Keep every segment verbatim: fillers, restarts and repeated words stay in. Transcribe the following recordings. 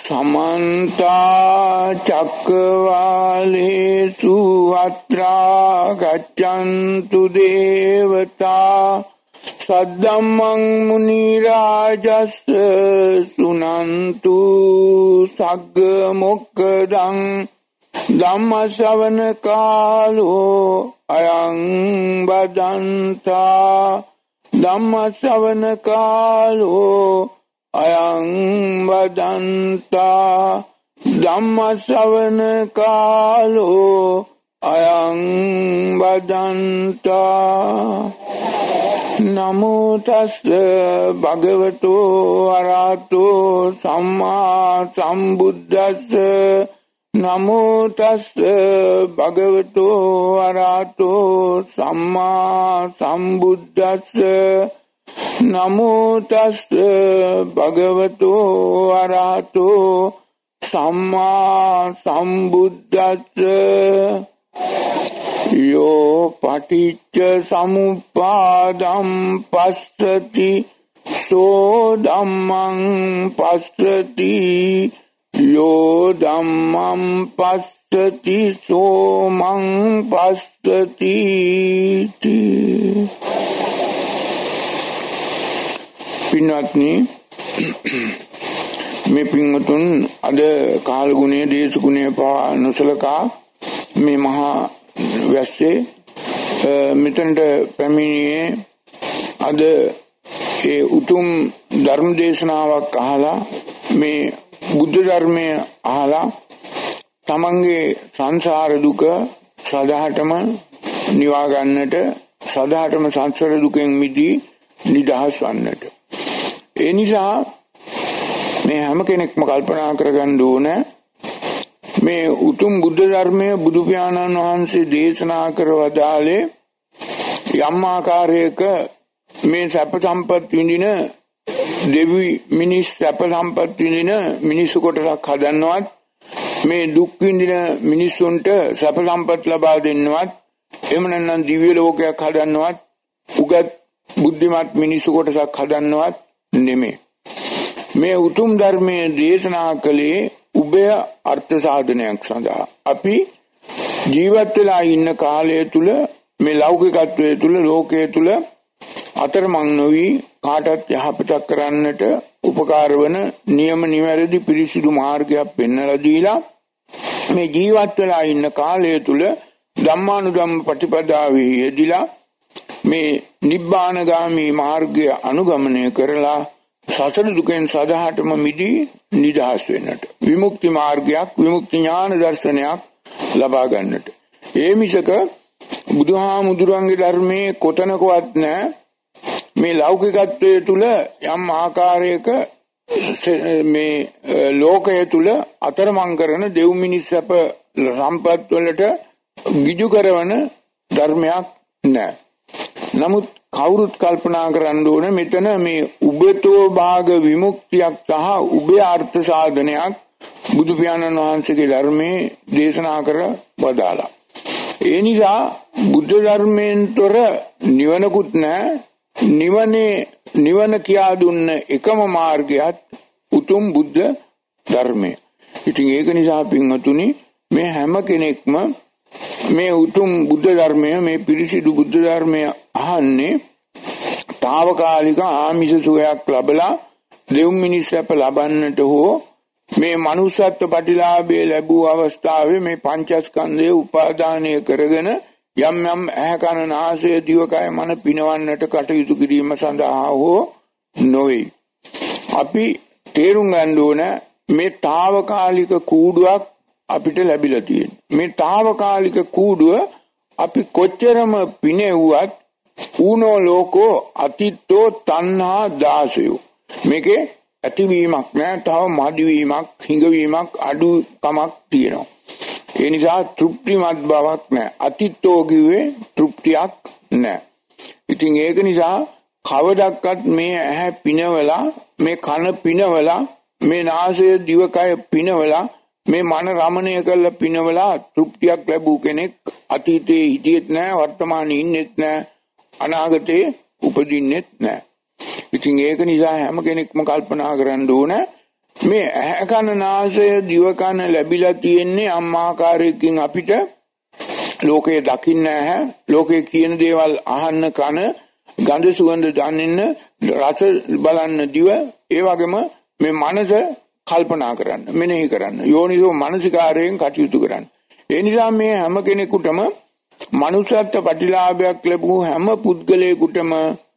समन्ता चक्रवालेषु अत्रा गच्छन्तु देवता सद्धम्मं मुनिराजस्य सुनन्तु सग्ग मोक्खदं धम्मश्रवण कालो अयं बदन्ता धम्मश्रवण कालो अयं बदन्ता धम्मश्रवण कालो अयं बदन्ता नमो तस्से भगवतो अरहतो सम्मा सम्बुद्धस्से नमो तस्से भगवतो अरहतो सम्मा सम्बुद्धस्से नमो तस्से भगवतो अरहतो सम्मा सम्बुद्धस्से यो पटिच्च समुप्पादं पश्यति सो धम्मं पश्यति यो धम्मं पश्यति सो मं पश्यति पिन्वत्नि මේ පින්වතුන් අද කාල ගුණයේ දේශ ගුණයේ පවා නොසලකා මේ මහා වැස්සේ මෙතනට පැමිණියේ අද ඒ උතුම් ධර්ම දේශනාවක් අහලා මේ බුද්ධ ධර්මය අහලා තමන්ගේ සංසාර දුක සදාටම නිවා ගන්නට සදාටම සංසාර දුකෙන් මිදී නිදහස් වන්නට ඒ නිසා මේ හැම කෙනෙක්ම කල්පනා කරගන්න ඕනේ මේ උතුම් බුද්ධ ධර්මයේ බුදු පියාණන් වහන්සේ දේශනා කරවදාලේ යම් ආකාරයක මේ සැප සම්පත් විඳින දෙවි මිනිස් සැප සම්පත් විඳින මිනිසු කොටසක් හදන්නවත් මේ දුක් විඳින මිනිසුන්ට සැප සම්පත් ලබා දෙන්නවත් එහෙම නැත්නම් දිව්‍ය ලෝකයක් හදන්නවත් උගත් බුද්ධිමත් මිනිසු කොටසක් හදන්නවත් නෙමෙයි මේ උතුම් ධර්මයේ දේශනා කළේ උභය අර්ථ සාධනයක් සඳහා අපි ජීවත් වෙලා ඉන්න කාලය තුල මේ ලෞකිකත්වයේ තුල ලෝකයේ තුල අතරමං නොවි කාටත් යහපතක් කරන්නට උපකාර වන නියම නිවැරදි පිරිසිදු මාර්ගයක් පෙන්වලා දීලා මේ ජීවත් වෙලා ඉන්න කාලය තුල ධම්මානුධම්ම ප්‍රතිපදාවේ යෙදিলা මේ නිබ්බානගාමී මාර්ගය අනුගමනය කරලා සසර දුකෙන් සදාටම මිදී නිදහස් වෙන්නට විමුක්ති මාර්ගයක් විමුක්ති ඥාන දර්ශනයක් ලබා ගන්නට ඒ මිසක බුදුහාමුදුරන්ගේ ධර්මයේ කොතනකවත් නැහැ මේ ලෞකිකත්වයේ තුල යම් ආකාරයක මේ ලෝකයේ තුල අතරමං කරන දෙව් මිනිස් අප සම්පත් වලට ගිජු කරන ධර්මයක් නැහැ නමුත් කවුරුත් කල්පනා කරන්න ඕනේ මෙතන මේ උබතෝ භාග විමුක්තියක් සහ උභය අර්ථ සාධනයක් බුදු පියාණන් වහන්සේගේ ධර්මයේ දේශනා කර වදාලා. ඒ නිසා බුද්ධ ධර්මයෙන් තොර නිවනකුත් නැහැ. නිවනේ නිවන කියා දුන්න එකම මාර්ගයත් උතුම් බුද්ධ ධර්මය. ඉතින් ඒක නිසා පින්වතුනි මේ හැම කෙනෙක්ම මේ උතුම් බුද්ධ ධර්මය මේ පිරිසිදු බුද්ධ ධර්මය අහන්නේ తాවකාලික ආමිෂ සුවයක් ලැබලා දෙව් මිනිස් අප ලබන්නට හෝ මේ manussත්ව ප්‍රතිලාභය ලැබුව අවස්ථාවේ මේ පංචස්කන්ධය උපාදානය කරගෙන යම් යම් ඇහැ කන නාසය දිවකය මන පිනවන්නට කටයුතු කිරීම සඳහා හෝ නොවේ. අපි තේරුම් ගන්න ඕන මේ తాවකාලික කූඩුවක් අපිට ලැබිලා තියෙනවා. මේ తాවකාලික කූඩුව අපි කොච්චරම පිනෙව්වත් ඌනෝ ලෝකෝ අතිත්තෝ තණ්හා දාසයෝ මේකේ ඇතිවීමක් නෑ තව මදිවීමක් හිඟවීමක් අඩුකමක් තියෙනවා ඒ නිසා තෘප්තිමත් බවක් නෑ අතිත්තෝ කිව්වේ තෘප්තියක් නෑ ඉතින් ඒක නිසා කවදක්වත් මේ ඇහැ පිනවලා මේ කන පිනවලා මේ නාසය දිවකය පිනවලා මේ මන රමණය කරලා පිනවලා තෘප්තියක් ලැබූ කෙනෙක් අතීතයේ හිටියෙත් නෑ වර්තමානයේ ඉන්නෙත් නෑ අනාගතේ උපදින්නෙත් නැහැ. ඉතින් ඒක නිසා හැම කෙනෙක්ම කල්පනා කරන්න ඕන මේ ඇහැ කන නාසය දිව කන ලැබිලා තියෙන්නේ අම්මාකාරයකින් අපිට ලෝකේ දකින්න ඇහැ, ලෝකේ කියන දේවල් අහන්න කන, ගඳ සුවඳ දැනෙන්න, රස බලන්න දිව, ඒ වගේම මේ මනස කල්පනා කරන්න, මෙනෙහි කරන්න, යෝනිසෝ මනසිකාරයෙන් කටයුතු කරන්න. ඒ නිසා මේ හැම කෙනෙකුටම මනුෂ්‍යත්ව ප්‍රතිලාභයක් ලැබුණු හැම පුද්ගලයෙකුටම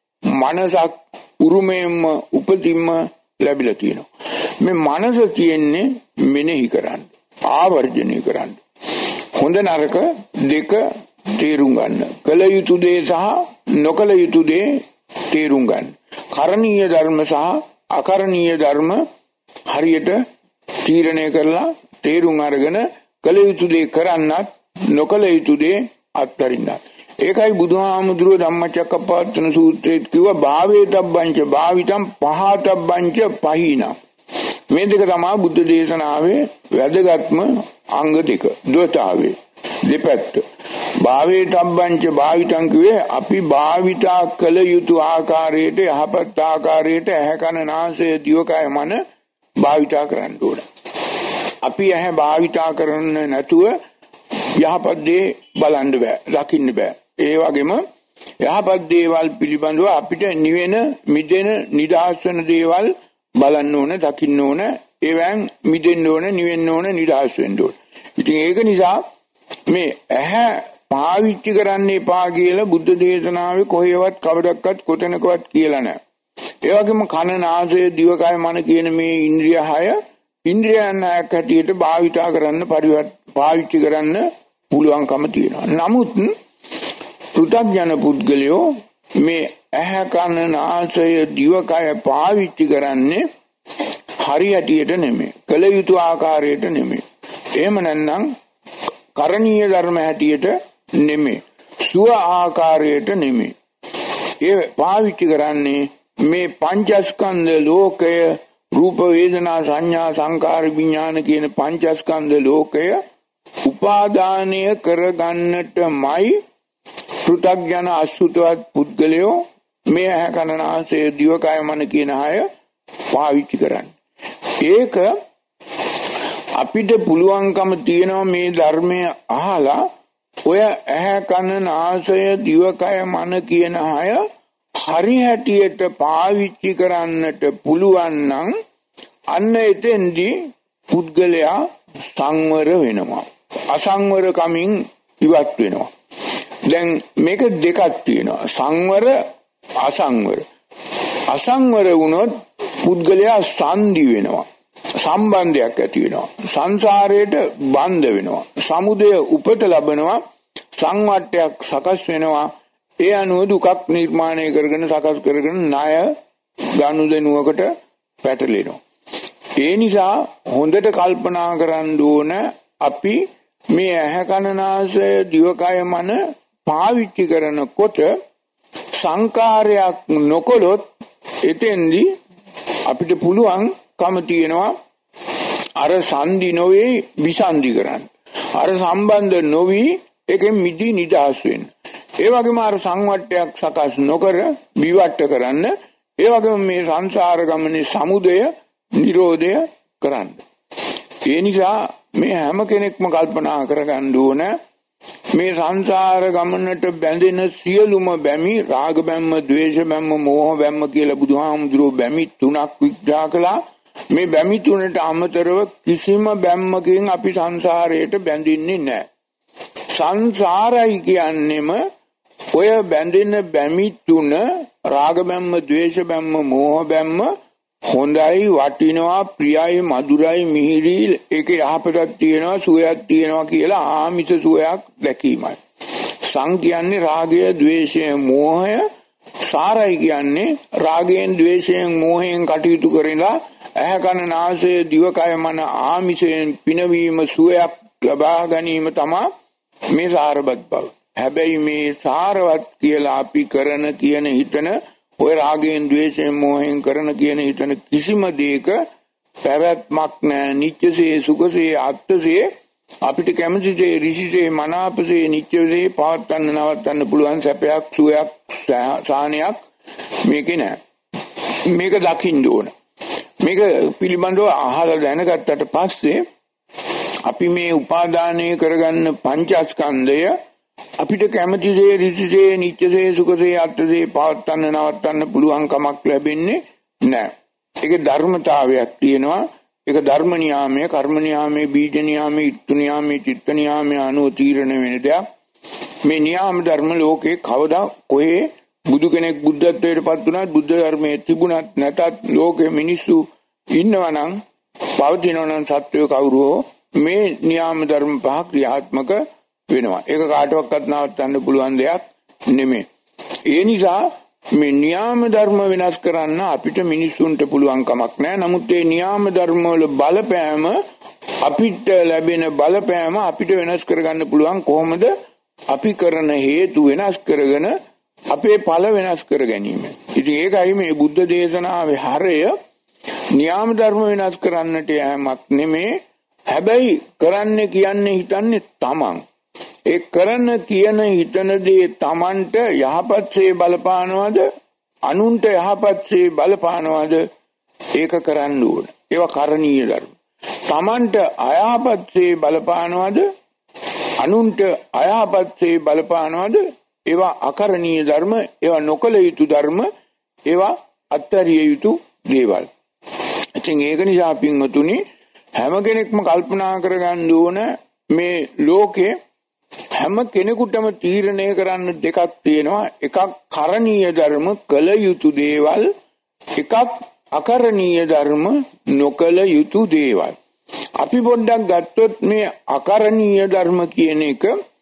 මනසක් උරුමයෙන්ම උපතින්ම ලැබිලා තියෙනවා. මේ මනස තියෙන්නේ මෙනෙහි කරන්න, ආවර්ජනය කරන්න, හොඳ නරක දෙක තේරුම් ගන්න, කළ යුතු දේ සහ නොකළ යුතු දේ තේරුම් ගන්න, කරණීය ධර්ම සහ අකරණීය ධර්ම හරියට තීරණය කරලා තේරුම් අරගෙන කළ යුතු දේ කරන්නත් නොකළ යුතු දේ අත්හරින්නත්. ඒකයි බුදුහාමුදුරුවෝ ධම්මචක්කප්පවත්තන සූත්‍රයේ කිව්වා භාවේතබ්බංච භාවිතං පහතබ්බංච පහිනා. මේ දෙක තමයි බුද්ධ දේශනාවේ වැදගත්ම අංග දෙක. ද්වතාවේ දෙපැත්ත. භාවේතබ්බංච භාවිතං කිව්වේ අපි භාවිතා කළ යුතු ආකාරයට, යහපත් ආකාරයට ඇහැ කන නාසය දිවකය මන භාවිතා කරන්න ඕන. අපි ඇහැ භාවිතා කරන්නේ නැතුව යහපත් දේ බලන්න බෑ, දකින්න බෑ. ඒ වගේම යහපත් දේවල් පිළිබඳව අපිට නිවෙන, මිදෙන, නිදහස් වෙන දේවල් බලන්න ඕන, දකින්න ඕන, ඒවෙන් මිදෙන්න ඕන, නිවෙන්න ඕන, නිදහස් වෙන්න ඕන. ඉතින් ඒක නිසා මේ ඇහැ පාවිච්චි කරන්න එපා කියලා බුද්ධ දේශනාවේ කොහෙවත් කවදක්වත් කොතනකවත් කියලා නැහැ. ඒ වගේම කන නාසය දිවකය මන කියන මේ ඉන්ද්‍රිය හය ඉන්ද්‍රියයන් හයක් හැටියට භාවිතා කරන්න, පරිවර්ත පාවිච්චි කරන්න පුළුවන්කම තියෙනවා. නමුත් පෘථග්ජන පුද්ගලයෝ මේ ඇහැ කන නාසය දිවකය පාවිච්චි කරන්නේ හරියටියට නෙමෙයි, කළ යුතු ආකාරයට නෙමෙයි. එහෙම නැත්නම් කරණීය ධර්ම හැටියට නෙමෙයි, සුව ආකාරයට නෙමෙයි. ඒ පාවිච්චි කරන්නේ මේ පංචස්කන්ධ ලෝකය, රූප වේදනා සංඥා සංකාර විඥාන කියන පංචස්කන්ධ ලෝකය උපාදානය කරගන්නටමයි පෘථග්ජන අසුතවත් පුද්ගලයෝ මේ ඇහැ කන නාසය දිවකය මන කියන හය පාවිච්චි කරන්නේ. ඒක අපිට පුළුවන්කම තියෙනවා මේ ධර්මය අහලා ඔය ඇහැ කන නාසය දිවකය මන කියන හය හරි හැටියට පාවිච්චි කරන්නට පුළුවන් නම් අන්න එතෙන්දී පුද්ගලයා සංවර වෙනවා, අසංවර කමින් ඉවත් වෙනවා. දැන් මේක දෙකක් තියෙනවා, සංවර අසංවර. අසංවර වුණොත් පුද්ගලයා සංදි වෙනවා, සම්බන්ධයක් ඇති වෙනවා, සංසාරයට බන්ධ වෙනවා, සමුදය උපත ලබනවා, සංවට්ටයක් සකස් වෙනවා. ඒ අනුව දුකක් නිර්මාණය කරගෙන සකස් කරගෙන ණය ගනුදෙනුවකට පැටලෙනවා. ඒ නිසා හොඳට කල්පනා කරන්න ඕන අපි මේ ඇහැ කන නාසය දිවකය මන පාවිච්චි කරනකොට සංකාරයක් නොකොලොත් එතෙන්දී අපිට පුළුවන්කම තියෙනවා අර සංදි නොවේ විසන්දි කරන්න, අර සම්බන්ධ නොවි එකෙන් මිදි නිදහස් වෙන්න. ඒ වගේම අර සංවට්ටයක් සකස් නොකර විවට්ට කරන්න, ඒ වගේම මේ සංසාර ගමනේ සමුදය නිරෝධය කරන්න. ඒ නිසා මේ හැම කෙනෙක්ම කල්පනා කරගන්න ඕන මේ සංසාර ගමනට බැඳෙන සියලුම බැමි, රාග බැම්ම, ද්වේෂ බැම්ම, මෝහ බැම්ම කියලා බුදුහාමුදුරුවෝ බැමි තුනක් විග්‍රහ කළා. මේ බැමි තුනට අමතරව කිසිම බැම්මකින් අපි සංසාරයට බැඳින්නේ නැහැ. සංසාරයි කියන්නේම ඔය බැඳෙන බැමි තුන, රාග බැම්ම, ද්වේෂ බැම්ම, මෝහ බැම්ම හොඳයි, වටිනවා, ප්‍රියයි, මధుරයි, මිහිරි, ඒකේ යහපතක් තියෙනවා, සුවයක් තියෙනවා කියලා ආමිෂ සුවයක් දැකීමයි. සං කියන්නේ රාගය, ද්වේෂය, මෝහය. සාරයි කියන්නේ රාගයෙන්, ද්වේෂයෙන්, මෝහයෙන් කටයුතු කරලා ඇහැ කන නාසය දිවකය මන ආමිෂයෙන් පිනවීම, සුවයක් ලබා ගැනීම තමයි මේ සාරවත් බව. හැබැයි මේ සාරවත් කියලා අපි කරන කියන හිතන ඔය රාගයෙන්, ද්වේෂයෙන්, මෝහයෙන් කරන කියන හිතන කිසිම දෙයක පැවැත්මක් නැහැ. නිත්‍යසේ, සුඛසේ, අත්සේ අපිට කැමතිසේ, ඍෂිසේ, මනාපසේ, නිත්‍යසේ පවත්වන්න නවත්තන්න පුළුවන් සැපයක්, සුවයක්, සාහනයක් මේකේ නැහැ. මේක දකින්න ඕන. මේක පිළිබඳව අහලා දැනගත්තට පස්සේ අපි මේ උපාදානය කරගන්න පංචස්කන්ධය අපිට කැමැතිසේ ඍචිසේ නිත්‍යසේ සුඛසේ අත්ථසේ පවත්තන්න නවත්තන්න පුළුවන් කමක් ලැබෙන්නේ නැහැ. ඒකේ ධර්මතාවයක් තියෙනවා. ඒක ධර්ම නියාමය, කර්ම නියාමය, බීජ නියාමය, ඉත්තු නියාමය, චිත්ත නියාමය අනුව තීරණය වෙන දෙයක්. මේ නියාම ධර්ම ලෝකේ කවදා කොහේ බුදු කෙනෙක් බුද්ධත්වයට පත් වුණත් බුද්ධ ධර්මයේ තිබුණත් නැතත් ලෝකේ මිනිස්සු ඉන්නවා නම් පවතිනවා නම් සත්වය කවුරුෝ මේ නියාම ධර්ම පහ ක්‍රියාත්මක වෙනවා. ඒක කාටවත් නවත්තන්න පුළුවන් දෙයක් නෙමෙයි. ඒ නිසා මේ නියාම ධර්ම වෙනස් කරන්න අපිට මිනිස්සුන්ට පුළුවන් කමක් නැහැ. නමුත් මේ නියාම ධර්ම වල බලපෑම අපිට ලැබෙන බලපෑම අපිට වෙනස් කරගන්න පුළුවන් කොහොමද? අපි කරන හේතු වෙනස් කරගෙන අපේ ඵල වෙනස් කර ගැනීම. ඉතින් ඒකයි මේ බුද්ධ දේශනාවේ හරය නියාම ධර්ම වෙනස් කරන්නට යෑමක් නෙමේ. හැබැයි කරන්න කියන්නේ හිතන්නේ තමන්. ඒ කරන කියන හිතන දේ තමන්ට යහපත්සේ බලපානවද අනුන්ට යහපත්සේ බලපානවද ඒක කරන්න ඕන. ඒවා කරණීය ධර්ම. තමන්ට අයහපත්සේ බලපානවද අනුන්ට අයහපත්සේ බලපානවද ඒවා අකරණීය ධර්ම. ඒවා නොකල යුතු ධර්ම. ඒවා අත්හැරිය යුතු දේවල්. ඉතින් ඒක නිසා පින්වතුනි හැම කෙනෙක්ම කල්පනා කරගන්න ඕන මේ ලෝකේ හැම කෙනෙකුටම තීරණය කරන්න දෙකක් තියෙනවා. එකක් කරණීය ධර්ම කළ යුතු දේවල්, එකක් අකරණීය ධර්ම නොකළ යුතු දේවල්. අපි පොඩ්ඩක් ගත්තොත් මේ අකරණීය ධර්ම කියන එක,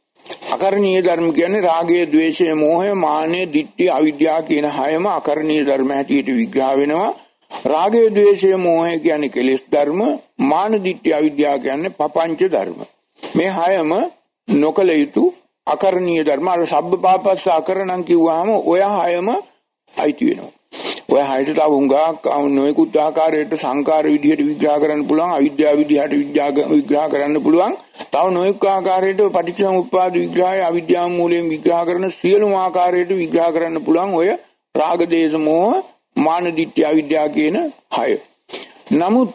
අකරණීය ධර්ම කියන්නේ රාගය, ద్వේෂය, මෝහය, මානය, ditthi, අවිද්‍යාව කියන හයම අකරණීය ධර්ම හැටියට විග්‍රහ වෙනවා. රාගය, ద్వේෂය, මෝහය කියන්නේ කෙලෙස් ධර්ම, මාන, ditthi, අවිද්‍යාව කියන්නේ පපංච ධර්ම. මේ හයම නොකල යුතු අකරණීය ධර්ම. අර සබ්බපාපස්ස අකරණම් කිව්වහම ඔය හයම අයිති වෙනවා. ඔය හයට තව උංගාක් නොයෙකුත් ආකාරයට සංකාර විදිහට විග්‍රහ කරන්න පුළුවන්, අවිද්‍යාව විදිහට විග්‍රහ කරන්න පුළුවන්. තව නොයෙක් ආකාරයට පටිච්චසමුප්පාද විග්‍රහය අවිද්‍යාව මූලයෙන් විග්‍රහ කරන සියලුම ආකාරයට විග්‍රහ කරන්න පුළුවන් ඔය රාග, දේශ, මෝහ, මාන, ditthi, අවිද්‍යාව කියන හය. නමුත්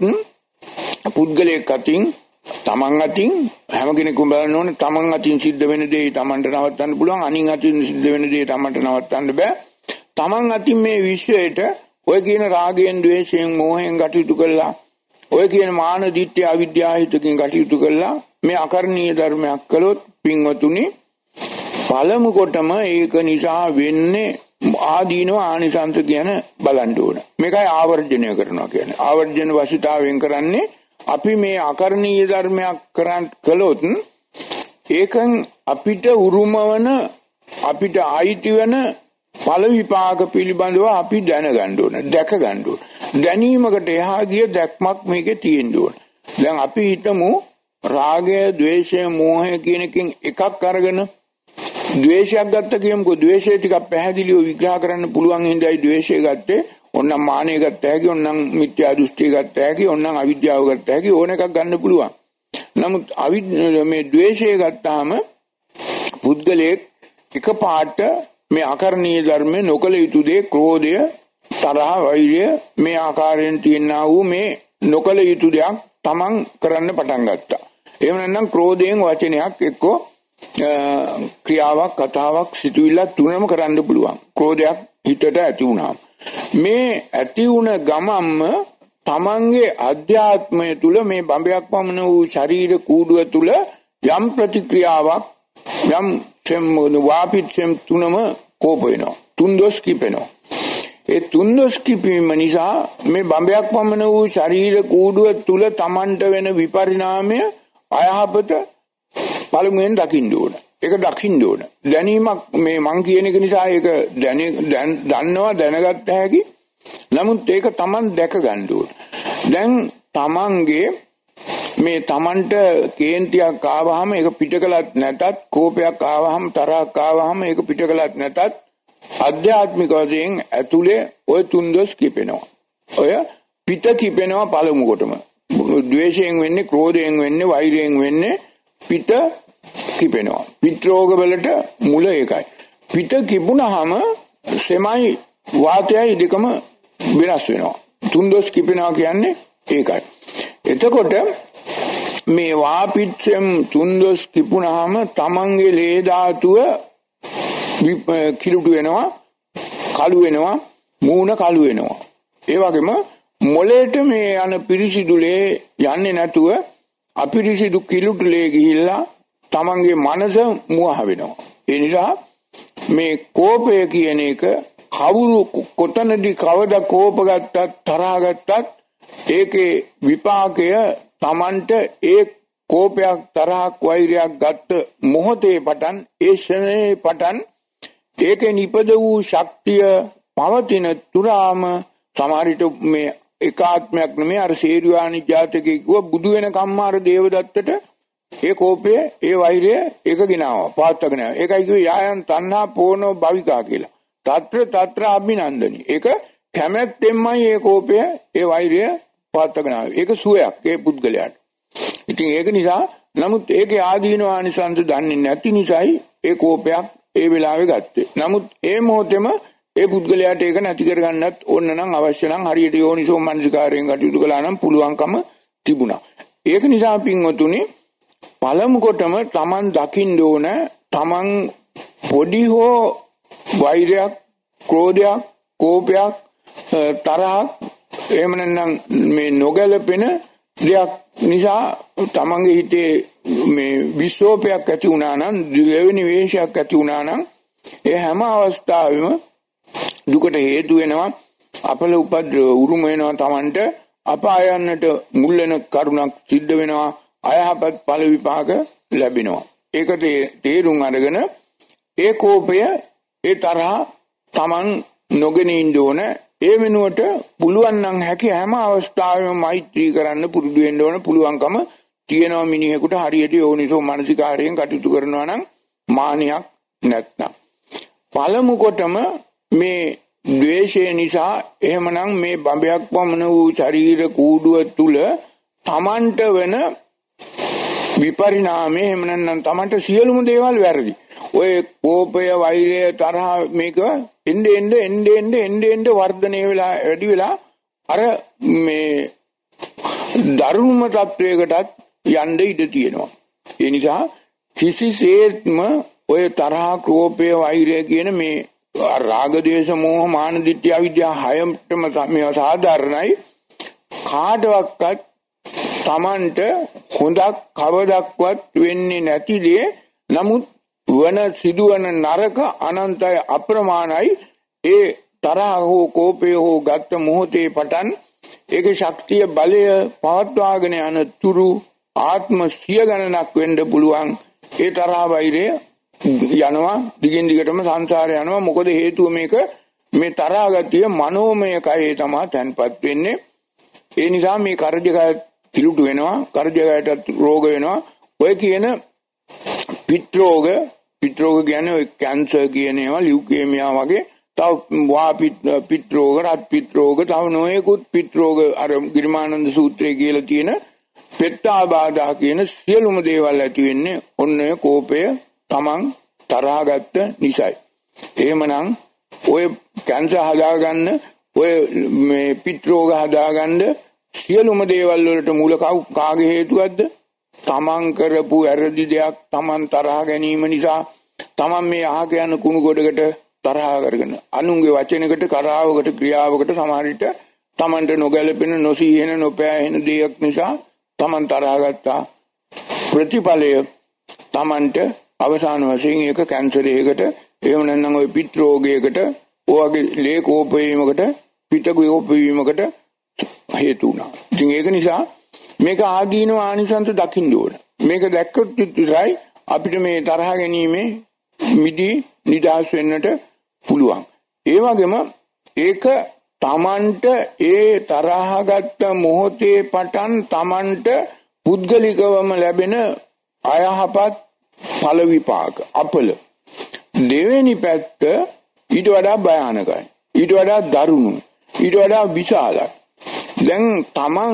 පුද්ගලයෙක් අතින් තමන් අතින් හැම කෙනෙකුම බලන්න ඕනේ තමන් අතින් සිද්ධ වෙන දේ තමන්ට නවත්තන්න පුළුවන්, අනින් අතින් සිද්ධ වෙන දේ තමන්ට නවත්තන්න බෑ. තමන් අතින් මේ විශ්වයට ඔය කියන රාගයෙන්, ద్వේෂයෙන්, මෝහයෙන් කටයුතු කළා, ඔය කියන මාන, ditthi, අවිද්‍යාව හිතකින් කටයුතු කළා මේ අකරණීය ධර්මයක් කළොත් පින්වතුනි පළමු කොටම ඒක නිසා වෙන්නේ ආදීනව ආනිසංස කියන බලන්න ඕන. මේකයි ආවර්ජනය කරනවා කියන්නේ. ආවර්ජන වශීතාවයෙන් කරන්නේ අපි මේ අකරණීය ධර්මයක් කරන් කළොත් ඒකෙන් අපිට උරුමවන, අපිට අයිති වෙන ඵල විපාක පිළිබඳව අපි දැනගන්න ඕන, දැක ගන්න ඕන. දැනීමකට එහා ගිය දැක්මක් මේකේ තියෙන්න ඕන. දැන් අපි හිතමු රාගය, ద్వේෂය, මෝහය කියන එකෙන් එකක් අරගෙන ද්වේෂයක් ගත්ත කියමුකෝ. ද්වේෂය ටිකක් පැහැදිලිව විග්‍රහ කරන්න පුළුවන් හින්දායි ද්වේෂය ගත්තේ. ඔන්නම් මානෙ ගත්ත හැකි, ඔන්නම් මිත්‍යා දෘෂ්ටි ගත්ත හැකි, ඔන්නම් අවිද්‍යාව ගත්ත හැකි, ඕන එකක් ගන්න පුළුවන්. නමුත් අවිද්‍යාව මේ ද්වේෂය ගත්තාම පුද්ගලයෙක් එකපාරට මේ අකරණීය ධර්මයේ නොකල යුතු දේ, ක්‍රෝධය, තරහ, වෛරය මේ ආකාරයෙන් තියෙනා වූ මේ නොකල යුතු දෙයක් තමන් කරන්න පටන් ගත්තා. එහෙම නැත්නම් ක්‍රෝධයෙන් වචනයක් එක්කෝ ක්‍රියාවක්, කතාවක්, සිතුවිල්ලක් තුනම කරන්න පුළුවන්. ක්‍රෝධයක් හිතට ඇති වුණාම මේ ඇති වුණ ගමම්ම තමන්ගේ අධ්‍යාත්මය තුල මේ බඹයක් පමණ වූ ශරීර කූඩුව තුල යම් ප්‍රතික්‍රියාවක්, යම් වාපිච්චම් තුනම කෝප වෙනවා, තුන්දොස් කිපෙනවා. ඒ තුන්දොස් කිපීම නිසා මේ බඹයක් පමණ වූ ශරීර කූඩුව තුල තමන්ට වෙන විපරිණාමය, අයහපත පළමුවෙන් දකින්න ඕන. ඒක දකින්න ඕන. දැනීමක් මේ මං කියන එක නිසා ඒක දන්නවා, දැනගත්ත හැකි. නමුත් ඒක Taman දැක ගන්න ඕන. දැන් Tamanගේ මේ Tamanට කේන්තියක් ආවහම ඒක පිටකලත් නැතත්, කෝපයක් ආවහම, තරහක් ආවහම ඒක පිටකලත් නැතත් ආධ්‍යාත්මික වශයෙන් ඇතුලේ ওই තුන්දොස් කිපෙනවා. ඔය පිට කිපෙනවා පළමු කොටම. ද්වේෂයෙන් වෙන්නේ, ක්‍රෝධයෙන් වෙන්නේ, වෛරයෙන් වෙන්නේ පිට කිපෙනවා. පිට රෝග වලට මුල ඒකයි. පිට කිපුණාම සෙමයි වාතයයි දෙකම වෙනස් වෙනවා. තුන්දොස් කිපෙනවා කියන්නේ ඒකයි. එතකොට මේ වාපිච්චම් තුන්දොස් කිපුණාම තමන්ගේ ලේ ධාතුව කිලුට වෙනවා, කළු වෙනවා, මූණ කළු වෙනවා. ඒ වගේම මොලේට මේ යන පිරිසිදු ලේ යන්නේ නැතුව අපිරිසිදු කිලුට ලේ ගිහිල්ලා තමන්ගේ මනස මුවහ වෙනවා. ඒ නිසා මේ කෝපය කියන එක කවුරු කොතනදී කවදා කෝප ගත්තත් තරහ ගත්තත් ඒකේ විපාකය තමන්ට ඒ කෝපයක් තරහක් වෛරයක් ගත්ත මොහොතේ පටන් ඒ ශරණේ පටන් ඒකේ නිපද වූ ශක්තිය පවතින තුරාම සමහරිට මේ එකාත්මයක් නෙමෙයි අර සේරුවානි ජාතකයේ කිව්ව බුදු වෙන කම්මාර දේවදත්තට ඒ කෝපය ඒ වෛරය ඒක ගිනාවා පාත්තගෙන ඒකයි කිව්වේ යායන් තණ්හා පෝනෝ භවිකා කියලා. తත්‍ර తත්‍ර අභිනන්දනි. ඒක කැමැත්තෙන්මයි ඒ කෝපය ඒ වෛරය පාත්තගෙන ආවේ. ඒක සුවයක් ඒ පුද්ගලයාට. ඉතින් ඒක නිසා නමුත් ඒකේ ආදීනව ආනිසංස දන්නේ නැති නිසායි ඒ කෝපයක් ඒ වෙලාවේ ගත්තේ. නමුත් ඒ මොහොතේම ඒ පුද්ගලයාට ඒක නැති කරගන්නත් ඕන නම් අවශ්‍ය නම් හරියට යෝනිසෝ මනසිකාරයෙන් කටයුතු කළා නම් පුළුවන්කම තිබුණා. ඒක නිසා පින්වතුනි පළමු කොටම Taman දකින්න ඕන Taman පොඩි හෝ වෛරයක්, ක්‍රෝධයක්, කෝපයක්, තරහක් එහෙම නැත්නම් මේ නොගැලපෙන දෙයක් නිසා Tamanගේ හිතේ මේ විශ්ෝපයක් ඇති වුණා නම්, දෙවෙනි වේශයක් ඇති වුණා නම් ඒ හැම අවස්ථාවෙම දුකට හේතු වෙනවා, අපල උපද්‍රව උරුම වෙනවා, Tamanට අපායන්නට මුල් වෙන කරුණක් සිද්ධ වෙනවා, අයහපත් ඵල විපාක ලැබෙනවා. ඒක තේරුම් අරගෙන ඒ කෝපය ඒ තරහ Taman නොගෙන ඉන්න ඕන. ඒ වෙනුවට පුළුවන් නම් හැකි හැම අවස්ථාවෙම මෛත්‍රී කරන්න පුරුදු වෙන්න ඕන. පුළුවන්කම තියෙනවා මිනිහෙකුට හරියට යෝනිසෝ මනසිකාරයෙන් කටයුතු කරනවා නම් මානියක් නැත්නම්. පළමු කොටම මේ ද්වේෂය නිසා එහෙමනම් මේ බඹයක් වමන වූ ශරීර කූඩුව තුල Tamanට වෙන විපරිණාමය එහෙම නැත්නම් Tamanට සියලුම දේවල් වැරදි. ඔය කෝපය, වෛරය, තරහ මේක එnde ende ende ende ende ende වර්ධනය වෙලා වැඩි වෙලා අර මේ දරුණුම තත්වයකටත් යන්න ඉඩ තියෙනවා. ඒ නිසා කිසිසේත්ම ඔය තරහ, කෝපය, වෛරය කියන මේ රාග, දේශ, මෝහ, මාන, දිට්ඨි, අවිද්‍යාව හයමතම මේවා සාධාරණයි. කාටවත් Tamanට හොඳක් කවදක්වත් වෙන්නේ නැති දේ. නමුත් වන සිදුවන නරක අනන්තය අප්‍රමාණයි. ඒ තරහ හෝ කෝපය හෝ ගත්ත මොහොතේ පටන් ඒකේ ශක්තිය බලය පවත්වාගෙන යන තුරු ආත්ම සිය ගණනක් වෙන්න පුළුවන්. ඒ තරහ වෛරය යනවා දිගින් දිගටම සංසාරේ යනවා. මොකද හේතුව මේක මේ තරහ ගතිය මනෝමය කයේ තමයි තැන්පත් වෙන්නේ. ඒ නිසා මේ කරජකය කිලුට වෙනවා, කරජකයට රෝග වෙනවා. ඔය කියන පිත් රෝග, පිත් රෝග කියන්නේ ඔය කැන්සර් කියන ඒවා, ලියුකේමියා වගේ තව වාපිත් පිත් රෝග, රත් පිත් රෝග, තව නොයෙකුත් පිත් රෝග අර ගිරිමානන්ද සූත්‍රයේ කියලා තියෙන පෙත්තාබාධා කියන සියලුම දේවල් ඇති වෙන්නේ ඔන්න ඔය කෝපය Taman තරහ ගත්ත නිසායි. එහෙමනම් ඔය කැන්සර් හදාගන්න, ඔය මේ පිත් රෝග හදාගන්න සියලුම දේවල් වලට මූල කාගේ හේතුවක්ද? Taman කරපු වැරදි දෙයක්, Taman තරහ ගැනීම නිසා Taman මේ අහක යන කුණු ගොඩකට තරහ කරගෙන අනුන්ගේ වචනයකට, කරාවකට, ක්‍රියාවකට සමහර විට Tamanට නොගැලපෙන, නොසීහෙන, නොපෑහෙන දෙයක් නිසා Taman තරහ ගත්තා. ප්‍රතිඵලය Tamanට අවසාන වශයෙන් ඒක කැන්සරයකට, එහෙම නැත්නම් ওই පිත් රෝගයකට, ඔයගේ ලේ කෝප වීමකට, පිට කෝප වීමකට හේතු වුණා. ඉතින් ඒක නිසා මේක ආදීනව ආනිසංස දකින්න ඕන. මේක දැක්කොත් විතරයි අපිට මේ තරහ ගැනීමේ මිදී නිදහස් වෙන්නට පුළුවන්. ඒ වගේම ඒක Tamanට ඒ තරහ ගත්ත මොහොතේ පටන් Tamanට පුද්ගලිකවම ලැබෙන අයහපත් ඵල විපාක අපල. දෙවෙනි පැත්ත ඊට වඩා භයානකයි. ඊට වඩා දරුණුයි. ඊට වඩා විශාලයි. දැන් Taman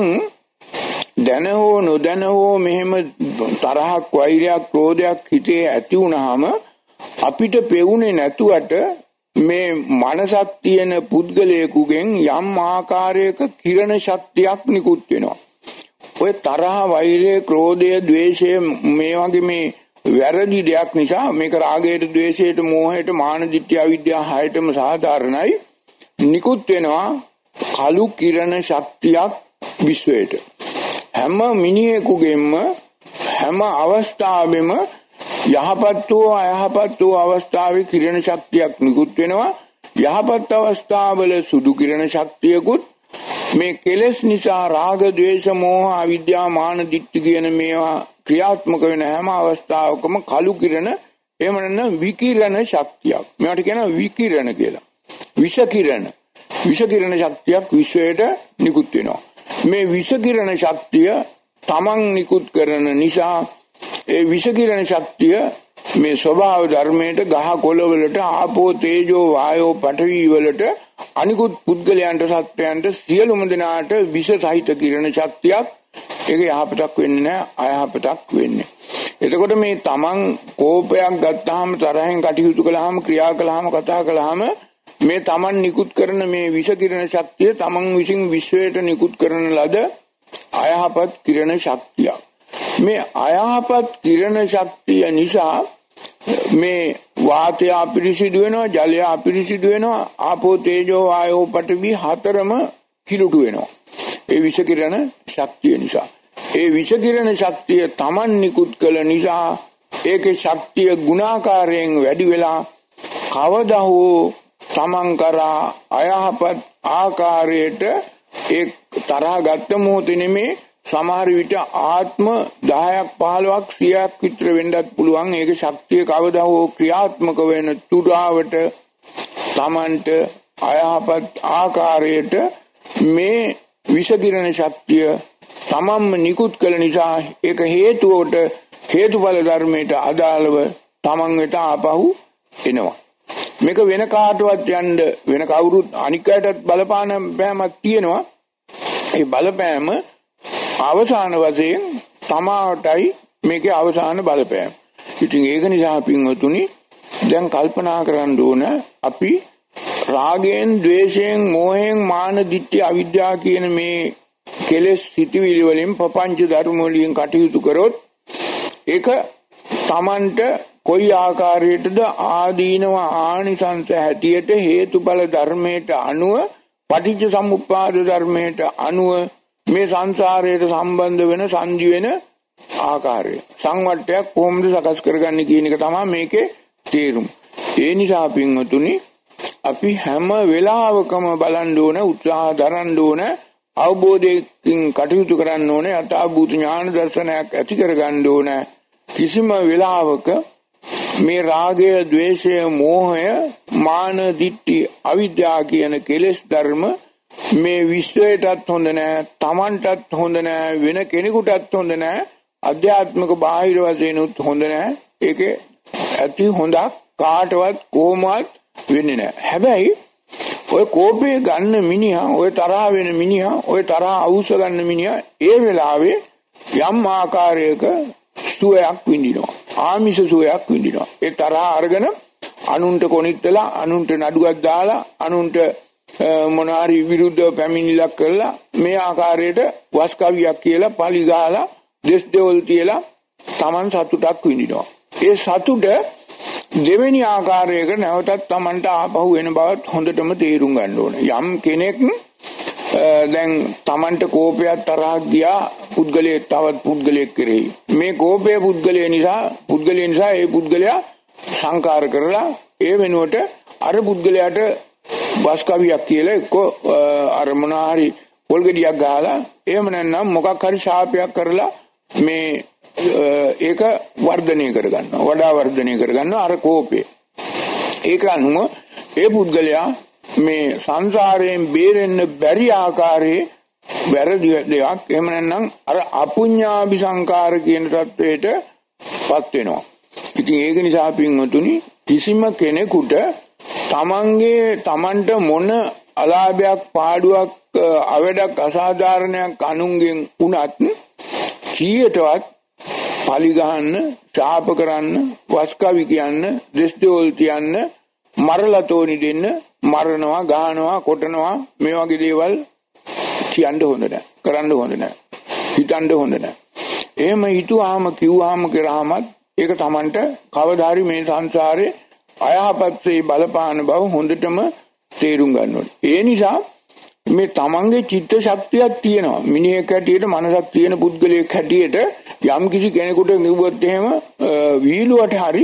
දැන හෝ නොදැන හෝ මෙහෙම තරහක්, වෛරයක්, ක්‍රෝධයක් හිතේ ඇති වුනහම අපිට පෙවුනේ නැතුවට මේ මනසක් තියෙන පුද්ගලයෙකුගෙන් යම් ආකාරයක කිරණ ශක්තියක් නිකුත් වෙනවා. ඔය තරහ, වෛරය, ක්‍රෝධය, ද්වේෂය මේ වගේ මේ වැරදි දෙයක් නිසා මේක රාගයට, ද්වේෂයට, මෝහයට, මාන දිට්ඨි, අවිද්‍යාව හයටම සාධාරණයි. නිකුත් වෙනවා කළු කිරණ ශක්තියක් විශ්වයට. හැම මිනිහෙකුගෙම හැම අවස්ථාවෙම යහපත් හෝ අයහපත් හෝ අවස්ථාවේ කිරණ ශක්තියක් නිකුත් වෙනවා. යහපත් අවස්ථාවල සුදු කිරණ ශක්තියකුත්, මේ කෙලෙස් නිසා රාග, ද්වේෂ, මෝහ, අවිද්‍යාව, මාන දිට්ඨි කියන මේවා ක්‍රියාත්මක වෙන හැම අවස්ථාවකම කළු කිරණ, එහෙම නැත්නම් විකිරණ ශක්තියක්. මේවට කියනවා විකිරණ කියලා. විෂ කිරණ. විෂ කිරණ ශක්තියක් විශ්වයට නිකුත් වෙනවා. මේ විෂ කිරණ ශක්තිය තමන් නිකුත් කරන නිසා ඒ විෂ කිරණ ශක්තිය මේ ස්වභාව ධර්මයට, ගහ කොළ වලට, ආපෝ තේජෝ වායෝ පඨවි වලට, අනිකුත් පුද්ගලයන්ට, සත්වයන්ට, සියලුම දෙනාට විෂ සහිත කිරණ ශක්තියක්. ඒක යහපතක් වෙන්නේ නැහැ, අයහපතක් වෙන්නේ. එතකොට මේ තමන් කෝපයක් ගත්තාම, තරහෙන් කටයුතු කළාම, ක්‍රියා කළාම, කතා කළාම මේ තමන් නිකුත් කරන මේ විෂ කිරණ ශක්තිය තමන් විසින් විශ්වයට නිකුත් කරන ලද අයහපත් කිරණ ශක්තියක්. මේ අයහපත් කිරණ ශක්තිය නිසා මේ වාතය අපිරිසිදු වෙනවා, ජලය අපිරිසිදු වෙනවා, ආපෝ තේජෝ වායෝ පඨවි හතරම කිලුටු වෙනවා. ඒ විෂ කිරණ ශක්තිය නිසා. ඒ විෂ කිරණ ශක්තිය තමන් නිකුත් කළ නිසා ඒකේ ශක්තිය ගුණාකාරයෙන් වැඩි වෙලා කවදා හෝ තමන් කරා අයහපත් ආකාරයට ඒ තරහ ගත්ත මොහොතේ නෙමේ, සමහර විට ආත්ම දහයක් පහළොවක් සියයක් විතර වෙන්නත් පුළුවන්. ඒක ශක්තිය කවදා හෝ ක්‍රියාත්මක වෙන තුරාවට තමන්ට අයහපත් ආකාරයට මේ විෂ කිරණ ශක්තිය තමන්ම නිකුත් කළ නිසා ඒක හේතුවට, හේතුඵල ධර්මයට අදාළව තමන් වෙත ආපහු එනවා. මේක වෙන කාටවත් යන්න, වෙන කවුරුත් අනිකයටත් බලපාන බෑමක් තියෙනවා. ඒ බලපෑම අවසාන වශයෙන් තමාටයි මේකේ අවසාන බලපෑම. ඉතින් ඒක නිසා පින්වතුනි, දැන් කල්පනා කරන්න ඕන අපි රාගයෙන්, ද්වේෂයෙන්, මෝහයෙන්, මාන දිට්ඨි, අවිද්‍යාව කියන මේ කෙලෙස් සිටිවිලි වලින්, පపంచ ධර්ම වලින් කටයුතු කරොත් ඒක Tamanට කොයි ආකාරයටද ආදීනව ආනිසංස හැටියට හේතුඵල ධර්මයට අනුව, පටිච්ච සමුප්පාද ධර්මයට අනුව මේ සංසාරයට සම්බන්ධ වෙන සංදි වෙන ආකාරය, සංවට්ටයක් කොහොමද සකස් කරගන්නේ කියන එක තමයි මේකේ තේරුම. ඒ නිසා පින්වතුනි, අපි හැම වෙලාවකම බලන්න ඕන, උත්සාහ දරන්න ඕන, අවබෝධයෙන් කටයුතු කරන්න ඕන, යථාභූත ඥාන දර්ශනයක් ඇති කරගන්න ඕන. කිසිම වෙලාවක මේ රාගය, ද්වේෂය, මෝහය, මාන දිට්ඨි, අවිද්‍යාව කියන කෙලෙස් ධර්ම මේ විශ්වයටත් හොඳ නැහැ, Tamanටත් හොඳ නැහැ, වෙන කෙනෙකුටත් හොඳ නැහැ, අධ්‍යාත්මික බාහිර වශයෙන් උත් හොඳ නැහැ. ඒකේ ඇති හොඳක් කාටවත් කොහොමවත් වෙන්නේ නැහැ. හැබැයි ඔය කෝපය ගන්න මිනිහා, ඔය තරහ වෙන මිනිහා, ඔය තරහ අවුස්ස ගන්න මිනිහා ඒ වෙලාවේ යම් ආකාරයක සුවයක් විඳිනවා, ආමිෂ සුවයක් විඳිනවා. ඒ තරහ අරගෙන අනුන්ට කොනිටලා, අනුන්ට නඩුවක් දාලා, අනුන්ට මොනාරි විරුද්ධව පැමිණිලක් කරලා, මේ ආකාරයට වස්කවියක් කියලා පලි ගහලා, දෙස් දෙවල් තියලා Taman සතුටක් විඳිනවා. ඒ සතුට දෙවෙනි ආකාරයක නැවතත් Tamanට ආපහු වෙන බවත් හොඳටම තේරුම් ගන්න ඕනේ. යම් කෙනෙක් දැන් Tamanට කෝපයක්, තරහක් ගියා පුද්ගලයෙක් තවත් පුද්ගලයෙක් කෙරෙහි. මේ කෝපය පුද්ගලයා නිසා, පුද්ගලයා නිසා ඒ පුද්ගලයා සංකාර කරලා ඒ වෙනුවට අර පුද්ගලයාට වස්කවියක් කියලා එක්ක අර මොනාරි පොල්ගෙඩියක් ගහලා, එහෙම නැත්නම් මොකක් හරි ශාපයක් කරලා මේ ඒක වර්ධනය කරගන්නවා, වඩා වර්ධනය කරගන්නවා අර කෝපය. ඒක අනුව ඒ පුද්ගලයා මේ සංසාරයෙන් බේරෙන්න බැරි ආකාරයේ වැරදි දෙයක්, එහෙම නැත්නම් අර අපුඤ්ඤාභි සංකාර කියන තත්වයට පත් වෙනවා. ඉතින් ඒක නිසා පින්වතුනි, කිසිම කෙනෙකුට තමන්ගේ තමන්ට මොන අලාභයක්, පාඩුවක්, අවඩක්, අසාධාරණයක් අනුන්ගෙන් වුණත් කීයටවත් පලි ගහන්න, ශාප කරන්න, වස්කවි කියන්න, දෙස් දෙවල් තියන්න මරලා තෝනි දෙන්න මරනවා ගහනවා කොටනවා මේ වගේ දේවල් කියන්න හොඳ නැහැ. කරන්න හොඳ නැහැ. හිතන්න හොඳ නැහැ. එහෙම හිතුවාම කිව්වාම කරාමත් ඒක Tamanට කවදා හරි මේ සංසාරේ අයහපත්සේ බලපාන බව හොඳටම තේරුම් ගන්න ඕනේ. ඒ නිසා මේ Tamanගේ චිත්ත ශක්තියක් තියෙනවා. මිනිහෙක් හැටියට මනසක් තියෙන පුද්ගලයෙක් හැටියට යම් කිසි කෙනෙකුට නිවුවත් එහෙම වීලුවට හරි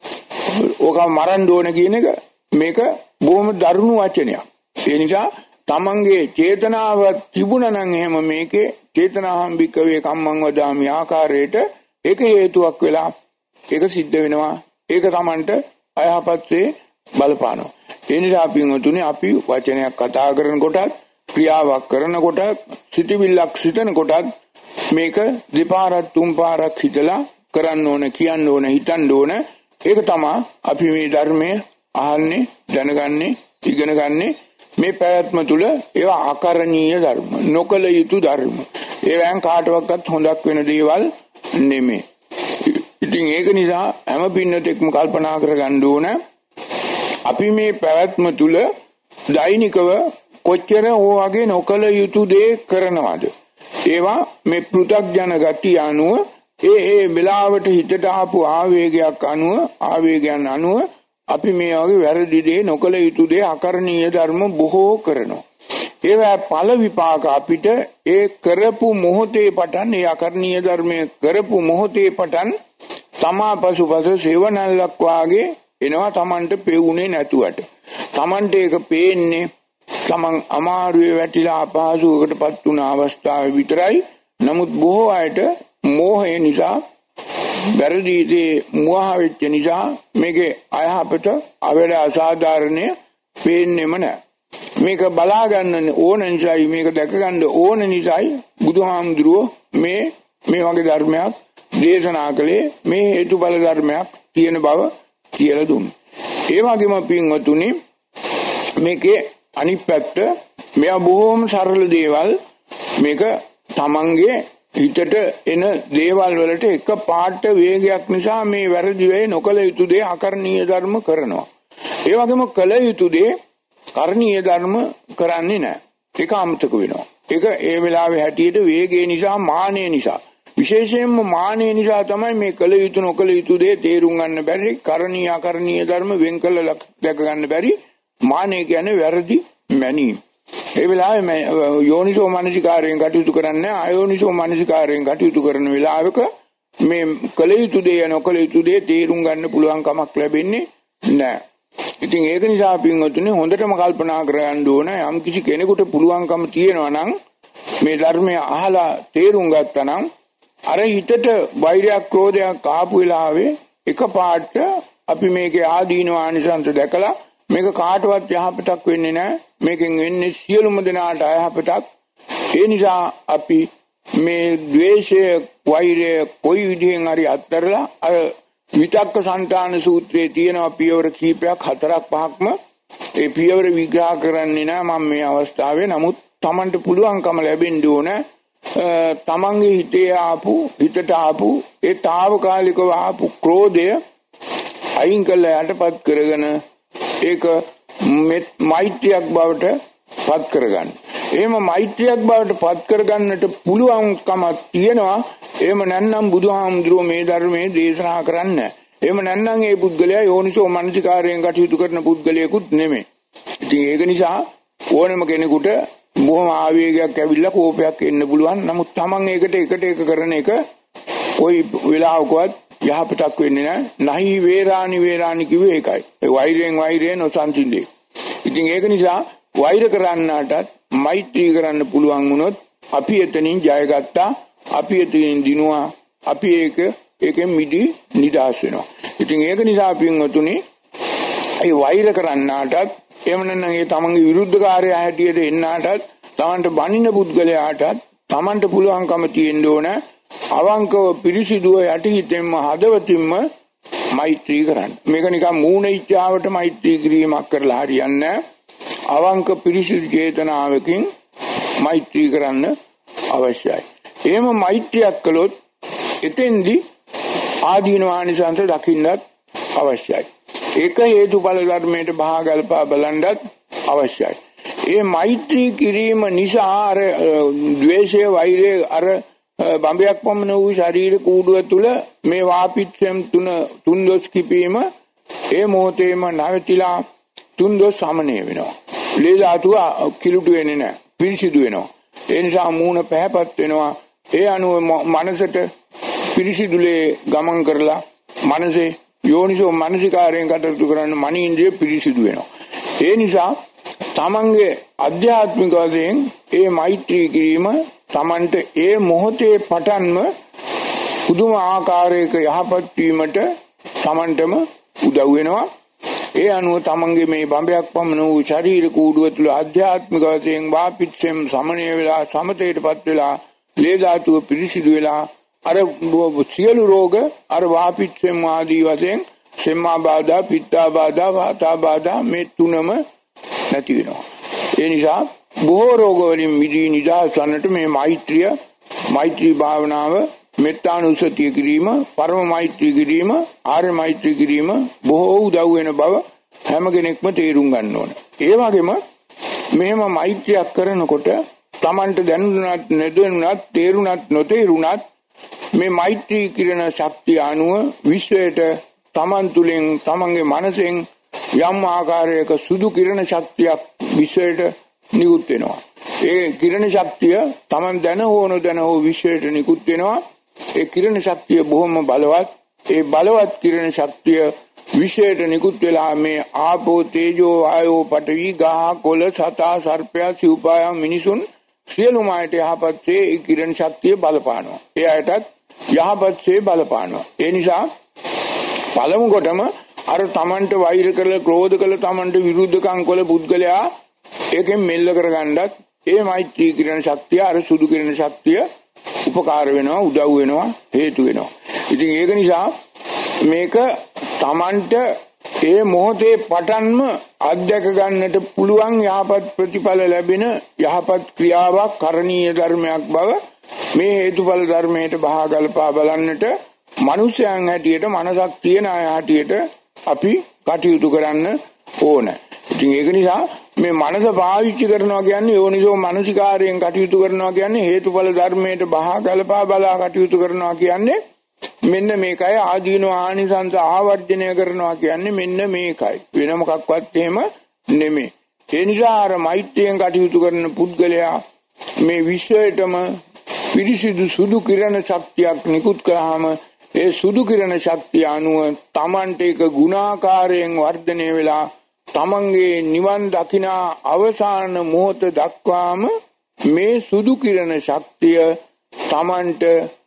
ඕක මරන්න ඕන කියන එක මේක බොහොම දරුණු වචනයක්. ඒ නිසා තමන්ගේ චේතනාව තිබුණා නම් එහෙම මේකේ චේතනාහම් බිකවේ කම්මං වදාමි ආකාරයට ඒක හේතුවක් වෙලා ඒක සිද්ධ වෙනවා. ඒක තමන්ට අයහපත්සේ බලපානවා. ඒ නිසා පින්වතුනි අපි වචනයක් කතා කරනකොටත් ක්‍රියාවක් කරනකොටත් සිතවිල්ලක් සිතනකොටත් මේක දෙපාරක් තුන් පාරක් හිතලා කරන්න ඕන කියන්න ඕන හිතන්න ඕන. ඒක තමයි අපි මේ ධර්මයේ අහන්නේ දැනගන්නේ ඉගෙන ගන්නේ. මේ පැවැත්ම තුල ඒවා ආකරණීය ධර්ම නොකල යුතු ධර්ම ඒවෙන් කාටවත් හොඳක් වෙන දේවල් නෙමෙයි. ඉතින් ඒක නිසා හැම පින්නතෙක්ම කල්පනා කරගන්න ඕන අපි මේ පැවැත්ම තුල දෛනිකව කොච්චර ඕවාගේ නොකල යුතු දේ කරනවද. ඒවා මේ පෘථග්ජන ගතිය අනුව ඒ ඒ වෙලාවට හිතට ආපු ආවේගයක් අනුව ආවේගයන් අනුව අපි මේ වගේ වැරදි දේ නොකල යුතු දේ අකරණීය ධර්ම බොහෝ කරනවා. ඒවා ඵල විපාක අපිට ඒ කරපු මොහොතේ පටන් ඒ අකරණීය ධර්මයේ කරපු මොහොතේ පටන් තමා පසුපස සේවනල්ලක් වාගේ එනවා Tamanට පෙවුනේ නැතුවට. Tamanට ඒක පේන්නේ තමන් අමාරුවේ වැටිලා අපහසුවකටපත් වුණ අවස්ථාවේ විතරයි. නමුත් බොහෝ අයට මෝහය නිසා වැරදිදී මුවා වෙච්ච නිසා මේකේ අයහපත අවේද අසාධාරණය පේන්නෙම නැහැ. මේක බලා ගන්න ඕන නිසායි මේක දැක ගන්න ඕන නිසායි බුදුහාමුදුරුවෝ මේ මේ වගේ ධර්මයක් දේශනා කළේ. මේ හේතුඵල ධර්මයක් තියෙන බව කියලා දුන්නේ. ඒ වගේම පින්වතුනි මේකේ අනිත් පැත්ත මෙයා බොහොම සරල දේවල් මේක තමන්ගේ හිතට එන දේවල් වලට එක පාට වේගයක් නිසා මේ වැරදි වේ නොකල යුතු දේ අකරණීය ධර්ම කරනවා. ඒ වගේම කල යුතු දේ කරණීය ධර්ම කරන්නේ නැහැ. ඒක අමතක වෙනවා. ඒක ඒ වෙලාවේ හැටියට වේගය නිසා මානය නිසා විශේෂයෙන්ම මානය නිසා තමයි මේ කල යුතු නොකල යුතු දේ තේරුම් ගන්න බැරි කරණීය අකරණීය ධර්ම වෙන් කළ දැක ගන්න බැරි. මානය කියන්නේ වැරදි මැනීම. ඒ වෙලාවේ යෝනිසෝ මනසිකාරයෙන් කටයුතු කරන්නේ අයෝනිසෝ මනසිකාරයෙන් කටයුතු කරන වෙලාවක මේ කල යුතු දේ නොකල යුතු දේ තේරුම් ගන්න පුළුවන් කමක් ලැබෙන්නේ නැහැ. ඉතින් ඒක නිසා පින්වතුනි හොඳටම කල්පනා කරගන්න ඕන යම් කිසි කෙනෙකුට පුළුවන්කම තියෙනවා නම් මේ ධර්මය අහලා තේරුම් ගත්තා නම් අර හිතට වෛරයක් ක්‍රෝධයක් ආපු වෙලාවේ එකපාරට අපි මේකේ ආදීනව ආනිසංස දැකලා මේක කාටවත් යහපතක් වෙන්නේ නැහැ. මේකෙන් වෙන්නේ සියලුම දෙනාට අයහපතක්. ඒ නිසා අපි මේ ද්වේෂය වෛරය කොයි විදිහෙන් හරි අත්හැරලා අර විතක්ක සංතාන සූත්‍රයේ තියෙනවා පියවර කීපයක් හතරක් පහක්ම ඒ පියවර විග්‍රහ කරන්නේ නැහැ මම මේ අවස්ථාවේ. නමුත් Tamanට පුළුවන්කම ලැබෙන්න ඕන තමන්ගේ හිතේ ආපු හිතට ආපු ඒ తాවකාලිකව ආපු ක්‍රෝධය අයින් කළා යටපත් කරගෙන ඒක මෛත්‍රියක් බවට පත් කරගන්න. එහෙම මෛත්‍රියක් බවට පත් කරගන්නට පුළුවන්කම තියෙනවා. එහෙම නැත්නම් බුදුහාමුදුරුවෝ මේ ධර්මයේ දේශනා කරන්නේ. එහෙම නැත්නම් ඒ පුද්ගලයා යෝනිසෝ මනසිකාරයෙන් කටයුතු කරන පුද්ගලයෙකුත් නෙමෙයි. ඉතින් ඒක නිසා ඕනම කෙනෙකුට බොහොම ආවේගයක් ඇවිල්ලා කෝපයක් එන්න පුළුවන්. නමුත් Taman ඒකට එකට එක කරන එක කොයි වෙලාවකවත් යහපතක් වෙන්නේ නැහැ. නහි වේරානි වේරානි කිව්වේ ඒකයි. ඒ වෛරයෙන් වෛරයෙන් නොසන්සිඳේ. ඉතින් ඒක නිසා වෛර කරන්නාටත් මෛත්‍රී කරන්න පුළුවන් වුණොත් අපි එතනින් ජයගත්තා. අපි එතනින් දිනුවා. අපි ඒක ඒකෙන් මිදි නිදහස් වෙනවා. ඉතින් ඒක නිසා පින්වතුනි ඒ වෛර කරන්නාටත් එහෙම නැත්නම් ඒ තමන්ගේ විරුද්ධකාරය හැටියට එන්නාටත් තමන්ට බනින පුද්ගලයාටත් තමන්ට පුළුවන්කම තියෙන්න ඕන අවංකව පිරිසිදුව යටිහිතෙන්ම හදවතින්ම මෛත්‍රී කරන්න. මේක නිකන් මූණ ඉච්ඡාවට මෛත්‍රී කිරීමක් කරලා හරියන්නේ නැහැ. අවංක පිරිසිදු චේතනාවකින් මෛත්‍රී කරන්න අවශ්‍යයි. එහෙම මෛත්‍රියක් කළොත් එතෙන්දී ආදීනවානිසංස දකින්නත් අවශ්‍යයි. එක හේතුඵල ධර්මයට බහා ගල්පා බලන්නත් අවශ්‍යයි. ඒ මෛත්‍රී කිරීම නිසා අර ද්වේෂය වෛරය අර බඹයක් වමන වූ ශරීර කූඩුව තුල මේ වාපිච්චම් තුන තුන් දොස් කිපීම ඒ මොහොතේම නැවතිලා තුන් දොස් සමනය වෙනවා. ලේ ධාතුව කිලුට වෙන්නේ නැහැ. පිරිසිදු වෙනවා. ඒ නිසා මූණ පැහැපත් වෙනවා. ඒ අනුව මනසට පිරිසිදුලේ ගමන් කරලා මනසේ යෝනිසෝ මනසිකාරයෙන් කටයුතු කරන්න මනින්ද්‍රිය පිරිසිදු වෙනවා. ඒ නිසා තමන්ගේ අධ්‍යාත්මික වශයෙන් ඒ මෛත්‍රී කිරීම තමන්ට ඒ මොහොතේ පටන්ම පුදුම ආකාරයක යහපත් වීමට තමන්ටම උදව් වෙනවා. ඒ අනුව තමන්ගේ මේ බඹයක් පමණ වූ ශරීර කූඩුව තුළ අධ්‍යාත්මික වශයෙන් වාපිච්චෙම් සමනය වෙලා සමතේටපත් වෙලා ලේ ධාතුව පිරිසිදු වෙලා අර සියලු රෝග අර වාපිච්චෙම් ආදී වශයෙන් සෙම්මා බාධා, පිත්තා බාධා, වාතා බාධා මේ තුනම නැති වෙනවා. ඒ නිසා බොහෝ රෝග වලින් මිදී නිදහස් වන්නට මේ මෛත්‍රිය, මෛත්‍රී භාවනාව, මෙත්තානුස්සතිය කිරීම, පරම මෛත්‍රී කිරීම, ආර්ය මෛත්‍රී කිරීම බොහෝ උදව් වෙන බව හැම කෙනෙක්ම තේරුම් ගන්න ඕන. ඒ වගේම මෙහෙම මෛත්‍රියක් කරනකොට Tamanට දැනුණත් නැදුණත් තේරුණත් නොතේරුණත් මේ මෛත්‍රී කිරණ ශක්තිය අනුව විශ්වයට Taman තුලින් Tamanගේ මනසෙන් යම් ආකාරයක සුදු කිරණ ශක්තියක් විශ්වයට නිකුත් වෙනවා. ඒ කිරණ ශක්තිය Taman දැන හෝ නොදැන හෝ විශ්වයට නිකුත් වෙනවා. ඒ කිරණ ශක්තිය බොහොම බලවත්. ඒ බලවත් කිරණ ශක්තිය විශ්වයට නිකුත් වෙලා මේ ආපෝ තේජෝ වායෝ පඨවි ගහ කොළ සතා සර්පයා සිව්පාය මිනිසුන් සියලුම අයට යහපත්සේ ඒ කිරණ ශක්තිය බලපානවා. ඒ අයටත් යහපත්සේ බලපානවා. ඒ නිසා පළමු කොටම අර Tamanට වෛර කරලා ක්‍රෝධ කළා Tamanට විරුද්ධකම් කළ පුද්ගලයා ඒකෙන් මෙල්ල කරගන්නත් ඒ මෛත්‍රී කිරණ ශක්තිය අර සුදු කිරණ ශක්තිය උපකාර වෙනවා, උදව් වෙනවා, හේතු වෙනවා. ඉතින් ඒක නිසා මේක Tamanට ඒ මොහොතේ පටන්ම අධ්‍යක් ගන්නට පුළුවන් යහපත් ප්‍රතිඵල ලැබෙන යහපත් ක්‍රියාවක්, කරණීය ධර්මයක් බව මේ හේතුඵල ධර්මයට බහා ගල්පා බලන්නට මනුෂ්‍යයන් හැටියට, මනසක් තියන අය හැටියට අපි කටයුතු කරන්න ඕන. ඉතින් ඒක නිසා මේ මනස පාවිච්චි කරනවා කියන්නේ යෝනිසෝ මනසිකාරයෙන් කටයුතු කරනවා කියන්නේ හේතුඵල ධර්මයට බහා ගලපා බලා කටයුතු කරනවා කියන්නේ මෙන්න මේකයි. ආදීනෝ ආනිසංස ආවර්ජනය කරනවා කියන්නේ මෙන්න මේකයි. වෙන මොකක්වත් එහෙම නෙමෙයි. ඒ නිසා අර මෛත්‍රියෙන් කටයුතු කරන පුද්ගලයා මේ විශ්වයටම පිරිසිදු සුදු කිරණ ශක්තියක් නිකුත් කරාම ඒ සුදු කිරණ ශක්තිය අනුව Tamante එක ගුණාකාරයෙන් වර්ධනය වෙලා තමන්ගේ නිවන් දකිනා අවසාන මොහොත දක්වාම මේ සුදු කිරණ ශක්තිය තමන්ට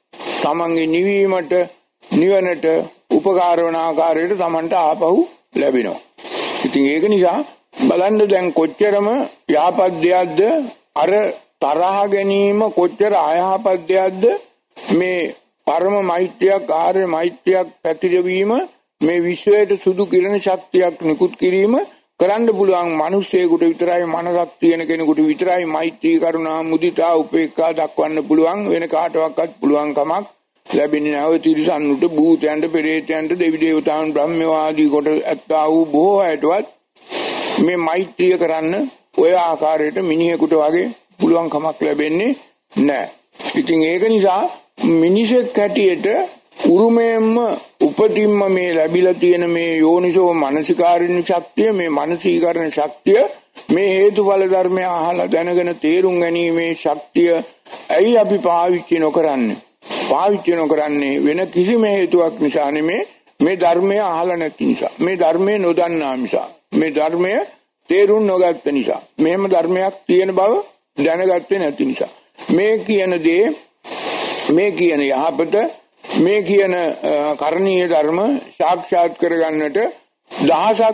තමන්ගේ නිවීමට නිවනට උපකාර වන ආකාරයට තමන්ට ආපහු ලැබෙනවා. ඉතින් ඒක නිසා බලන්න දැන් කොච්චරම යහපත් දෙයක්ද අර තරහ ගැනීම කොච්චර අයහපත් දෙයක්ද මේ පරම මෛත්‍රියක් ආර්ය මෛත්‍රියක් පැතිරවීම මේ විශ්වයට සුදු කිරණ ශක්තියක් නිකුත් කිරීම කරන්න පුළුවන් මිනිස්සෙකුට විතරයි, මනසක් තියෙන කෙනෙකුට විතරයි මෛත්‍රී කරුණා මුදිතා උපේක්ඛා දක්වන්න පුළුවන්. වෙන කාටවත් පුළුවන් කමක් ලැබෙන්නේ නැහැ. ඔය තිරිසන්නුට, භූතයන්ට, පෙරේතයන්ට, දෙවි දේවතාවුන්, බ්‍රහ්මයෝ ආදී කොට ඇත්තා වූ බොහෝ අයටවත් මේ මෛත්‍රිය කරන්න ඔය ආකාරයට මිනිහෙකුට වගේ පුළුවන් කමක් ලැබෙන්නේ නැහැ. ඉතින් ඒක නිසා මිනිසෙක් හැටියට උරුමයෙන්ම උපතින්ම මේ ලැබිලා තියෙන මේ යෝනිසෝ මනසිකාරිණ ශක්තිය, මේ මනසීකරණ ශක්තිය, මේ හේතුඵල ධර්මය අහලා දැනගෙන තේරුම් ගැනීමේ ශක්තිය ඇයි අපි පාවිච්චි නොකරන්නේ? පාවිච්චි නොකරන්නේ වෙන කිසිම හේතුවක් නිසා නෙමෙයි, මේ ධර්මය අහලා නැති නිසා, මේ ධර්මය නොදන්නා නිසා, මේ ධර්මය තේරුම් නොගත්ත නිසා, මෙහෙම ධර්මයක් තියෙන බව දැනගත්තේ නැති නිසා. මේ කියන දේ, මේ කියන යහපත, මේ කියන කරණීය ධර්ම සාක්ෂාත් කරගන්නට දහසක්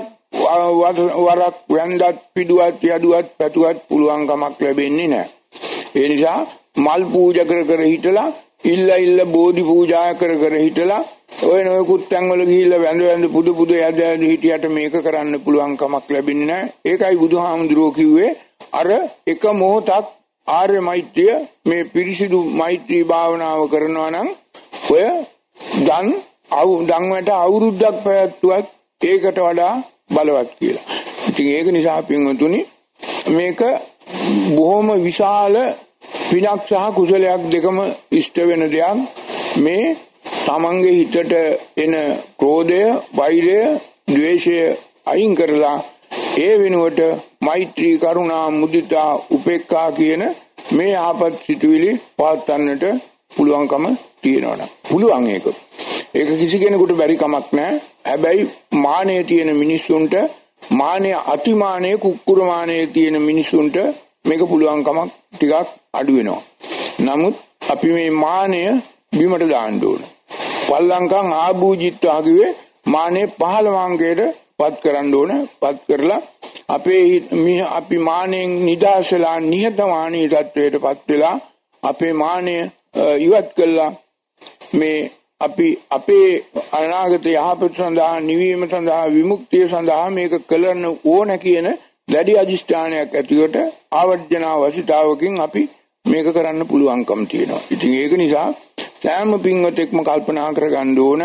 වරක් වන්දත් පිටුවත් යදුවත් පැතුවත් පුළුවන් කමක් ලැබෙන්නේ නැහැ. ඒ නිසා මල් පූජා කර කර හිටලා, ඉල්ල ඉල්ල බෝධි පූජා කර කර හිටලා, ඔය නොයෙකුත් තැන්වල ගිහිල්ලා වැඳ වැඳ පුදු පුදු යද යද හිටියට මේක කරන්න පුළුවන් කමක් ලැබෙන්නේ නැහැ. ඒකයි බුදුහාමුදුරුවෝ කිව්වේ අර එක මොහොතක් ආර්ය මෛත්‍රිය, මේ පිරිසිදු මෛත්‍රී භාවනාව කරනවා නම් ඔය දන් දන් වලට අවුරුද්දක් පැවැත්වුවත් ඒකට වඩා බලවත් කියලා. ඉතින් ඒක නිසා පින්වතුනි මේක බොහොම විශාල පිනක් සහ කුසලයක් දෙකම ඉෂ්ට වෙන දෙයක්. මේ තමන්ගේ හිතට එන ක්‍රෝධය, වෛරය, ද්වේෂය අයින් කරලා ඒ වෙනුවට මෛත්‍රී, කරුණා, මුදිතා, උපේක්ඛා කියන මේ ආපත් සිතුවිලි පවත්වන්නට පුළුවන්කම තියෙනවා. පුළුවන් ඒක. ඒක කිසි කෙනෙකුට බැරි කමක් නැහැ. හැබැයි මානය තියෙන මිනිස්සුන්ට, මානය අතිමානය, කුක්කුරමානය තියෙන මිනිස්සුන්ට මේක පුළුවන් කමක් ටිකක් අඩු වෙනවා. නමුත් අපි මේ මානය බිමට දාන්න ඕන. පල්ලංකම් ආභූජිත්වා කිව්වේ මානය පහළම අංකයට පත් කරන්න ඕන. පත් කරලා අපේ අපි මානෙන් නිදාසලා නිහතමානී තත්වයට පත් වෙලා අපේ මානය ඉවත් කළා මේ අපි අපේ අනාගත යහපත සඳහා, නිවීම සඳහා, විමුක්තිය සඳහා මේක කළන්න ඕන කියන දැඩි අධිෂ්ඨානයක් ඇතිවට ආවර්ජනා වසිතාවකින් අපි මේක කරන්න පුළුවන්කම තියෙනවා. ඉතින් ඒක නිසා සෑම පින්වතෙක්ම කල්පනා කරගන්න ඕන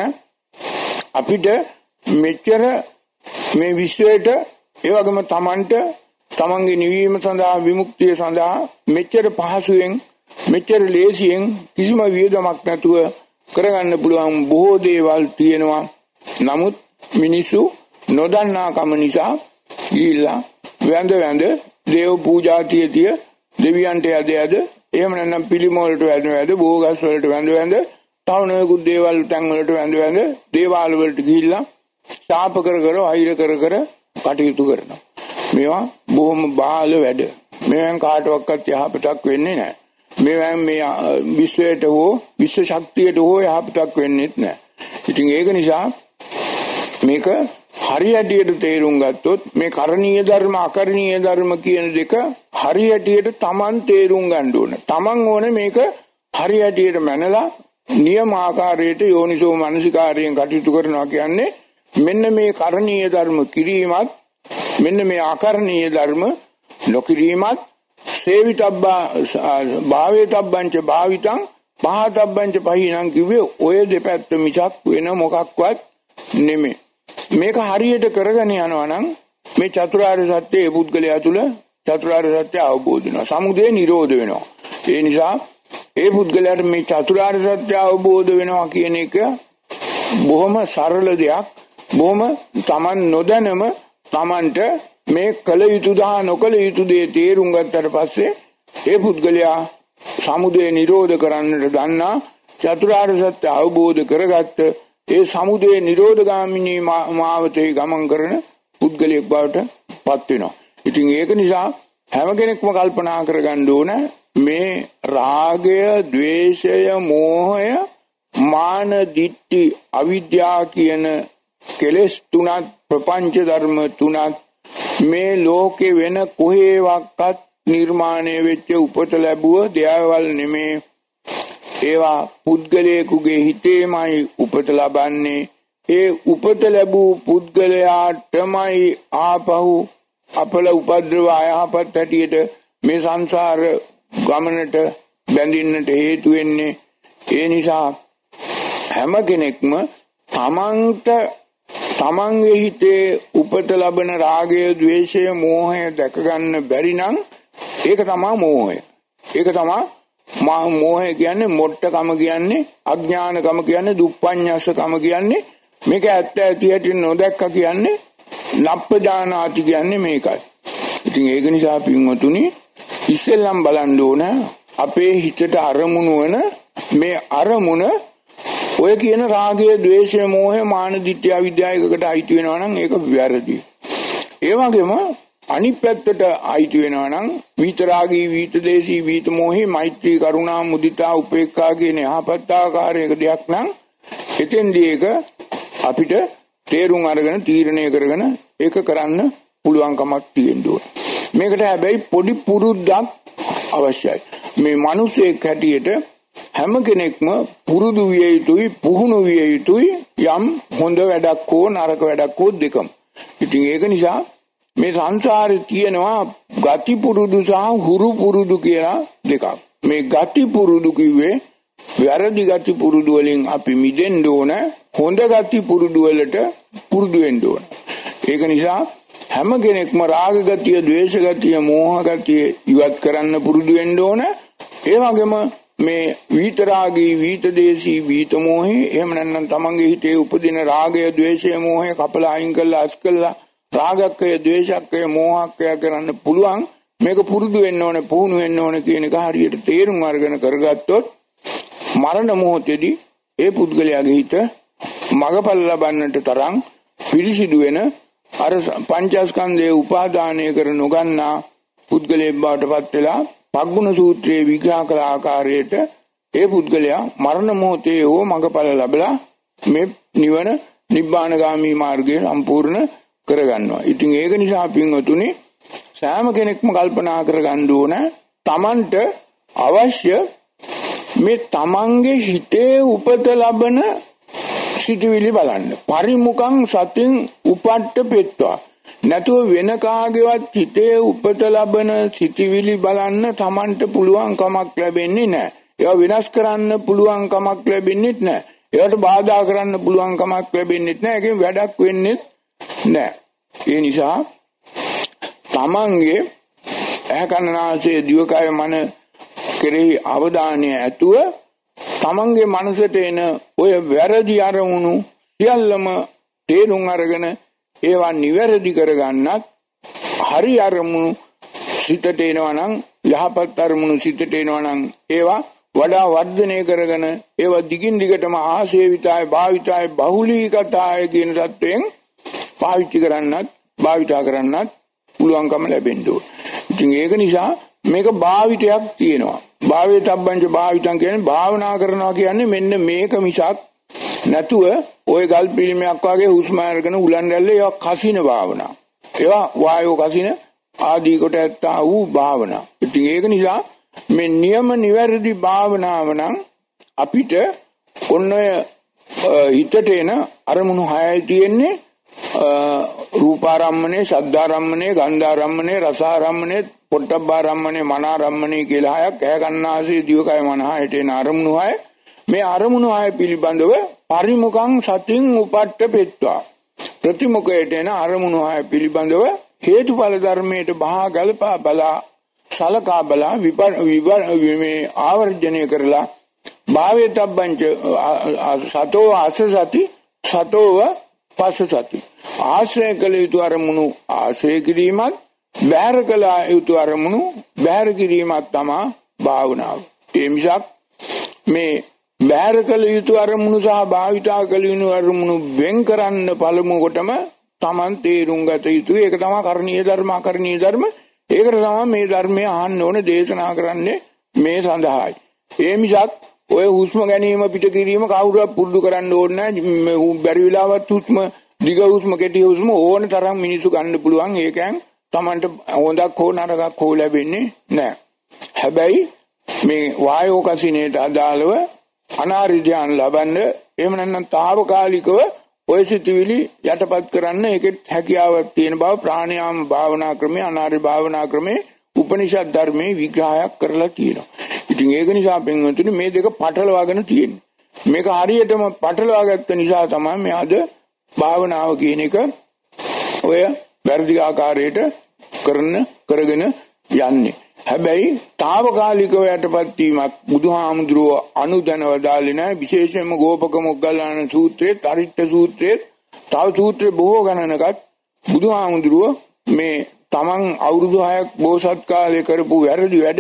අපිට මෙච්චර මේ විශ්වයට, ඒ වගේම Tamanට තමන්ගේ නිවීම සඳහා, විමුක්තිය සඳහා මෙච්චර පහසුවෙන්, මෙච්චර ලේසියෙන්, කිසිම වියදමක් නැතුව කරගන්න පුළුවන් බොහෝ දේවල් තියෙනවා. නමුත් මිනිස්සු නොදන්නා කම නිසා ගිහිල්ලා වැඳ වැඳ දේව පූජා තිය තිය දෙවියන්ට යද යද, එහෙම නැත්නම් පිළිම වලට වැඳ වැඳ, බෝගස් වලට වැඳ වැඳ, තව නොයෙකුත් දේවල් තැන් වලට වැඳ වැඳ, දේවාල වලට ගිහිල්ලා ශාප කර කර, අහිර කර කර කටයුතු කරනවා. මේවා බොහොම බාල වැඩ. මේවෙන් කාටවත් යහපතක් වෙන්නේ නැහැ. මේවෙන් මේ විශ්වයට හෝ විශ්ව ශක්තියට හෝ යහපතක් වෙන්නේ නැහැ. ඉතින් ඒක නිසා මේක හරියටියට තේරුම් ගත්තොත් මේ කරණීය ධර්ම, අකරණීය ධර්ම කියන දෙක හරියටියට Taman තේරුම් ගන්න ඕන. Taman ඕනේ මේක හරියටියට මැනලා නියම ආකාරයට යෝනිසෝ මනසිකාරයෙන් කටයුතු කරනවා කියන්නේ මෙන්න මේ කරණීය ධර්ම කිරීමත්, මෙන්න මේ අකරණීය ධර්ම නොකිරීමත්, සේවිතබ්බා භාවේතබ්බංච භාවිතං පහතබ්බංච පහිනං කිව්වේ ඔය දෙපැත්ත මිසක් වෙන මොකක්වත් නෙමෙයි. මේක හරියට කරගෙන යනවා නම් මේ චතුරාර්ය සත්‍ය ඒ පුද්ගලයා තුල චතුරාර්ය සත්‍ය අවබෝධ වෙනවා. සමුදය නිරෝධ වෙනවා. ඒ නිසා ඒ පුද්ගලයාට මේ චතුරාර්ය සත්‍ය අවබෝධ වෙනවා කියන එක බොහොම සරල දෙයක්. බොහොම Taman නොදැනම Tamanට මේ කල යුතු දා නොකල යුතු දේ තේරුම් ගත්තට පස්සේ ඒ පුද්ගලයා සමුදය නිරෝධ කරන්නට දන්නා, චතුරාර්ය සත්‍ය අවබෝධ කරගත්ත ඒ සමුදය නිරෝධගාමිනී මාවතේ ගමන් කරන පුද්ගලයෙක් බවට පත් වෙනවා. ඉතින් ඒක නිසා හැම කෙනෙක්ම කල්පනා කරගන්න ඕන මේ රාගය, ద్వේෂය, මෝහය, මාන, දිට්ඨි, අවිද්‍යාව කියන කෙලෙස් තුනත්, ප්‍රපංච ධර්ම තුනත් මේ ලෝකේ වෙන කොහේවත් නිර්මාණය වෙච්ච උපත ලැබුව දේවල් නෙමේ. ඒවා පුද්ගලයෙකුගේ හිතේමයි උපත ලබන්නේ. ඒ උපත ලැබූ පුද්ගලයාටමයි ආපහු අපල උපද්‍රව අයහපත් හැටියට මේ සංසාර ගමනට බැඳින්නට හේතු වෙන්නේ. ඒ නිසා හැම කෙනෙක්ම තමන්ට තමන්ගේ හිතේ උපත ලබන රාගය, ద్వේෂය, මෝහය දැක ගන්න බැරි නම් ඒක තමයි මෝහය. ඒක තමයි මෝහය කියන්නේ, මොට්ටකම කියන්නේ, අඥානකම කියන්නේ, දුප්පඤ්ඤාසකම කියන්නේ. මේක ඇත්ත ඇති ඇති නොදැක්ක කියන්නේ, නප්පදානාති කියන්නේ මේකයි. ඉතින් ඒක නිසා පින්වතුනි ඉස්සෙල්ලම් බලන්න ඕන අපේ හිතට අරමුණු වන මේ අරමුණ ඔය කියන රාගය, ద్వේෂය, මෝහය, මාන, දිට්ඨි, අවිද්‍යාව එකකට අයිති වෙනවා නම් ඒක වැරදි. ඒ වගේම අනිත් පැත්තට අයිති වෙනවා නම් විතරාගී, විතදේශී, විතමෝහී, මෛත්‍රී, කරුණා, මුදිතා, උපේක්ඛා කියන යහපත් ආකාරයක දෙයක් නම් එතෙන්දී ඒක අපිට තේරුම් අරගෙන තීරණය කරගෙන ඒක කරන්න පුළුවන්කමක් තියෙන්න ඕන. මේකට හැබැයි පොඩි පුරුද්දක් අවශ්‍යයි. මේ මිනිසෙක් හැටියට හැම කෙනෙක්ම පුරුදු විය යුතුයි, පුහුණු විය යුතුයි යම් හොඳ වැඩක් හෝ නරක වැඩක් හෝ දෙකම. ඉතින් ඒක නිසා මේ සංසාරේ තියෙනවා ගති පුරුදු සහ හුරු පුරුදු කියලා දෙකක්. මේ ගති පුරුදු කිව්වේ වැරදි ගති පුරුදු වලින් අපි මිදෙන්න ඕන. හොඳ ගති පුරුදු වලට පුරුදු වෙන්න ඕන. ඒක නිසා හැම කෙනෙක්ම රාග ගතිය, ද්වේෂ ගතිය, මෝහ ගතිය ඉවත් කරන්න පුරුදු වෙන්න ඕන. ඒ වගේම මේ විත රාගී, විත දේශී, විත මෝහේ එහෙම නැත්නම් තමන්ගේ හිතේ උපදින රාගය, ද්වේෂය, මෝහය කපලා අයින් කරලා අස් කරලා රාගක්කය, ද්වේෂක්කය, මෝහක්කය කරන්න පුළුවන්. මේක පුරුදු වෙන්න ඕනේ, පුහුණු වෙන්න ඕනේ කියන එක හරියට තේරුම් අරගෙන කරගත්තොත් මරණ මොහොතේදී ඒ පුද්ගලයාගේ හිත මගපල ලබන්නට තරම් පිරිසිදු වෙන අර පංචස්කන්ධයේ උපාදානය කර නොගන්නා පුද්ගලයෙක් බවට පත් වෙලා පග්ගුණ සූත්‍රයේ විග්‍රහ කළ ආකාරයට ඒ පුද්ගලයා මරණ මොහොතේ හෝ මගපල ලැබලා මේ නිවන නිබ්බානගාමී මාර්ගය සම්පූර්ණ කරගන්නවා. ඉතින් ඒක නිසා පින්වතුනි සෑම කෙනෙක්ම කල්පනා කරගන්න ඕන තමන්ට අවශ්‍ය මේ තමන්ගේ හිතේ උපත ලබන සිටිවිලි බලන්න. පරිමුඛං සතින් උපට්ඨ පෙත්වා. නැතුව වෙන කාගේවත් හිතේ උපත ලබන සිටිවිලි බලන්න තමන්ට පුළුවන් කමක් ලැබෙන්නේ නැහැ. ඒවා විනාශ කරන්න පුළුවන් කමක් ලැබෙන්නේ නැහැ. ඒවට බාධා කරන්න පුළුවන් කමක් ලැබෙන්නේ නැහැ. ඒකෙන් වැඩක් වෙන්නේ නැහැ. ඒ නිසා තමන්ගේ ඇහැ කන නාසය දිවකය මන කෙරෙහි අවධානය ඇතුව තමන්ගේ මනසට එන ඔය වැරදි අරමුණු සියල්ලම තේරුම් අරගෙන ඒවා නිවැරදි කරගන්නත්, හරි අරමුණු සිතට එනවා නම්, යහපත් අරමුණු සිතට එනවා නම් ඒවා වඩා වර්ධනය කරගෙන ඒවා දිගින් දිගටම ආශේවිතය, භාවිතය, බහුලීගතය කියන தත්වයෙන් පාවිච්චි කරන්නත්, භාවිතා කරන්නත් පුළුවන්කම ලැබෙන්න ඕන. ඉතින් ඒක නිසා මේක භාවිතයක් තියෙනවා. භාවිතබ්බංච භාවිතං කියන්නේ භාවනා කරනවා කියන්නේ මෙන්න මේක මිසක් නැතුව ওই ගල් පිළිමයක් වගේ හුස්ම අරගෙන උලන් දැල්ලේ ඒවා කසින භාවනා. ඒවා වායෝ කසින ආදී කොට ඇත්තා වූ භාවනා. ඉතින් ඒක නිසා මේ නියම නිවැරදි භාවනාව නම් අපිට ඔන්න ඔය හිතට එන අරමුණු හයයි තියෙන්නේ. රූපාරම්මනේ, ශබ්දාරම්මනේ, ගන්ධාරම්මනේ, රසාරම්මනේ, පොට්ටබ්බාරම්මනේ, මනාරම්මනේ කියලා හයක්. ඇහැ කන්නාසය දිවකය මනහයට එන අරමුණු හය. මේ අරමුණු හය පිළිබඳව පරිමුඛං සතින් උපට්ඨ පෙත්වා. ප්‍රතිමුඛයට එන අරමුණු හය පිළිබඳව හේතුඵල ධර්මයට බහා ගල්පා බලා සලකා බලා මේ ආවර්ජනය කරලා භාවේතබ්බංච සතෝ ආසසති සතෝව පස්සසති. ආශ්‍රය කළ යුතු අරමුණු ආශ්‍රය කිරීමත්, බැහැර කළ යුතු අරමුණු බැහැර කිරීමත් තමයි භාවනාව. ඒ මිසක් මේ බැහැර කළ යුතු අරමුණු සහ භාවිතා කළ යුතු අරමුණු වෙන් කරන්න පළමු කොටම Taman තේරුම් ගත යුතුයි. ඒක තමයි කරණීය ධර්ම, අකරණීය ධර්ම. ඒකට තමයි මේ ධර්මය අහන්න ඕනේ, දේශනා කරන්නේ මේ සඳහායි. ඒ මිසක් ඔය හුස්ම ගැනීම පිට කිරීම කවුරුත් පුරුදු කරන්න ඕනේ නැහැ. බැරි වෙලාවත් හුස්ම දිග හුස්ම කෙටි හුස්ම ඕන තරම් මිනිස්සු ගන්න පුළුවන්. ඒකෙන් Tamanට හොඳක් හෝ නරකක් හෝ ලැබෙන්නේ නැහැ. හැබැයි මේ වායෝ කසිනේට අදාළව අනාරි ධ්‍යාන ලබන්න, එහෙම නැත්නම් తాවකාලිකව ඔය සිතුවිලි යටපත් කරන්න ඒකෙත් හැකියාවක් තියෙන බව ප්‍රාණයාම භාවනා ක්‍රමයේ, අනාරි භාවනා ක්‍රමයේ උපනිෂද් ධර්මයේ විග්‍රහයක් කරලා තියෙනවා. ඉතින් ඒක නිසා පින්වතුනි මේ දෙක පටලවාගෙන තියෙන්නේ. මේක හරියටම පටලවා ගත්ත නිසා තමයි මේ අද භාවනාව කියන එක ඔය වැරදි ආකාරයට කරන කරගෙන යන්නේ. හැබැයි తాවකාලිකව යටපත් වීමක් බුදුහාමුදුරුව අනුදැන වදාළේ නැහැ. විශේෂයෙන්ම ගෝපක මොග්ගල්ලාන සූත්‍රයේ, තරිට්ඨ සූත්‍රයේ, තව සූත්‍ර බොහෝ ගණනකට බුදුහාමුදුරුව මේ තමන් අවුරුදු හයක් බෝසත් කාලේ කරපු වැරදි වැඩ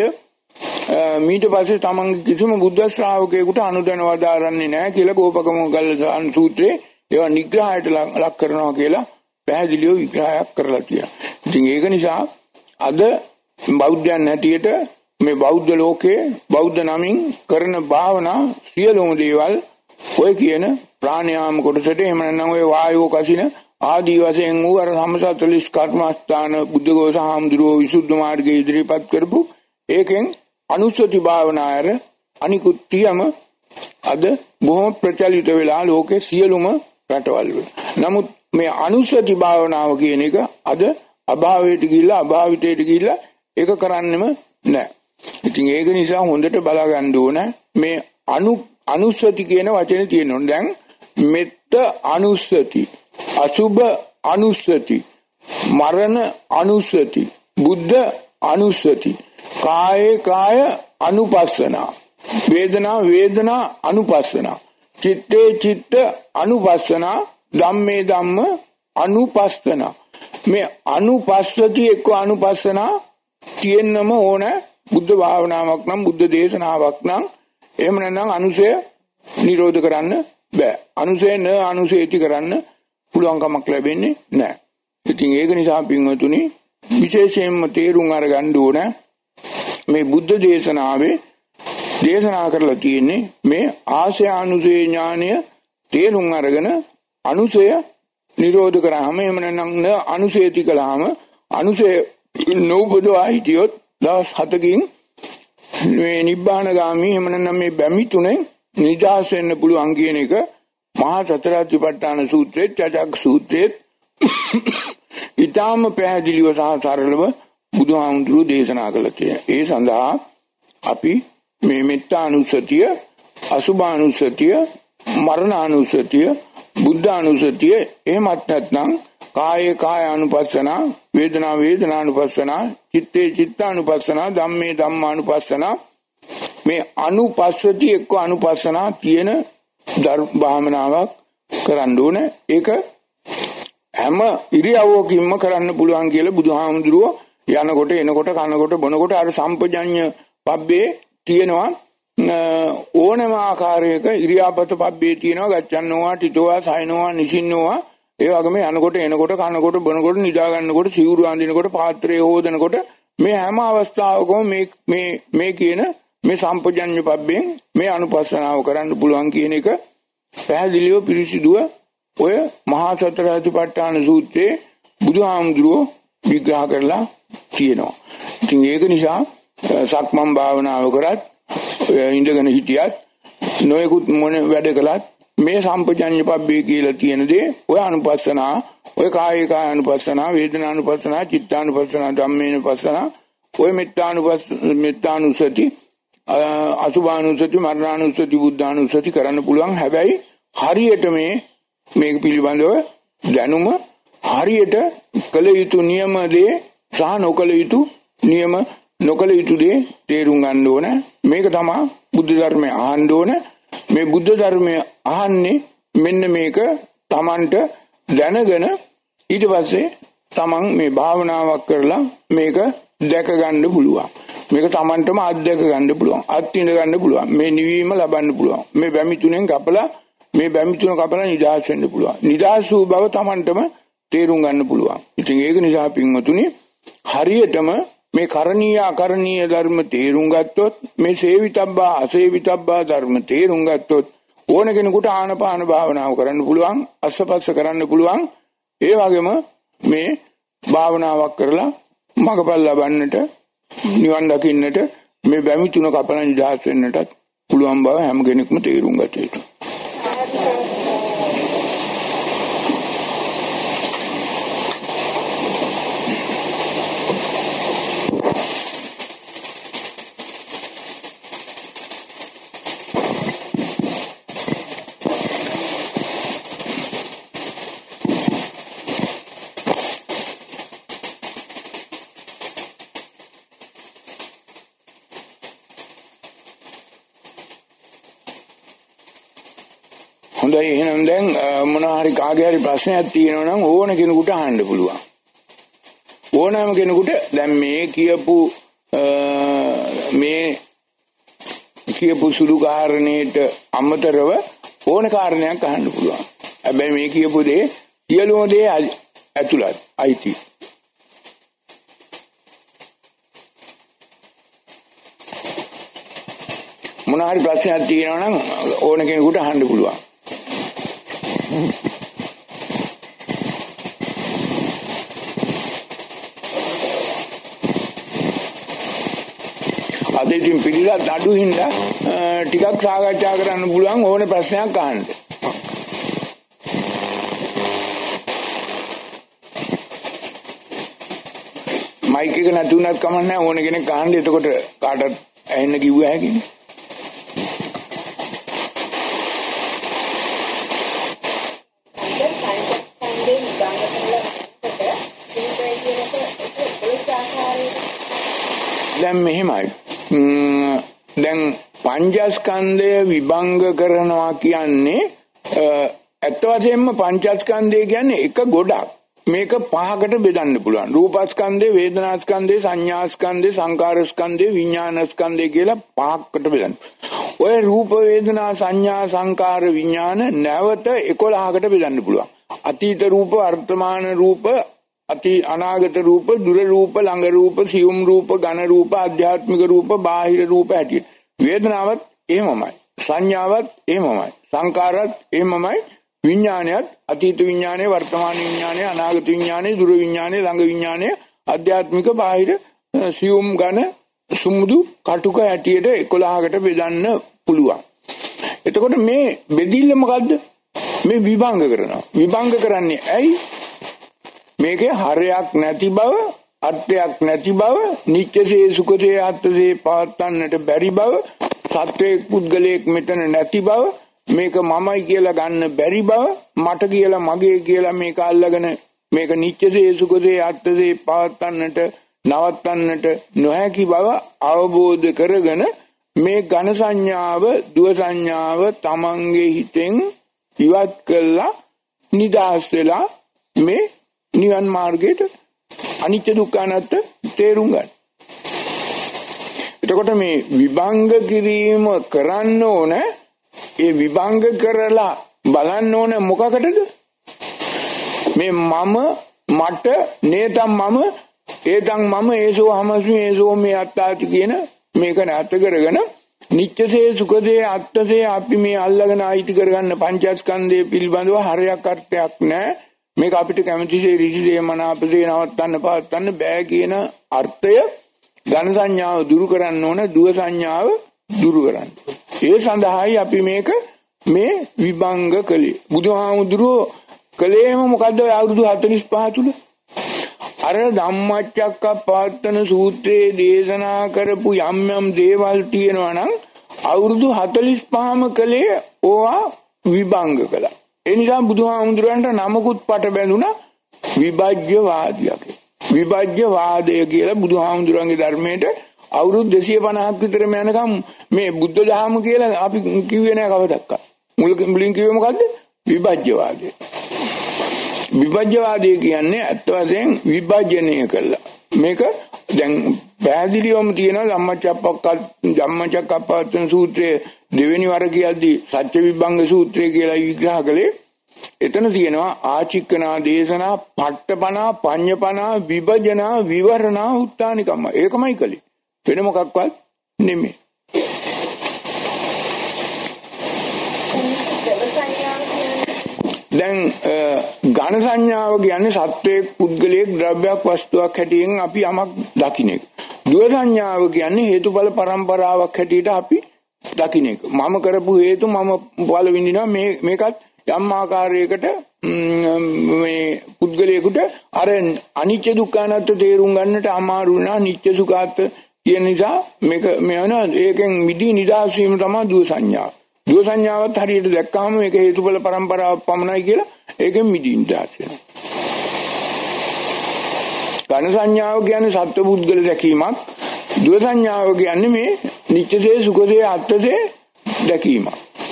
ඊට පස්සේ තමන්ගේ කිසිම බුද්ධ ශ්‍රාවකයෙකුට අනුදැන වදාරන්නේ නැහැ කියලා ගෝපක මොග්ගල්ලාන සූත්‍රයේ ඒවා නිග්‍රහයට ලක් කරනවා කියලා පැහැදිලිව විග්‍රහයක් කරලා තියෙනවා. ඉතින් ඒක නිසා අද බෞද්ධයන් හැටියට මේ බෞද්ධ ලෝකයේ බෞද්ධ නමින් කරන භාවනා සියලුම දේවල් ඔය කියන ප්‍රාණයාම කොටසට, එහෙම නැත්නම් ඔය වායෝ කසින ආදී වශයෙන් වූ අර සම්සතලිස් කර්මස්ථාන බුද්ධඝෝෂ හාමුදුරුවෝ විසුද්ධි මාර්ගයේ ඉදිරිපත් කරපු ඒකෙන් අනුස්සති භාවනායර අනිකුත් තියම අද බොහොම ප්‍රචලිත වෙලා ලෝකේ සියලුම රටවල් වල. නමුත් මේ අනුස්සති භාවනාව කියන එක අද අභාවයට ගිහිල්ලා අභාවිතයට ගිහිල්ලා ඒක කරන්නෙම නැහැ. ඉතින් ඒක නිසා හොඳට බලා ගන්න ඕන මේ අනු අනුස්සති කියන වචනේ තියෙනවා. දැන් මෙත්ත අනුස්සති, අසුභ අනුස්සති, මරණ අනුස්සති, බුද්ධ අනුස්සති, කායේ කාය අනුපස්සනා, වේදනා වේදනා අනුපස්සනා, චිත්තේ චිත්ත අනුපස්සනා, ධම්මේ ධම්ම අනුපස්සනා. මේ අනුපස්සති එක්ක අනුපස්සනා තියෙන්නම ඕන. බුද්ධ භාවනාවක් නම්, බුද්ධ දේශනාවක් නම්, එහෙම නැත්නම් අනුසය නිරෝධ කරන්න බෑ. අනුසය න අනුසයති කරන්න පුළුවන් කමක් ලැබෙන්නේ නැහැ. ඉතින් ඒක නිසා පින්වතුනි විශේෂයෙන්ම තේරුම් අරගන්න ඕන මේ බුද්ධ දේශනාවේ දේශනා කරලා තියෙන්නේ මේ ආශය අනුසය ඥානය තේරුම් අරගෙන අනුසය නිරෝධ කරාම, එහෙම නැත්නම් න අනුසයති කළාම, අනුසය නෝබදවා හිටියොත් දවස් හතකින් මේ නිබ්බානගාමී, එහෙම නැත්නම් මේ බැමි තුනෙන් නිදහස් වෙන්න පුළුවන් කියන එක මහා සතරාතිපට්ඨාන සූත්‍රයේ, චජක් සූත්‍රයේ ඊටාම පැහැදිලිව සහ සරලව බුදුහාමුදුරුවෝ දේශනා කළා තියෙනවා. ඒ සඳහා අපි මේ මෙත්තානුස්සතිය, අසුභානුස්සතිය, මරණානුස්සතිය, බුද්ධානුස්සතිය, එහෙමත් නැත්නම් කායේ කාය අනුපස්සනා, වේදනා වේදනානුපස්සනා, චිත්තේ චිත්තානුපස්සනා, ධම්මේ ධම්මානුපස්සනා, මේ අනුපස්සති එක්ක අනුපස්සනා තියෙන ධර්ම භාවනාවක් කරන්න ඕන. ඒක හැම ඉරියව්වකින්ම කරන්න පුළුවන් කියලා බුදුහාමුදුරුවෝ යනකොට එනකොට කනකොට බොනකොට අර සම්පජඤ්ඤ පබ්බේ තියෙනවා. ඕනෑම ආකාරයක ඉරියාපත පබ්බේ තියෙනවා. ගච්ඡන්නෝවා, තිතෝවා, සයනෝවා, නිසින්නෝවා. ඒ වගේම යනකොට එනකොට කනකොට බොනකොට නිදා ගන්නකොට සිවුරු අඳිනකොට පාත්‍රය හොදනකොට මේ හැම අවස්ථාවකම මේ මේ මේ කියන මේ සම්පජඤ්ඤ පබ්බෙන් මේ අනුපස්සනාව කරන්න පුළුවන් කියන එක පැහැදිලිව පිරිසිදුව ඔය මහා සතරාතිපට්ඨාන සූත්‍රයේ බුදුහාමුදුරුවෝ විග්‍රහ කරලා තියෙනවා. ඉතින් ඒක නිසා සක්මන් භාවනාව කරත්, ඉඳගෙන හිටියත්, නොයෙකුත් මොන වැඩ කළත් මේ සම්පජඤ්ඤ පබ්බේ කියලා තියෙන දේ ඔය අනුපස්සනා, ඔය කායේ කාය අනුපස්සනා, වේදනානුපස්සනා, චිත්තානුපස්සනා, ධම්මේනුපස්සනා, ඔය මෙත්තානුපස්ස මෙත්තානුසති, අසුභානුසති, මරණානුසති, බුද්ධානුසති කරන්න පුළුවන්. හැබැයි හරියට මේ මේක පිළිබඳව දැනුම, හරියට කළ යුතු නියම දේ සහ නොකළ යුතු නියම නොකළ යුතු දේ තේරුම් ගන්න ඕන. මේක තමයි බුද්ධ ධර්මය අහන්න ඕන. මේ බුද්ධ ධර්මය අහන්නේ මෙන්න මේක Tamanට දැනගෙන ඊට පස්සේ Taman මේ භාවනාවක් කරලා මේක දැක ගන්න පුළුවන්. මේක Tamanටම අත්දැක ගන්න පුළුවන්. අත්විඳ ගන්න පුළුවන්. මේ නිවීම ලබන්න පුළුවන්. මේ බැමි තුනෙන් කපලා මේ බැමි තුන කපලා නිදහස් වෙන්න පුළුවන්. නිදහස් වූ බව Tamanටම තේරුම් ගන්න පුළුවන්. ඉතින් ඒක නිසා පින්වතුනි හරියටම මේ කරණීය අකරණීය ධර්ම තේරුම් ගත්තොත්, මේ සේවිතබ්බා අසේවිතබ්බා ධර්ම තේරුම් ගත්තොත් ඕන කෙනෙකුට ආනපාන භාවනාව කරන්න පුළුවන්, අස්සපස්ස කරන්න පුළුවන්. ඒ වගේම මේ භාවනාවක් කරලා මඟපල් ලබන්නට, නිවන් දකින්නට, මේ බැමි තුන කපලා නිදහස් වෙන්නටත් පුළුවන් බව හැම කෙනෙක්ම තේරුම් ගත යුතුයි. හොඳයි, එහෙනම් දැන් මොනවා හරි කාගේ හරි ප්‍රශ්නයක් තියෙනවා නම් ඕන කෙනෙකුට අහන්න පුළුවන්. ඕනෑම කෙනෙකුට දැන් මේ කියපු මේ කියපු සුළු කාරණේට අමතරව ඕන කාරණයක් අහන්න පුළුවන්. හැබැයි මේ කියපු දේ සියලුම දේ ඇතුළත් අයිති. මොනවා හරි ප්‍රශ්නයක් තියෙනවා නම් ඕන කෙනෙකුට අහන්න පුළුවන්. අද ඉතින් පිළිලත් අඩු හින්දා ටිකක් සාකච්ඡා කරන්න පුළුවන් ඕන ප්‍රශ්නයක් අහන්න. මයික් එක නැතුණත් කමක් නැහැ, ඕන කෙනෙක් අහන්න. එතකොට කාටත් ඇහෙන්න කිව්ව හැකිනේ. දැන් මෙහෙමයි. දැන් පංචස්කන්ධය විභංග කරනවා කියන්නේ ඇත්ත වශයෙන්ම පංචස්කන්ධය කියන්නේ එක ගොඩක්. මේක පහකට බෙදන්න පුළුවන්. රූපස්කන්ධය, වේදනාස්කන්ධය, සංඥාස්කන්ධය, සංකාරස්කන්ධය, විඥානස්කන්ධය කියලා පහකට බෙදන්න. ඔය රූප, වේදනා, සංඥා, සංකාර, විඥාන නැවත එකොළහකට බෙදන්න පුළුවන්. අතීත රූප, වර්තමාන රූප, අති අනාගත රූප, දුර රූප, ළඟ රූප, සියුම් රූප, ඝන රූප, ආධ්‍යාත්මික රූප, බාහිර රූප හැටියට. වේදනාවත් එහෙමමයි. සංඥාවත් එහෙමමයි. සංකාරත් එහෙමමයි. විඥානයත් අතීත විඥානය, වර්තමාන විඥානය, අනාගත විඥානය, දුර විඥානය, ළඟ විඥානය, ආධ්‍යාත්මික, බාහිර, සියුම්, ඝන, සුමුදු, කටුක හැටියට එකොළහකට බෙදන්න පුළුවන්. එතකොට මේ බෙදිල්ල මොකද්ද? මේ විභංග කරනවා. විභංග කරන්නේ ඇයි? මේකේ හරයක් නැති බව, අර්ථයක් නැති බව, නිත්‍යසේ සුඛසේ ආත්මසේ පවත්න්නට බැරි බව, සත්වයේ පුද්ගලයෙක් මෙතන නැති බව, මේක මමයි කියලා ගන්න බැරි බව, මට කියලා මගේ කියලා මේක අල්ලගෙන මේක නිත්‍යසේ සුඛසේ ආත්මසේ පවත්න්නට නවත්තන්නට නොහැකි බව අවබෝධ කරගෙන මේ ඝන සංඥාව, දුව සංඥාව තමන්ගේ හිතෙන් ඉවත් කළා, නිදහස් වෙලා මේ නිවන් මාර්ගයට අනිත්‍ය දුක්ඛ අනාත්ම තේරුම් ගන්න. එතකොට මේ විභංග කිරීම කරන්න ඕන. ඒ විභංග කරලා බලන්න ඕන මොකකටද? මේ මම, මට, නේතම් මම, ඒතම් මම, ඒසෝ හමස්මි, ඒසෝ මේ අත්තාති කියන මේක නැත කරගෙන නිත්‍යසේ සුඛසේ අත්තසේ අපි මේ අල්ලගෙන ආයිති කරගන්න පංචස්කන්ධය පිළිබඳව හරයක් අර්ථයක් නැහැ. මේක අපිට කැමතිසේ ඍෂිසේ මනාපසේ නවත්තන්න පවත්තන්න බෑ කියන අර්ථය ඝන සංඥාව දුරු කරන්න ඕන, දුව සංඥාව දුරු කරන්න. ඒ සඳහායි අපි මේක මේ විභංග කළේ. බුදුහාමුදුරුවෝ කළේම මොකද්ද? අවුරුදු හතළිස් පහ තුල අර ධම්මචක්කප්පවත්තන සූත්‍රයේ දේශනා කරපු යම් යම් දේවල් තියෙනවා නම් අවුරුදු හතළිස් පහම කළේ ඕවා විභංග කළා. ඒ නිසා බුදුහාමුදුරන්ට නමකුත් පට බැඳුණා විභජ්‍යවාදියා. විභජ්‍යවාදය කියලා බුදුහාමුදුරන්ගේ ධර්මයට අවුරුදු දෙසිය පනහක් විතර යනකම් මේ බුද්ධ ධර්ම කියලා අපි කිව්වේ නෑ කවදාවත්. මුලින් කිව්වේ මොකද්ද? විභජ්‍යවාදය. විභජ්‍යවාදය කියන්නේ අත් වශයෙන් විභජනය කළා. මේක දැන් පැහැදිලිවම තියෙනවා ධම්මචක්කප්ප ධම්මචක්කප්පවත්තන සූත්‍රයේ දෙවෙනි වර කියද්දී සත්‍ය විභංග සූත්‍රය කියලා විග්‍රහ කළේ. එතන තියෙනවා ආචික්කනා දේශනා, පට්ඨපනා, පඤ්ඤපනා, විභජනා, විවරණා, උත්තානිකම්ම. ඒකමයි කළේ. වෙන මොකක්වත් නෙමෙයි. දැන් ඝන සංඥාව කියන්නේ සත්වයේ පුද්ගලයේ ද්‍රව්‍යයක් වස්තුවක් හැටියෙන් අපි යමක් දකින්න එක. දුව සංඥාව කියන්නේ හේතුඵල පරම්පරාවක් හැටියට අපි දකින්න එක. මම කරපු හේතු මම ඵල විඳිනවා. මේ මේකත් යම් ආකාරයකට මේ පුද්ගලයෙකුට අර අනිත්‍ය දුක්ඛ අනාත්ම තේරුම් ගන්නට අමාරු වෙනා නිත්‍ය සුඛාත් කියන නිසා මේක මෙවන ඒකෙන් මිදී නිදහස් වීම තමයි දුව සංඥාව. දුව සංඥාවත් හරියට දැක්කම මේක හේතුඵල පරම්පරාවක් පමණයි කියලා ඒකෙන් මිදී නිදහස් වෙනවා. ඝන සංඥාව කියන්නේ සත්ව පුද්ගල දැකීමක්. දුව සංඥාව කියන්නේ මේ නිත්‍යසේ සුඛසේ අත්සේ දැකීමක්.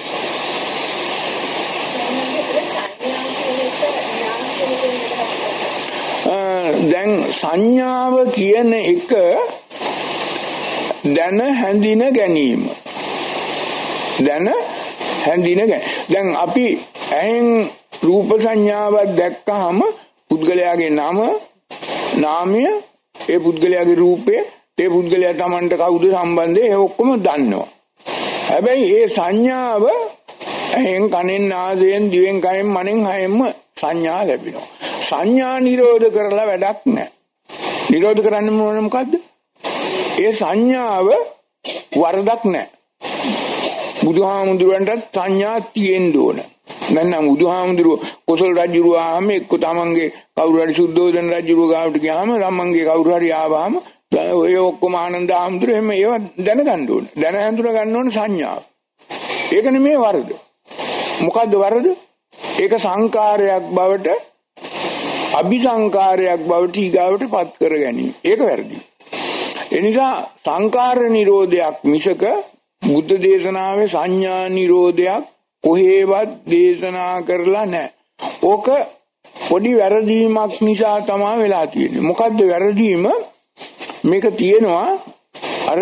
දැන් සංඥාව කියන එක දැන හැඳින ගැනීම. දැන හැඳින ගැනීම. දැන් අපි ඇහෙන් රූප සංඥාවක් දැක්කහම පුද්ගලයාගේ නම, නාමය, ඒ පුද්ගලයාගේ රූපය, ඒ පුද්ගලයා Tamanට කවුද සම්බන්ධය, ඒ ඔක්කොම දන්නවා. හැබැයි ඒ සංඥාව ඇහෙන්, කනෙන්, නාසයෙන්, දිවෙන්, කයෙන්, මනෙන් හයෙන්ම සංඥා ලැබෙනවා. සංඥා නිරෝධ කරලා වැඩක් නැහැ. නිරෝධ කරන්න ඕන මොකද්ද? ඒ සංඥාව වරදක් නැහැ. බුදුහාමුදුරන්ට සංඥා තියෙන්න ඕන. නැත්නම් බුදුහාමුදුරුව කොසල් රජුව ආවම එක්ක තමන්ගේ කවුරු හරි සුද්ධෝදන රජුව ගාවට ගියාම රම්මන්ගේ කවුරු හරි ආවම ඔය ඔක්කොම ආනන්ද ආමුදුර එහෙම ඒව දැනගන්න ඕන. දැන හඳුනා ගන්න ඕන සංඥාව. ඒක නෙමෙයි වරද. මොකද්ද වරද? ඒක සංකාරයක් බවට, අபிසංකාරයක් බවට ඊගාවට පත් කර ගැනීම. ඒක වැරදි. එනිසා සංකාර නිරෝධයක් මිසක බුද්ධ දේශනාවේ සංඥා නිරෝධයක් කොහේවත් දේශනා කරලා නැහැ. ඕක පොඩි වැරදීමක් නිසා තමයි වෙලා තියෙන්නේ. මොකද්ද වැරදීම? මේක තියෙනවා අර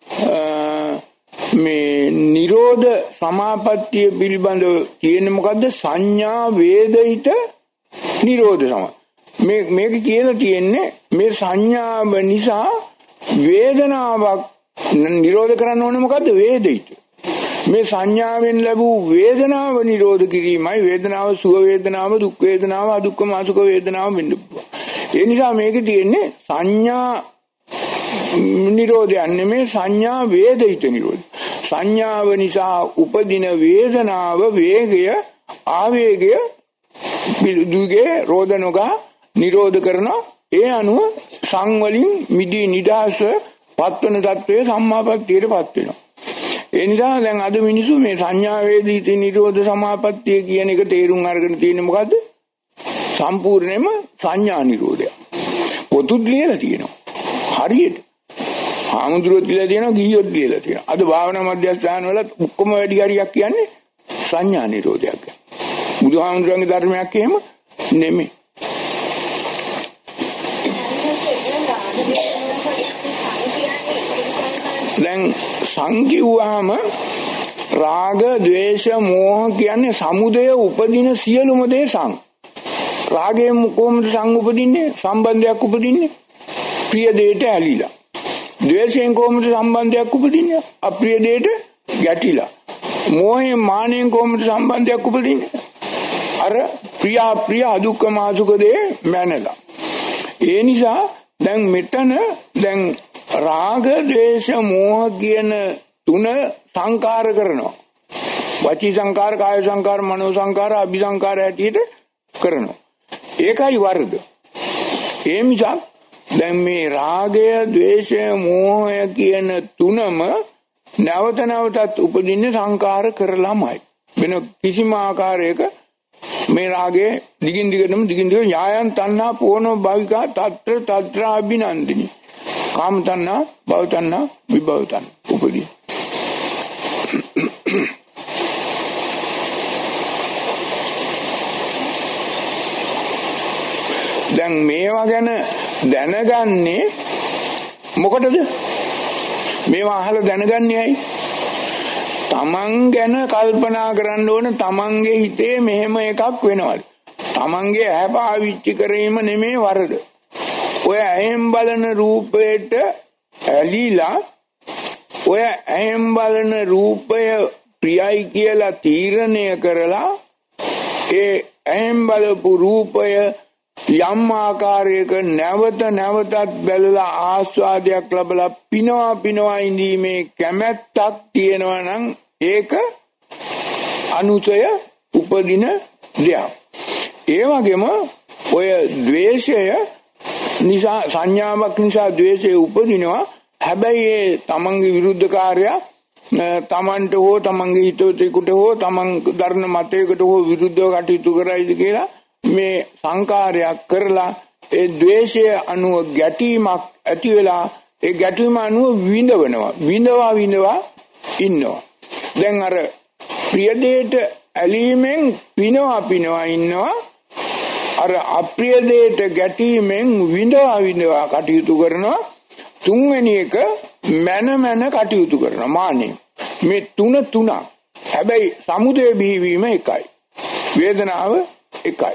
මේ නිරෝධ සමාපත්තිය පිළිබඳව තියෙන මොකද්ද? සංඥා වේදිත නිරෝධ සම. මේ මේක කියලා තියෙන්නේ මේ සංඥාව නිසා වේදනාවක් නිරෝධ කරන්න ඕනේ. මොකද්ද? වේදිත. මේ සංඥාවෙන් ලැබූ වේදනාව නිරෝධ කිරීමයි. වේදනාව සුව වේදනාව, දුක් වේදනාව, අදුක්ඛම අසුඛ වේදනාව වෙන්න පුළුවන්. ඒ නිසා මේකේ තියෙන්නේ සංඥා නිරෝධය නෙමෙයි, සංඥා වේදිත නිරෝධය. සංඥාව නිසා උපදින වේදනාව වේගය ආවේගය දුගේ රෝධනෝගා නිරෝධ කරනවා. ඒ අනුව සංවලින් මිදී නිදාස පත්වන තත්වයේ සම්මාපත්තියටපත් වෙනවා. ඒ නිසා දැන් අද මිනිස්සු මේ සංඥා වේදිත නිරෝධ සමාපත්තිය කියන එක තේරුම් අරගෙන තියෙන්නේ මොකද්ද? සම්පූර්ණයෙන්ම සංඥා නිරෝධය. පොතුත් ලියලා තියෙනවා. හරියට. ආමුද්‍රොත් ලියලා තියෙනවා, ගිහියොත් ලියලා තියෙනවා. අද භාවනා මධ්‍යස්ථාන වල ඔක්කොම වැඩි හරියක් කියන්නේ සංඥා නිරෝධයක්. බුදුහාමුදුරන්ගේ ධර්මයක් එහෙම නෙමෙයි. දැන් සංකිව්වහම රාග, ద్వේෂ, මෝහ කියන්නේ සමුදය උපදින සියලුම දේ සං. රාගයෙන් කොහොමද සං උපදින්නේ? සම්බන්ධයක් උපදින්නේ ප්‍රිය දෙයට ඇලිලා. ද්වේෂයෙන් කොහොමද සම්බන්ධයක් උපදින්නේ? අප්‍රිය දෙයට ගැටිලා. මෝහයෙන් මානෙන් කොහොමද සම්බන්ධයක් උපදින්නේ? අර ප්‍රිය අප්‍රිය අදුක්ඛම අසුඛ දේ මැනලා. ඒ නිසා දැන් මෙතන දැන් රාග, ද්වේෂ, මෝහ කියන තුන සංකාර කරනවා. වචී සංකාර, කාය සංකාර, මනෝ සංකාර, අභිසංකාර හැටියට කරනවා. ඒකයි වරද. ඒ නිසා දැන් මේ රාගය, ද්වේෂය, මෝහය කියන තුනම නැවත නැවතත් උපදින්නේ සංකාර කරලාමයි. වෙන කිසිම ආකාරයක මේ රාගයේ දිගින් දිගටම දිගින් දිගට යායන් තණ්හා පෝනෝ භවිකා తත්‍ර తත්‍ර අභිනන්දිනි. කාම තණ්හා, භව තණ්හා, විභව තණ්හා උපදී. දැන් මේවා ගැන දැනගන්නේ මොකටද? මේවා අහලා දැනගන්නේ ඇයි? තමන් ගැන කල්පනා කරන්න ඕන. තමන්ගේ හිතේ මෙහෙම එකක් වෙනවද? තමන්ගේ ඇහැ පාවිච්චි කිරීම නෙමෙයි වරද. ඔය ඇහෙන් බලන රූපයට ඇලිලා ඔය ඇහෙන් බලන රූපය ප්‍රියයි කියලා තීරණය කරලා ඒ ඇහෙන් බලපු රූපය යම් ආකාරයක නැවත නැවතත් බැලලා ආස්වාදයක් ලැබලා පිනවා පිනවා ඉඳීමේ කැමැත්තක් තියෙනවා නම් ඒක අනුසය උපදින දෙයක්. ඒ වගේම ඔය ද්වේෂය නිසා සංඥාවක් නිසා ද්වේෂය උපදිනවා. හැබැයි ඒ තමන්ගේ විරුද්ධකාරයා තමන්ට හෝ තමන්ගේ හිතවතෙකුට හෝ තමන් දරන මතයකට හෝ විරුද්ධව කටයුතු කරයිද කියලා මේ සංකාරයක් කරලා ඒ ද්වේෂය අනුව ගැටීමක් ඇති වෙලා ඒ ගැටීම අනුව විඳවනවා. විඳවා විඳවා ඉන්නවා. දැන් අර ප්‍රිය දෙයට ඇලීමෙන් පිනවා පිනවා ඉන්නවා. අර අප්‍රිය දෙයට ගැටීමෙන් විඳවා විඳවා කටයුතු කරනවා. තුන්වෙනි එක මන මන කටයුතු කරනවා. මානෙ. මේ තුන තුනක්. හැබැයි සමුදය බිහිවීම එකයි. වේදනාව එකයි.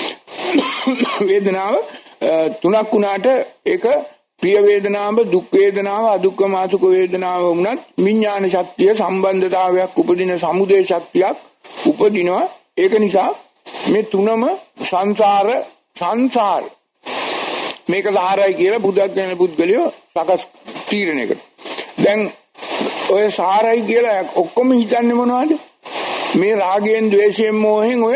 වේදනාව තුනක් වුණාට ඒක ප්‍රිය වේදනාව, දුක් වේදනාව, අදුක්ඛම අසුඛ වේදනාව වුණත් විඥාන ශක්තිය සම්බන්ධතාවයක් උපදින සමුදය ශක්තියක් උපදිනවා. ඒක නිසා මේ තුනම සංසාර සංසාර මේක සාරයි කියලා බුද්ධ ඥාන පුද්ගලයෝ සකස් තීරණය කරනවා. දැන් ඔය සාරයි කියලා ඔක්කොම හිතන්නේ මොනවද? මේ රාගයෙන්, ද්වේෂයෙන්, මෝහෙන් ඔය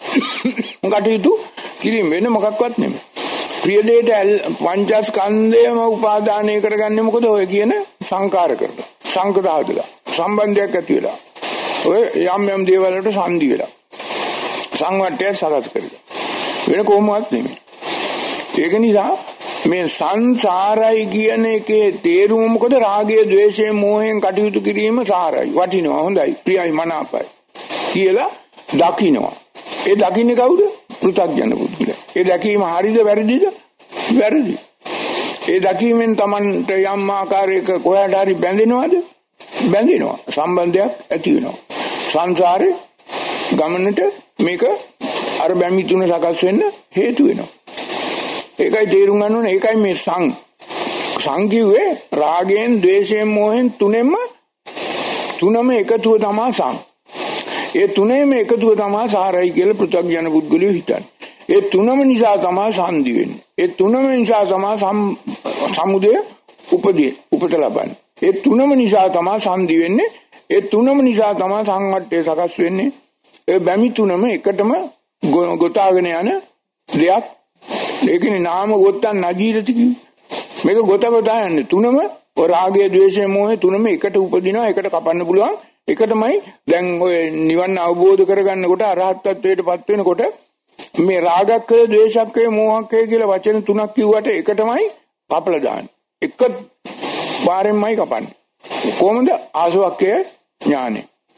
කටයුතු කිරීම වෙන මොකක්වත් නෙමෙයි. ප්‍රිය දෙයට පංචස්කන්ධයම උපාදානය කරගන්නේ මොකද? ඔය කියන සංකාර කරලා. සංකදාදලා. සම්බන්ධයක් ඇති වෙලා. ඔය යම් යම් දේවල් වලට සංදි වෙලා. සංවට්ටය සකස් කරලා. වෙන කොහොමවත් නෙමෙයි. ඒක නිසා මේ සංසාරයි කියන එකේ තේරුම මොකද? රාගය, ద్వේෂය, මෝහයෙන් කටයුතු කිරීම සාරයි, වටිනවා, හොඳයි, ප්‍රියයි, මනාපයි කියලා දකින්නවා. ඒ දකින්නේ කවුද? පෘථග්ජන පුද්ගලයා. ඒ දැකීම හරිද වැරදිද? වැරදි. ඒ දැකීමෙන් Tamanට යම් ආකාරයක කොහට හරි බැඳෙනවද? බැඳෙනවා. සම්බන්ධයක් ඇති වෙනවා. සංසාරේ ගමනට මේක අර බැමි තුන සකස් වෙන්න හේතු වෙනවා. ඒකයි තේරුම් ගන්න ඕනේ. ඒකයි මේ සං සංකියුවේ රාගයෙන්, ද්වේෂයෙන්, මෝහෙන් තුනෙම තුනම එකතුව තමයි සං. ඒ තුනේම එකතුව තමයි සාරයි කියලා පෘථග්ජන පුද්ගලයෝ හිතන්නේ. ඒ තුනම නිසා තමයි සංදි වෙන්නේ. ඒ තුනම නිසා තමයි සමුදය උපදී උපත ලබන්නේ. ඒ තුනම නිසා තමයි සංදි වෙන්නේ. ඒ තුනම නිසා තමයි සංවට්ටය සකස් වෙන්නේ. ඒ බැමි තුනම එකටම ගොතාගෙන යන දෙයක්. ඒකනේ නාම ගොත්තන් නජීරති කිව්වේ. මේක ගොත ගොතා යන්නේ තුනම රාගය, ද්වේෂය, මෝහය තුනම එකට උපදිනවා, එකට කපන්න පුළුවන්. ඒකටමයි දැන් ඔය නිවන අවබෝධ කරගන්නකොට අරහත් ත්වයටපත් වෙනකොට මේ රාගක්කය, ද්වේෂක්කය, මෝහක්කය කියලා වචන තුනක් කිව්වට එකටමයි කපලා දාන්නේ. එක වාරෙන්මයි කපන්නේ. කොහොමද? ආසවක්කය ඥානෙ.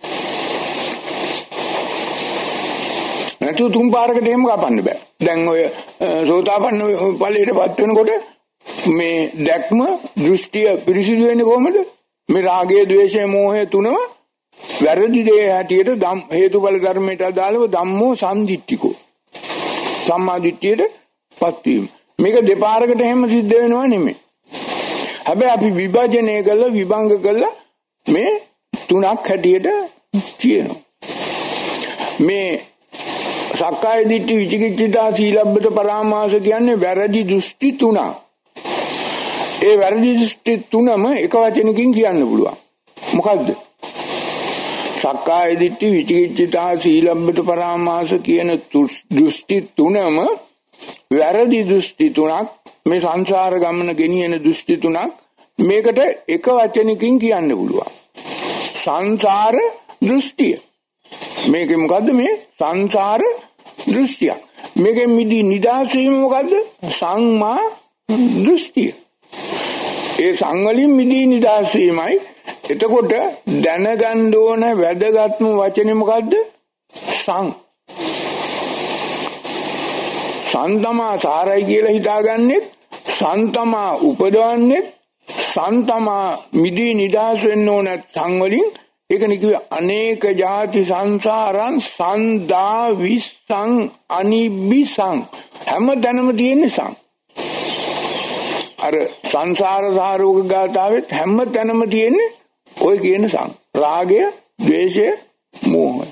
නැතු තුන් පාරකට එහෙම කපන්න බෑ. දැන් ඔය සෝතාපන්න ඵලයටපත් වෙනකොට මේ දැක්ම, දෘෂ්ටිය පිරිසිදු වෙන්නේ කොහොමද? මේ රාගය, ද්වේෂය, මෝහය තුනම වැරදි දේ හැටියට හේතුඵල ධර්මයට අදාළව ධම්මෝ සම්දිට්ඨිකෝ සම්මා දිට්ඨියටපත් වීම. මේක දෙපාරකට එහෙම සිද්ධ වෙනව නෙමෙයි. හැබැයි අපි විභජනය කළා, විභංග කළා මේ තුනක් හැටියට කියනවා. මේ සක්කාය දිට්ඨි, විචිකිච්ඡා, සීලබ්බත පරාමාස කියන්නේ වැරදි දෘෂ්ටි තුනක්. ඒ වැරදි දෘෂ්ටි තුනම එක වචනකින් කියන්න පුළුවන්. මොකද්ද? සක්කාය දිට්ඨි, විචිකිච්ඡා, සීලබ්බත පරාමාස කියන දෘෂ්ටි තුනම වැරදි දෘෂ්ටි තුනක්. මේ සංසාර ගමන ගෙනියන දෘෂ්ටි තුනක්. මේකට එක වචනකින් කියන්න පුළුවන්. සංසාර දෘෂ්ටිය. මේකේ මොකද්ද? මේ සංසාර දෘෂ්ටිය. මේකෙන් මිදී නිදහස් වීම මොකද්ද? සංමා දෘෂ්ටිය. ඒ සංවලින් මිදී නිදහස් වීමයි. එතකොට දැනගන්න ඕන වැදගත්ම වචනේ මොකද්ද? සං. සංතමා සාරයි කියලා හිතාගන්නේ, සංතමා උපදවන්නේ, සංතමා මිදී නිදහස් වෙන්න ඕන සංවලින්. ඒකනේ කිව්වේ අනේක ಜಾති සංසාරං සන්දා විස්සං අනිබ්බිසං. හැමදැනම තියෙන සං. අර සංසාර සාරෝග ගාතාවෙත් හැමතැනම තියෙන්නේ ඔය කියන සං. රාගය, ද්වේෂය, මෝහය.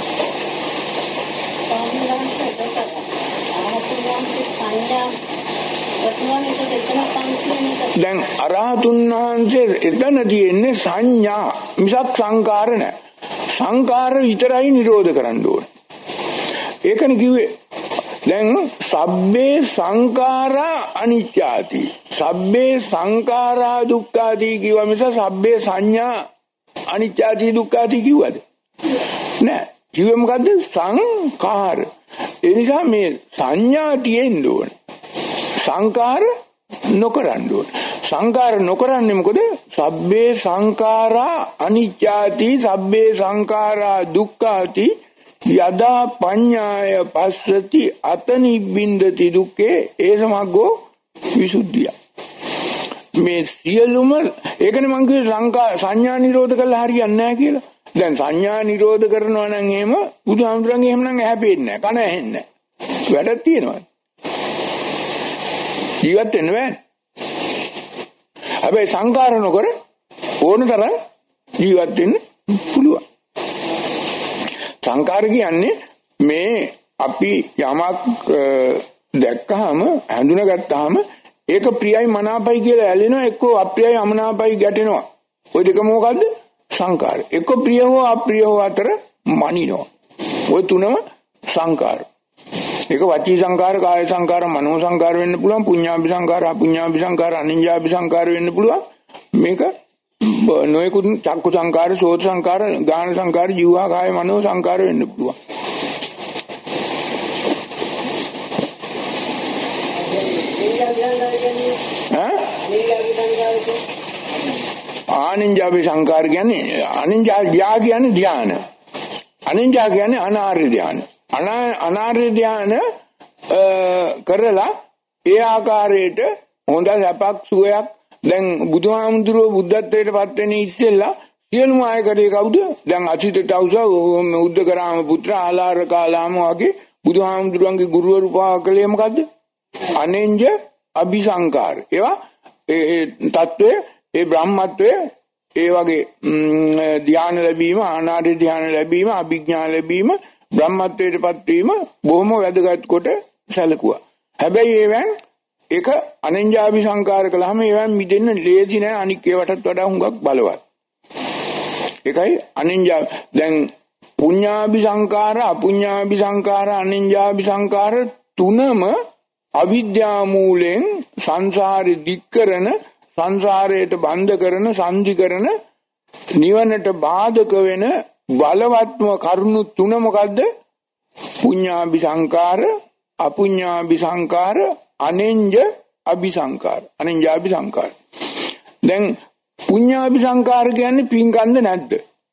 දැන් අරහතුන් වහන්සේ එතන තියෙන්නේ සංඥා මිසක් සංකාර නෑ. සංකාර විතරයි නිරෝධ කරන්න ඕනේ. ඒකනේ කිව්වේ දැන් සබ්බේ සංඛාරා අනිච්චාති, සබ්බේ සංඛාරා දුක්ඛාති කිව්වා මිස සබ්බේ සංඥා අනිච්චාති දුක්ඛාති කිව්වද? නෑ. කිව්වේ මොකද්ද? සංඛාර. ඒ නිසා මේ සංඥා තියෙන්න ඕනේ. සංකාර නොකරන්න ඕනේ. සංකාර නොකරන්නේ මොකද? සබ්බේ සංඛාරා අනිච්චාති, සබ්බේ සංඛාරා දුක්ඛාති යදා පඤ්ඤාය පස්සති අතනිබ්බින්දති දුක්ඛේ ඒ සමග්ගෝ විසුද්ධිය. මේ සියලුම ඒකනේ මං කිව්වේ සංකා සංඥා නිරෝධ කළා හරියන්නේ නැහැ කියලා. දැන් සංඥා නිරෝධ කරනවා නම් එහෙම බුදුහාමුදුරන්ගේ එහෙම නම් ඇහැපෙන්නේ නැහැ, කන ඇහෙන්නේ නැහැ. වැඩක් තියෙනවා. ජීවත් වෙන්න බෑ. හැබැයි සංකාර නොකර ඕන තරම් ජීවත් වෙන්න පුළුවන්. සංකාර කියන්නේ මේ අපි යමක් දැක්කහම හඳුනාගත්තාම ඒක ප්‍රියයි මනාපයි කියලා ඇලෙනවා, එක්කෝ අප්‍රියයි අමනාපයි ගැටෙනවා. ওই දෙක මොකද්ද? සංකාර. එක්ක ප්‍රිය හෝ අප්‍රිය හෝ අතර මනිනවා. ওই තුනම සංකාර. ඒක වචී සංකාර, කාය සංකාර, මනෝ සංකාර වෙන්න පුළුවන්, පුඤ්ඤාභි සංකාර, අපුඤ්ඤාභි සංකාර, අනිඤ්ඤාභි සංකාර වෙන්න පුළුවන්. මේක නොයෙකුත් චක්කු සංකාර, සෝත සංකාර, ගාන සංකාර, ජීවා කාය මනෝ සංකාර වෙන්න පුළුවන්. Yeah, yeah, yeah, yeah. ආනින්ජාභි සංකාර කියන්නේ අනින්ජා කියන්නේ ධ්‍යාන. අනින්ජා කියන්නේ අනාර්ය ධ්‍යාන. අනාර්ය ධ්‍යාන කරලා ඒ ආකාරයට හොඳ සැපක් සුවයක් දැන් බුදුහාමුදුරුවෝ බුද්ධත්වයට පත් වෙන්නේ ඉස්සෙල්ලා සියලුම අය කරේ කවුද? දැන් අචිත තවුස උද්දකරාම පුත්‍ර ආලාර කාලාම වගේ බුදුහාමුදුරුවන්ගේ ගුරුවරු පාකලේ මොකද්ද? අනෙන්ජ අபிසංකාර. ඒවා ඒ තත්වය ඒ බ්‍රහ්මත්වය ඒ වගේ ධ්‍යාන ලැබීම අනාර්ය ධ්‍යාන ලැබීම අභිඥා ලැබීම බ්‍රහ්මත්වයටපත් වීම බොහොම වැදගත් කොට සැලකුවා. හැබැයි ඒවෙන් ඒක අනෙන්ජාභි සංකාර කළාම ඒවෙන් මිදෙන්න ලේසි නෑ අනික් ඒවටත් වඩා හුඟක් බලවත්. ඒකයි අනෙන්ජා දැන් පුඤ්ඤාභි සංකාර අපුඤ්ඤාභි සංකාර අනෙන්ජාභි සංකාර තුනම අවිද්‍යා මූලෙන් සංසාරේ දික් කරන සංසාරයට බන්ධ කරන සංදි කරන නිවනට බාධක වෙන බලවත්ම කරුණු තුන මොකද්ද? පුඤ්ඤාභි සංකාර අපුඤ්ඤාභි සංකාර අනෙන්ජ අபிසංකාර අනෙන්ජාභි සංකාර. දැන් පුඤ්ඤාභි සංකාර කියන්නේ පින්කන්ද නැද්ද?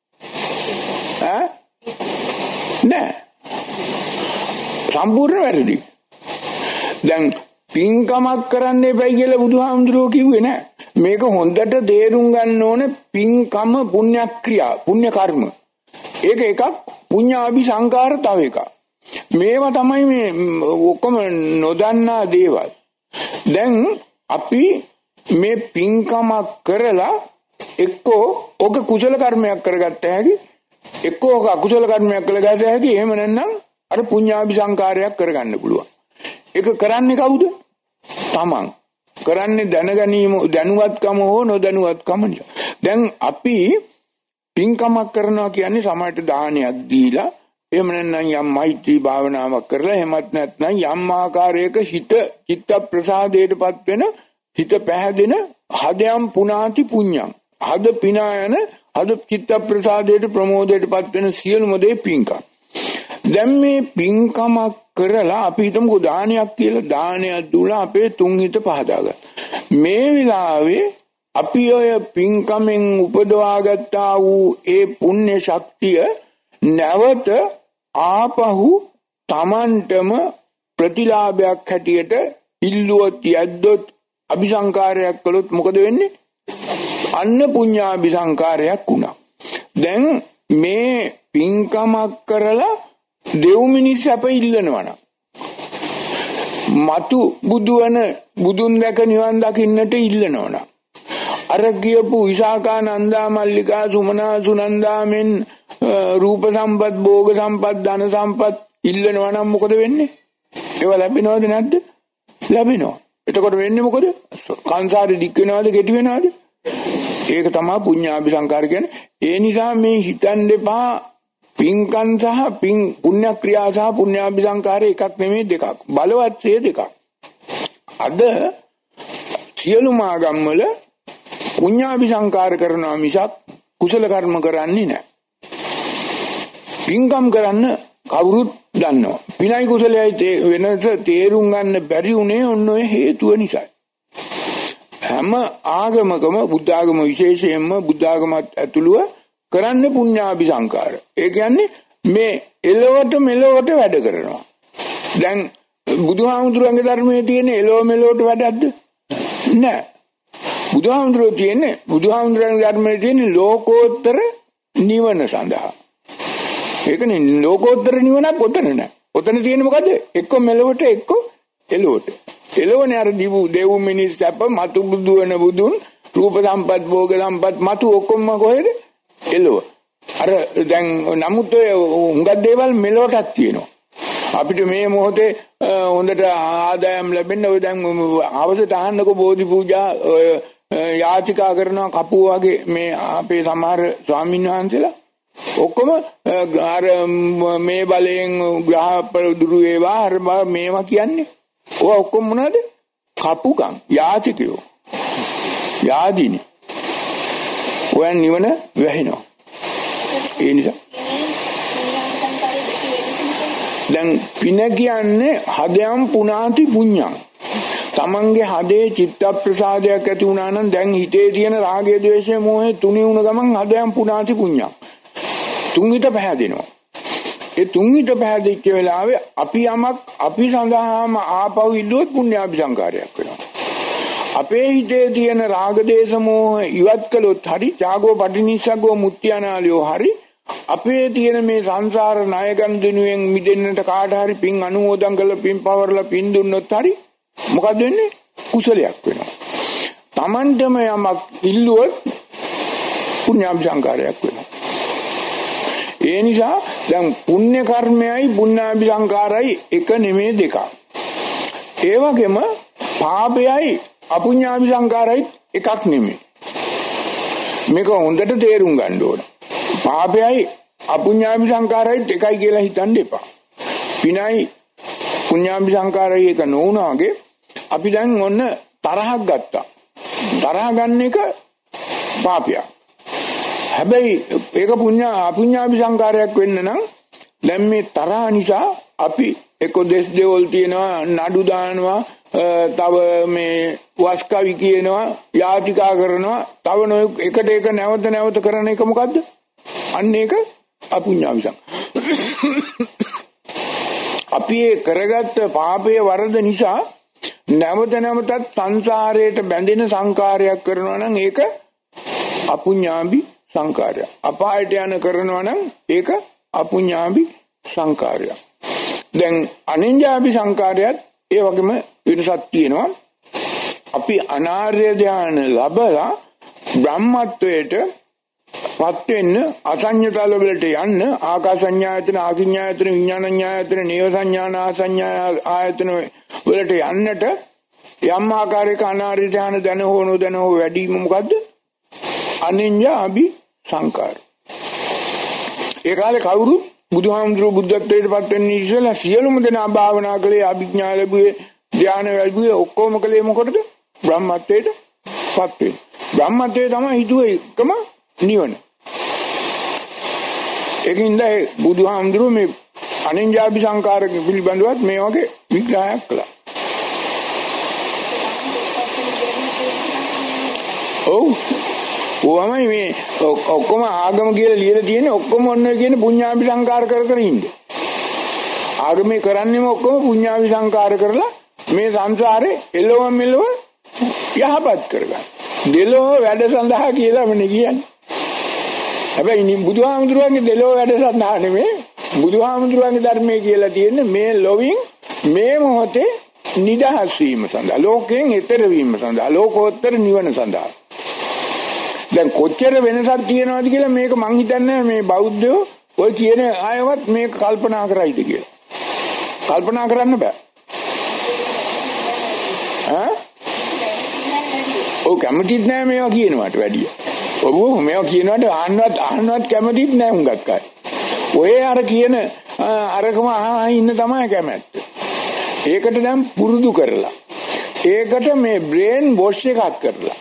ඈ නෑ සම්පූර්ණ වැරදි. දැන් පින්කමක් කරන්න එපයි කියලා බුදුහාමුදුරුවෝ කිව්වේ නෑ. මේක හොඳට තේරුම් ගන්න ඕනේ. පින්කම පුණ්‍ය ක්‍රියා පුණ්‍ය කර්ම. ඒක එකක් පුඤ්ඤාභි සංකාර තව එකක්. මේවා තමයි මේ ඔක්කොම නොදන්නා දේවල්. දැන් අපි මේ පින්කමක් කරලා එක්කෝ ඔක කුසල කර්මයක් කරගත්ත හැකි එක්කෝ ඔක අකුසල කර්මයක් කරගත්ත හැකි එහෙම නැත්නම් අර පුඤ්ඤාභි සංකාරයක් කරගන්න පුළුවන්. ඒක කරන්නේ කවුද? තමන්. කරන්නේ දැනගැනීම දැනුවත්කම හෝ නොදැනුවත්කම නිසා. දැන් අපි පින්කමක් කරනවා කියන්නේ සමහරට දානයක් දීලා එහෙම නැත්නම් යම් මෛත්‍රී භාවනාවක් කරලා එහෙමත් නැත්නම් යම් ආකාරයක හිත චිත්ත ප්‍රසාදයටපත් වෙන හිත පැහැදෙන හදයන් පුනාති පුඤ්ඤං හද පිනායන හද චිත්ත ප්‍රසාදයට ප්‍රමෝදයටපත් වෙන සියලුම දේ පින්කම්. දැන් මේ පින්කමක් කරලා අපි හිතමුකෝ දානයක් කියලා දානයක් දුලා අපේ තුන් හිත පහදාගන්න. මේ වෙලාවේ අපි ඔය පින්කමෙන් උපදවාගත්තා වූ ඒ පුණ්‍ය ශක්තිය නැවත ආපහු Tamanටම ප්‍රතිලාභයක් හැටියට ඉල්ලුවොත් යද්දොත් අபிසංකාරයක් කළොත් මොකද වෙන්නේ? අන්න පුඤ්ඤාභිසංකාරයක් වුණා. දැන් මේ පින්කමක් කරලා දෙව් මිනිස් අප ඉල්ලනවා නම් මතු බුදුවන බුදුන් දැක නිවන් දකින්නට ඉල්ලනවා නම් අර කියපු විසාකා නන්දා මල්ලිකා සුමනා සුනන්දා මෙන් රූප සම්පත් භෝග සම්පත් ධන සම්පත් ඉල්ලනවා නම් මොකද වෙන්නේ? ඒවා ලැබෙනවද නැද්ද? ලැබෙනවා. එතකොට වෙන්නේ මොකද? සංසාරෙ දික් වෙනවද කෙටි වෙනවද? ඒක තමයි පුඤ්ඤාභිසංකාර කියන්නේ. ඒ නිසා මේ හිතන්න එපා පින්කම් සහ පින් පුණ්‍ය ක්‍රියා සහ පුණ්‍යාභිසංකාර එකක් නෙමෙයි දෙකක්. බලවත් සේ දෙකක්. අද සියලුම ආගම් වල පුඤ්ඤාභිසංකාර කරනවා මිසක් කුසල කර්ම කරන්නේ නැහැ. පින්කම් කරන්න කවුරුත් දන්නවා. පිනයි කුසලයයි වෙනස තේරුම් ගන්න බැරි උනේ ඔන්න ඔය හේතුව නිසා. හැම ආගමකම බුද්ධ ආගම විශේෂයෙන්ම බුද්ධ ආගමත් ඇතුළුව කරන්නේ පුඤ්ඤාභිසංකාර. ඒ කියන්නේ මේ එලොවට මෙලොවට වැඩ කරනවා. දැන් බුදුහාමුදුරන්ගේ ධර්මයේ තියෙන එලොව මෙලොවට වැඩක්ද? නෑ. බුදුහාමුදුරෝ තියෙන්නේ බුදුහාමුදුරන්ගේ ධර්මයේ තියෙන ලෝකෝත්තර නිවන සඳහා. ඒකනේ ලෝකෝත්තර නිවනක් ඔතන නෑ. ඔතන තියෙන්නේ මොකද? එක්ක මෙලොවට එක්ක එලොවට. එලොවනේ අර දිවු දෙව් මිනිස් අප මතු බුදු වෙන බුදුන් රූප සම්පත් භෝග සම්පත් මතු ඔක්කොම කොහෙද? එලොව. අර දැන් නමුත් ඔය හුඟක් දේවල් මෙලොවටත් තියෙනවා. අපිට මේ මොහොතේ හොඳට ආදායම් ලැබෙන්න ඔය දැන් අවසට අහන්නකෝ බෝධි පූජා ඔය යාචිකා කරනවා කපුව වගේ මේ අපේ සමහර ස්වාමීන් වහන්සේලා ඔක්කොම අර මේ බලයෙන් ග්‍රහ දුරු වේවා අර මේවා කියන්නේ ඔය ඔක්කොම මොනවද? කපුකම් යාචිකයෝ යාදීනි. ඔය නිවන වැහෙනවා. ඒ නිසා දැන් පින කියන්නේ හදයන් පුනාති පුඤ්ඤං. තමන්ගේ හදේ චිත්ත ප්‍රසාදයක් ඇති වුණා නම් දැන් හිතේ තියෙන රාගය ද්වේෂය මෝහය තුනි වුණ ගමන් හදයන් පුණාති පුඤ්ඤං තුන් හිත පැහැදෙනවා. ඒ තුන් හිත පැහැදිච්ච වෙලාවේ අපි යමක් අපි සඳහාම ආපහු ඉල්ලුවොත් පුණ්‍යාභිසංකාරයක් වෙනවා. අපේ හිතේ තියෙන රාග දේශ මෝහ ඉවත් කළොත් හරි ත්‍යාගෝ පටිනිස්සග්ගෝ මුත්‍යානාලියෝ හරි අපේ තියෙන මේ සංසාර ණය ගන්න දිනුවෙන් මිදෙන්නට කාට හරි පින් අනුමෝදන් කරලා පින් පවර්ලා පින් දුන්නොත් හරි මොකද වෙන්නේ? කුසලයක් වෙනවා. Tamantම යමක් ඉල්ලුවොත් පුණ්‍යාභිසංකාරයක් වෙනවා. ඒ නිසා දැන් පුණ්‍ය කර්මයයි පුණ්‍යාභිසංකාරයි එක නෙමෙයි දෙකක්. ඒ වගේම පාපයයි අපුඤ්ඤාභිසංකාරයි එකක් නෙමෙයි. මේක හොඳට තේරුම් ගන්න ඕන. පාපයයි අපුඤ්ඤාභිසංකාරයි එකයි කියලා හිතන්න එපා. පිනයි පුඤ්ඤාභිසංකාරයි එක නොවුනාගේ අපි දැන් ඔන්න තරහක් ගත්තා. තරහ ගන්න එක පාපයක්. හැබැයි ඒක පුඤ්ඤ අපුඤ්ඤාභිසංකාරයක් වෙන්න නම් දැන් මේ තරහ නිසා අපි එක දෙස් දෙවල් තියනවා නඩු දානවා තව මේ වස්කවි කියනවා යාතිකා කරනවා තව නොයෙක් එකට එක නැවත නැවත කරන එක මොකද්ද? අන්න ඒක අපුඤ්ඤාභිසං. අපි ඒ කරගත්ත පාපයේ වරද නිසා නැවත නැවතත් සංසාරයට බැඳෙන සංකාරයක් කරනවා නම් ඒක අපුඤ්ඤාභි සංකාරය. අපායට යන කරනවා නම් ඒක අපුඤ්ඤාභි සංකාරය. දැන් අනිඤ්ඤාභි සංකාරයත් ඒ වගේම වෙනසක් තියෙනවා. අපි අනාර්ය ධානය ලැබලා බ්‍රහ්මත්වයට පත් වෙන්න අසඤ්ඤතල වලට යන්න ආකාසඤ්ඤායතන ආකිඤ්ඤායතන විඥානඤ්ඤායතන නේව සංඥාන ආසඤ්ඤා ආයතන වලට යන්නට යම් ආකාරයක අනාර්ය ධානය දැන හෝ නොදැන හෝ වැඩිම මොකද්ද? අනිඤ්ඤාභි සංකාර. ඒ කාලේ කවුරු බුදුහාමුදුරුවෝ බුද්ධත්වයට පත් වෙන්නේ ඉස්සෙල්ලා සියලුම දෙනා භාවනා කළේ අභිඥා ලැබුවේ ධානය ලැබුවේ ඔක්කොම කළේ මොකටද? බ්‍රහ්මත්වයට පත් වෙන්න. බ්‍රහ්මත්වයේ තමයි හිතුවේ එකම නිවන. ඒකින්ද බුදුහාමුදුරුවෝ මේ අනිඤ්ඤාභි සංකාරක පිළිබඳවත් මේ වගේ විග්‍රහයක් කළා. ඔව් ඕමයි මේ ඔක්කොම ආගම කියලා ලියලා තියෙන්නේ ඔක්කොම ඔන්න කියන පුඤ්ඤාභි සංකාර කර කර ඉන්නේ. ආගමේ කරන්නේම ඔක්කොම පුඤ්ඤාභි සංකාර කරලා මේ සංසාරේ එළව මෙලව යහපත් කරගන්න. දෙලෝ වැඩ සඳහා කියලා මම කියන්නේ. හැබැයි බුදුහාමුදුරුවන්ගේ දෙලෝ වැඩ සඳහා නෙමෙයි බුදුහාමුදුරුවන්ගේ ධර්මයේ කියලා තියෙන්නේ මේ ලොවින් මේ මොහොතේ නිදහස් වීම සඳහා ලෝකයෙන් එතර වීම සඳහා ලෝකෝත්තර නිවන සඳහා. දැන් කොච්චර වෙනසක් තියෙනවද කියලා මේක මං හිතන්නේ මේ බෞද්ධයෝ ඔය කියන ආයවත් මේක කල්පනා කරයිද කියලා. කල්පනා කරන්න බෑ. ඈ? ඔව් කැමතිත් නෑ මේවා කියනවට වැඩිය. ඔබ මේවා කියනවට අහන්නවත් අහන්නවත් කැමතිත් නෑ හුඟක් අය. ඔය අර කියන අරකම අහා ඉන්න තමයි කැමැත්ත. ඒකට දැන් පුරුදු කරලා. ඒකට මේ බ්‍රේන් වොෂ් එකක් කරලා.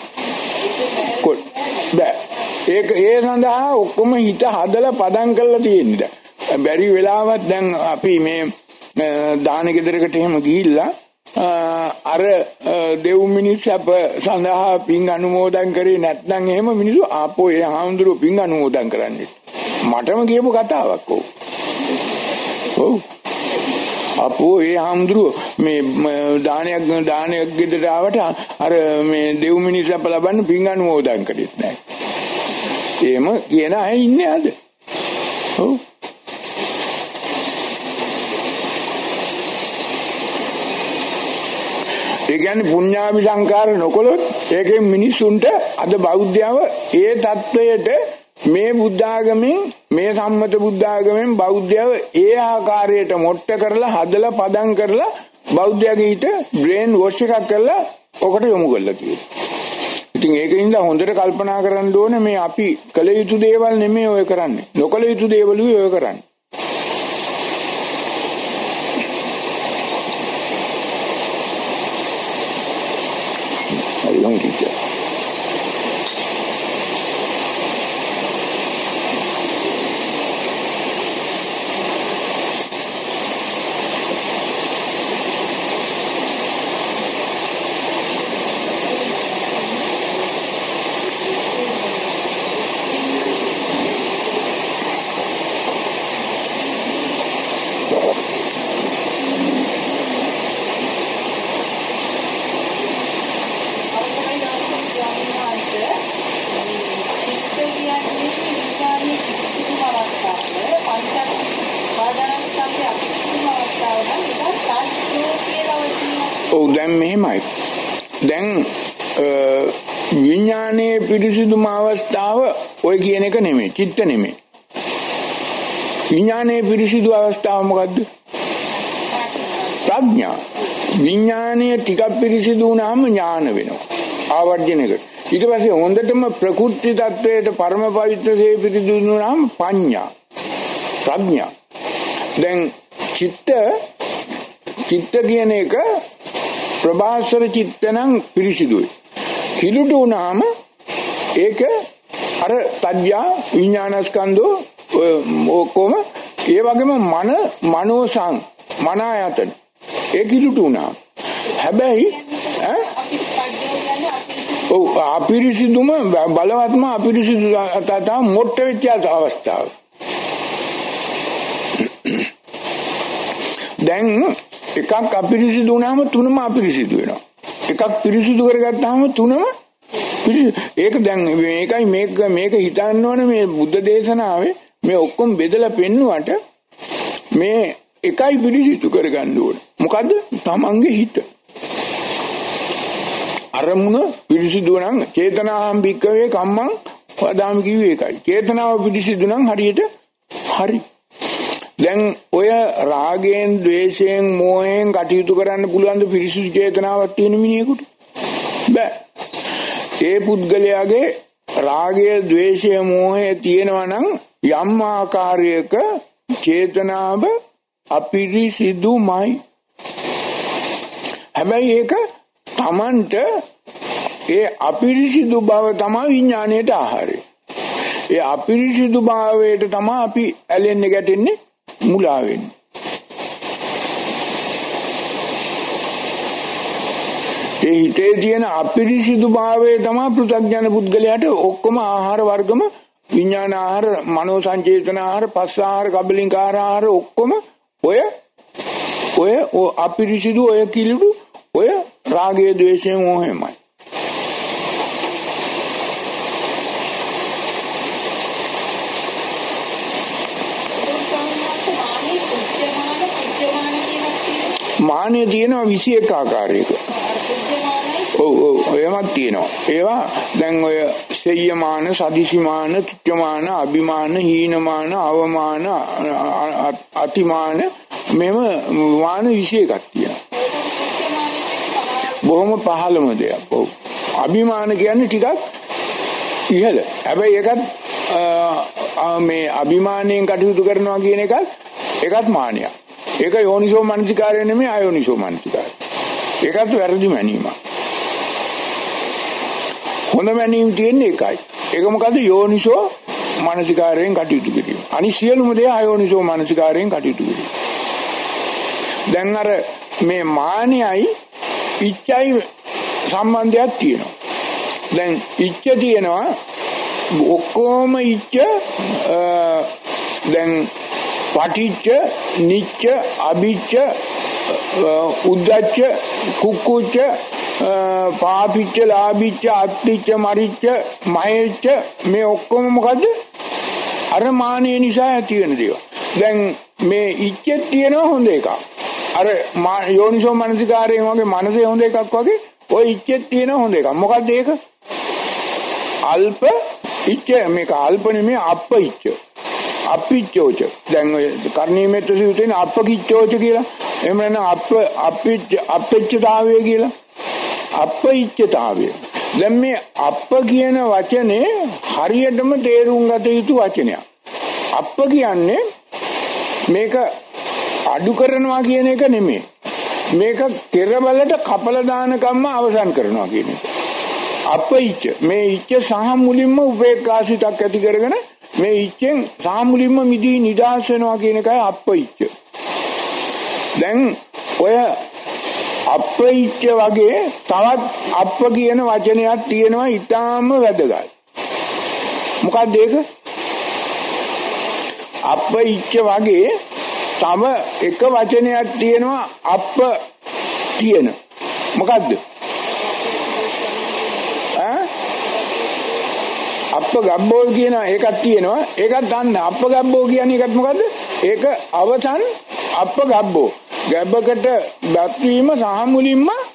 බෑ. ඒක ඒ සඳහා ඔක්කොම හිත හදලා පදම් කරලා තියෙන්නේ. බැරි වෙලාවත් දැන් අපි මේ දාන ගෙදරකට එහෙම ගිහිල්ලා අර දෙව් මිනිස් අප සඳහා පින් අනුමෝදන් කරේ නැත්නම් එහෙම මිනිස්සු ආපෝ ඒ හාමුදුරුවෝ පින් අනුමෝදන් කරන්නේ. මටම කියපු කතාවක් ඕක. ඔව්. අපෝ ඒ හාමුදුරුවෝ මේ දානයක් දානයක් ගෙදරට ආවට අර මේ දෙව් මිනිස් අප ලබන්න පින් අනුමෝදන් කරෙත් නැහැ. එහෙම කියන අය ඉන්නේ අද. ඔව්. ඒ කියන්නේ පුඤ්ඤාභි සංකාර නොකළොත් ඒකෙන් මිනිසුන්ට අද බෞද්ධයව ඒ தത്വයට මේ බුද්ධ ආගමෙන් මේ සම්මත බුද්ධ ආගමෙන් බෞද්ධයව ඒ ආකාරයට මොට්ට කරලා හදලා පදම් කරලා බෞද්ධයාගේ හිත බ්‍රේන් වොෂ් එකක් කරලා ඔකට යොමු කරලා තියෙනවා. ඉතින් ඒකින්ද හොඳට කල්පනා කරන්න ඕනේ මේ අපි කළ යුතු දේවල් නෙමෙයි ඔය කරන්නේ. නොකළ යුතු දේවලුයි ඔය කරන්නේ. Long teacher. ඔව් දැන් මෙහෙමයි. දැන් විඥානයේ පිරිසිදුම අවස්ථාව ඔය කියන එක නෙමෙයි, චිත්ත නෙමෙයි. විඥානයේ පිරිසිදු අවස්ථාව මොකද්ද? ප්‍රඥා. විඥානයේ ටිකක් පිරිසිදු වුණාම ඥාන වෙනවා. ආවර්ජනයකට. ඊට පස්සේ හොඳටම ප්‍රකෘති tattවයට පරම පවිත්‍රසේ පිරිසිදු වුණාම පඤ්ඤා. ප්‍රඥා. දැන් චිත්ත චිත්ත කියන එක ප්‍රභාස්වර චිත්ත නම් පිරිසිදුයි. කිලුට වුණාම ඒක අර තජ්ජා විඥානස්කන්ධෝ ඔක්කොම ඒ වගේම මන මනෝසං මන ආයතන ඒ කිලුට වුණා. හැබැයි ඈ ඔව් අපිරිසිදුම බලවත්ම අපිරිසිදු තාතා මොට්ට වෙච්ච අවස්ථාව. දැන් එකක් අපිරිසිදු වුණාම තුනම අපිරිසිදු වෙනවා. එකක් පිරිසිදු කරගත්තාම තුනම පිරිසිදු. ඒක දැන් මේකයි මේක මේක හිතන්න ඕනේ මේ බුද්ධ දේශනාවේ මේ ඔක්කොම බෙදලා පෙන්නුවට මේ එකයි පිරිසිදු කරගන්න ඕනේ. මොකද්ද? තමන්ගේ හිත. අරමුණ පිරිසිදු නම් චේතනාහම් භික්කවේ කම්මං වදාමි කිව්වේ ඒකයි. චේතනාව පිරිසිදු නම් හරියට හරි. දැන් ඔය රාගයෙන්, ද්වේෂයෙන්, මෝහයෙන් කටයුතු කරන්න පුළුවන් ද පිරිසිදු චේතනාවක් තියෙන මිනිහෙකුට? බෑ. ඒ පුද්ගලයාගේ රාගය, ද්වේෂය, මෝහය තියෙනවා නම් යම් ආකාරයක චේතනාව අපිරිසිදුමයි. හැබැයි ඒක තමන්ට ඒ අපිරිසිදු බව තමයි විඥාණයට ආහාරය. ඒ අපිරිසිදු භාවයට තමයි අපි ඇලෙන්නේ ගැටෙන්නේ මුලා වෙන්නේ. ඒ හිතේ තියෙන අපිරිසිදු භාවය තමයි පෘථග්ජන පුද්ගලයාට ඔක්කොම ආහාර වර්ගම විඥාන ආහාර, මනෝ සංචේතන ආහාර, පස්ස ආහාර, කබලින්කාර ආහාර ඔක්කොම ඔය ඔය අපිරිසිදු ඔය කිලුඩු ඔය රාගය, ද්වේෂය, මෝහයමයි. මානෙ තියෙනවා විසිඑක ආකාරයක. ඔව් ඔව් ඒවත් තියෙනවා. ඒවා දැන් ඔය සෙය්‍යමාන, සදිසිමාන, තුච්ඡමාන, අභිමාන, හීනමාන, අවමාන, අතිමාන මෙව මාන විසිඑකක් තියෙනවා. බොහොම පහළම දෙයක්. ඔව්. අභිමාන කියන්නේ ටිකක් ඉහළ. හැබැයි ඒකත් මේ අභිමානයෙන් කටයුතු කරනවා කියන එකත් ඒකත් මානයක්. ඒක යෝනිසෝ මනසිකාරය නෙමෙයි අයෝනිසෝ මනසිකාරය. ඒකත් වැරදි මැනීමක්. හොඳ මැනීම තියෙන්නේ එකයි. ඒක මොකද්ද? යෝනිසෝ මනසිකාරයෙන් කටයුතු කිරීම. අනිත් සියලුම දේ අයෝනිසෝ මනසිකාරයෙන් කටයුතු කිරීම. දැන් අර මේ මානයයි ඉච්ඡයි සම්බන්ධයක් තියෙනවා. දැන් ඉච්ඡ තියෙනවා ඔක්කොම ඉච්ඡ දැන් පටිච්ච, නිච්ච, අභිච්ච, උද්දච්ච, කුක්කුච්ච, පාපිච්ච, ලාභිච්ච, අත්තිච්ච, මරිච්ච, මහේච්ච මේ ඔක්කොම මොකද්ද? අර මානෙ නිසා ඇති වෙන දේවල්. දැන් මේ ඉච්ඡෙත් තියෙනවා හොඳ එකක්. අර යෝනිසෝ මනසිකාරයෙන් වගේ මනසේ හොඳ එකක් වගේ ඔය ඉච්ඡෙත් තියෙනවා හොඳ එකක්. මොකද්ද ඒක? අල්ප ඉච්ඡ. මේක අල්ප නෙමෙයි අප්ප ඉච්ඡ. අපිච්චෝච. දැන් ඔය කර්ණීයමෙත් සූත්‍රයේ අපකිච්චෝච කියලා. එහෙම නැත්නම් අප අපිච්ච අපෙච්චතාවය කියලා. අපයිච්චතාවය. දැන් මේ අප කියන වචනේ හරියටම තේරුම් ගත යුතු වචනයක්. අප කියන්නේ මේක අඩු කරනවා කියන එක නෙමෙයි. මේක කෙරවලට කපල දාන කම්ම අවසන් කරනවා කියන එක. අපයිච්ච. මේ ඉච්ච සහ මුලින්ම උපේක්ඛාසිතක් ඇති කරගෙන මේ ඉච්ඡෙන් සාමුලින්ම මිදී නිදාස් වෙනවා කියන එකයි අප්පයිච්ච. දැන් ඔය අප්පයිච්ච වගේ තවත් අප්ප කියන වචනයක් තියෙනවා ඊටාම වැදගත්. මොකක්ද ඒක? අප්පයිච්ච වගේ තව එක වචනයක් තියෙනවා අප්ප තියෙන. මොකද්ද? අප්ප ගබ්බෝ කියන එකක් තියෙනවා. ඒකත් දන්න. අප්ප ගබ්බෝ කියන්නේ එකත් මොකද්ද? ඒක අවසන් අප්ප ගබ්බෝ. ගැබ්බකට බත් වීම සහ මුලින්ම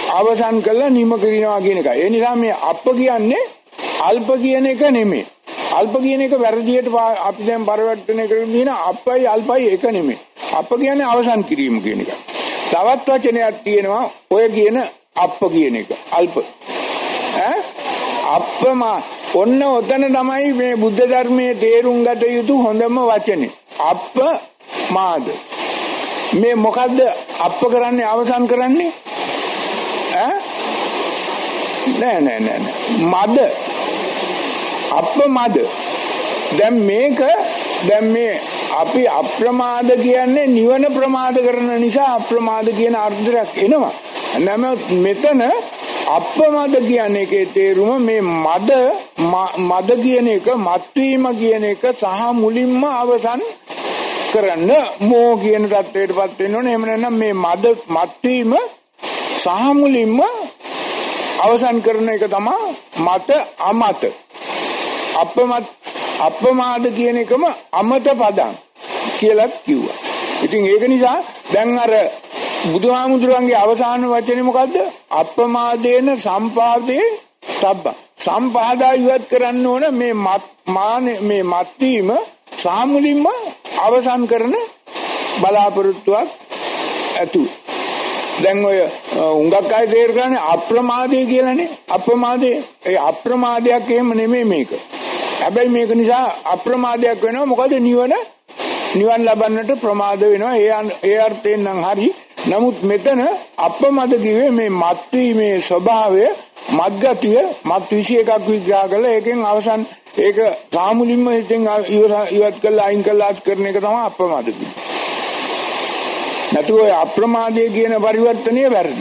අවසන් කළා නිම කිරිනවා කියන එක. ඒ නිසා මේ අප කියන්නේ අල්ප කියන එක නෙමෙයි. අල්ප කියන එක වැරදියට අපි දැන් පරිවර්තනය කරගෙන තියෙන අපයි අල්පයි එක නෙමෙයි. අප කියන්නේ අවසන් කිරීම කියන එක. තවත් වචනයක් තියෙනවා ඔය කියන අප කියන එක. අල්ප. ඈ අපම ඔන්න ඔතන තමයි මේ බුද්ධ ධර්මයේ තේරුම් ගත යුතු හොඳම වචනේ. අප මාද. මේ මොකද්ද අප කරන්නේ අවසන් කරන්නේ? ඈ නෑ නෑ නෑ මද අප්‍රමාද. දැන් මේක දැන් මේ අපි අප්‍රමාද කියන්නේ නිවන ප්‍රමාද කරන නිසා අප්‍රමාද කියන අර්ථයක් එනවා. නමුත් මෙතන අප්‍රමාද කියන්නේ ඒකේ තේරුම මේ මද මද කියන එක මත්වීම කියන එක සහ මුලින්ම අවසන් කරන්න මෝ කියන தත්වයටපත් වෙන්න ඕනේ. එහෙම නැත්නම් මේ මද මත්වීම සහ මුලින්ම අවසන් කරන එක තමයි මත අමත. අපමත් අපමාද කියන එකම අමත පදං කියලා කිව්වා. ඉතින් ඒක නිසා දැන් අර බුදුහාමුදුරන්ගේ අවසාන වචනේ මොකද්ද? අපමාදේන සම්පාදේ තබ්බ. සම්පාදා ඉවත් කරන්න ඕන මේ මාන මේ මත්වීම සාමුලින්ම අවසන් කරන බලාපොරොත්තුවක් ඇතු. දැන් ඔය උඟක් අය තේරගන්නේ අප්‍රමාදේ කියලානේ. අප්‍රමාදේ ඒ අප්‍රමාදයක් එහෙම නෙමෙයි මේක. හැබැයි මේක නිසා අප්‍රමාදයක් වෙනවා. මොකද නිවන නිවන් ලබන්නට ප්‍රමාද වෙනවා. ඒ ඒ අර්ථයෙන් නම් හරි. නමුත් මෙතන අප්‍රමාද කිව්වේ මේ මත්වීමේ ස්වභාවය මත්ගතිය මත් විශේෂ එකක් විග්‍රහ කළා. ඒකෙන් අවසන් ඒක සාමුලින්ම හිතෙන් ඉවත් කළා අයින් කළා කරන එක තමයි අප්‍රමාද කියන්නේ. නැතුව අප්‍රමාදයේ කියන පරිවර්තනය වැරදි.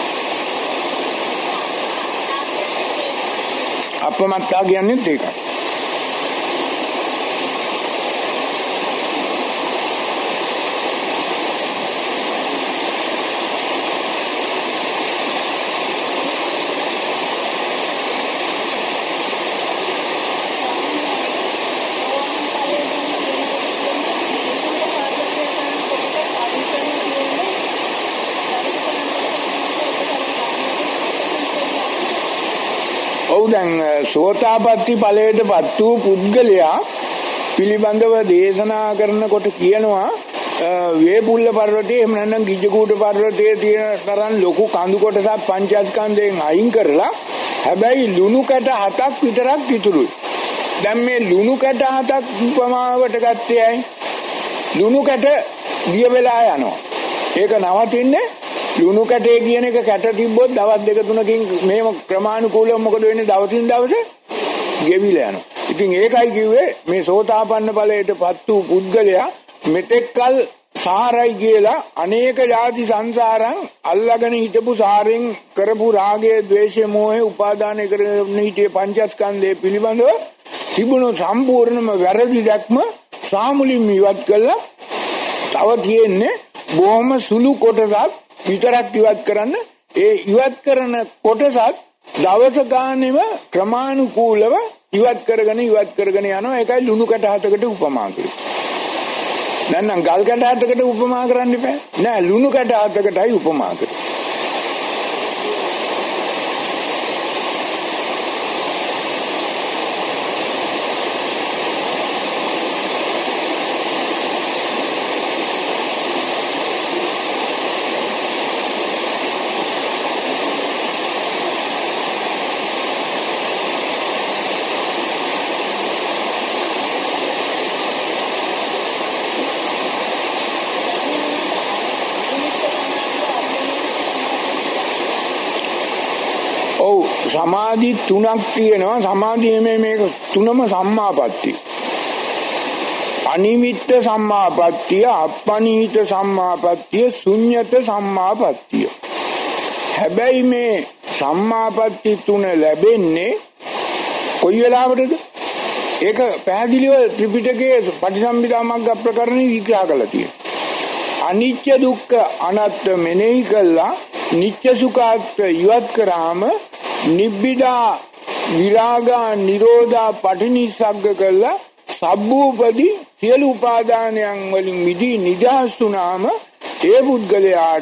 අප්‍රමාදතා කියන්නේ ඒකයි. දැන් සෝතාපට්ටි ඵලයටපත් වූ පුද්ගලයා පිළිබඳව දේශනා කරනකොට කියනවා වේපුල්ල පර්වතයේ එහෙම නැත්නම් ගිජ්ජකූට පර්වතයේ තියෙන තරම් ලොකු කඳු කොටසක් පංචස්කන්ධයෙන් අයින් කරලා හැබැයි ලුණු කැට හතක් විතරක් ඉතුරුයි. දැන් මේ ලුණු කැට හතක් උපමාවට ගත්තේ ඇයි? ලුණු කැට දිය වෙලා යනවා. ඒක නවතින්නේ ලුණු කැටේ කියන එක කැට තිබ්බොත් දවස් දෙක තුනකින් මේව ක්‍රමානුකූලව මොකද වෙන්නේ? දවසින් දවස ගෙවිලා යනවා. ඉතින් ඒකයි කිව්වේ මේ සෝතාපන්න ඵලයටපත් වූ පුද්ගලයා මෙතෙක්කල් සාරයි කියලා අනේක ಜಾති සංසාරං අල්ලාගෙන හිටපු සාරෙන් කරපු රාගය, ද්වේෂය, මෝහය උපාදානය කරගෙන හිටියේ පංචස්කන්ධය පිළිබඳව තිබුණු සම්පූර්ණම වැරදි දැක්ම සාමුලින් ඉවත් කළා. තව තියෙන්නේ බොහොම සුළු කොටසක් විතරක් ඉවත් කරන්න. ඒ ඉවත් කරන කොටසත් දවස ගානෙම ක්‍රමානුකූලව ඉවත් කරගෙන ඉවත් කරගෙන යනවා. ඒකයි ලුණු කැට හතකට උපමා කරන්නේ. නැත්නම් ගල් කැට හතකට උපමා කරන්න එපා. නෑ ලුණු කැට හතකටයි උපමා කරන්නේ. සමාධි තුනක් තියෙනවා. සමාධියේ මේක තුනම සම්මාපatti. අනිමිත්ත සම්මාපත්තිය, අපනිහිත සම්මාපත්තිය, ශුන්්‍යත සම්මාපත්තිය. හැබැයි මේ සම්මාපatti තුන ලැබෙන්නේ කොයි වෙලාවටද? ඒක පැහැදිලිව ත්‍රිපිටකයේ පටිසම්භිදා මග්ග ප්‍රකරණේ විග්‍රහ කරලා තියෙනවා. අනිත්‍ය දුක්ඛ අනාත්ම මෙනෙහි කළා නිත්‍ය සුඛාත් ඉවත් කරාම නිබ්බිදා විරාගා නිරෝධා පටිනිස්සග්ග කළා සබ්බූපදි සියලු උපාදානයන් වලින් මිදී නිදහස් වුණාම ඒ පුද්ගලයාට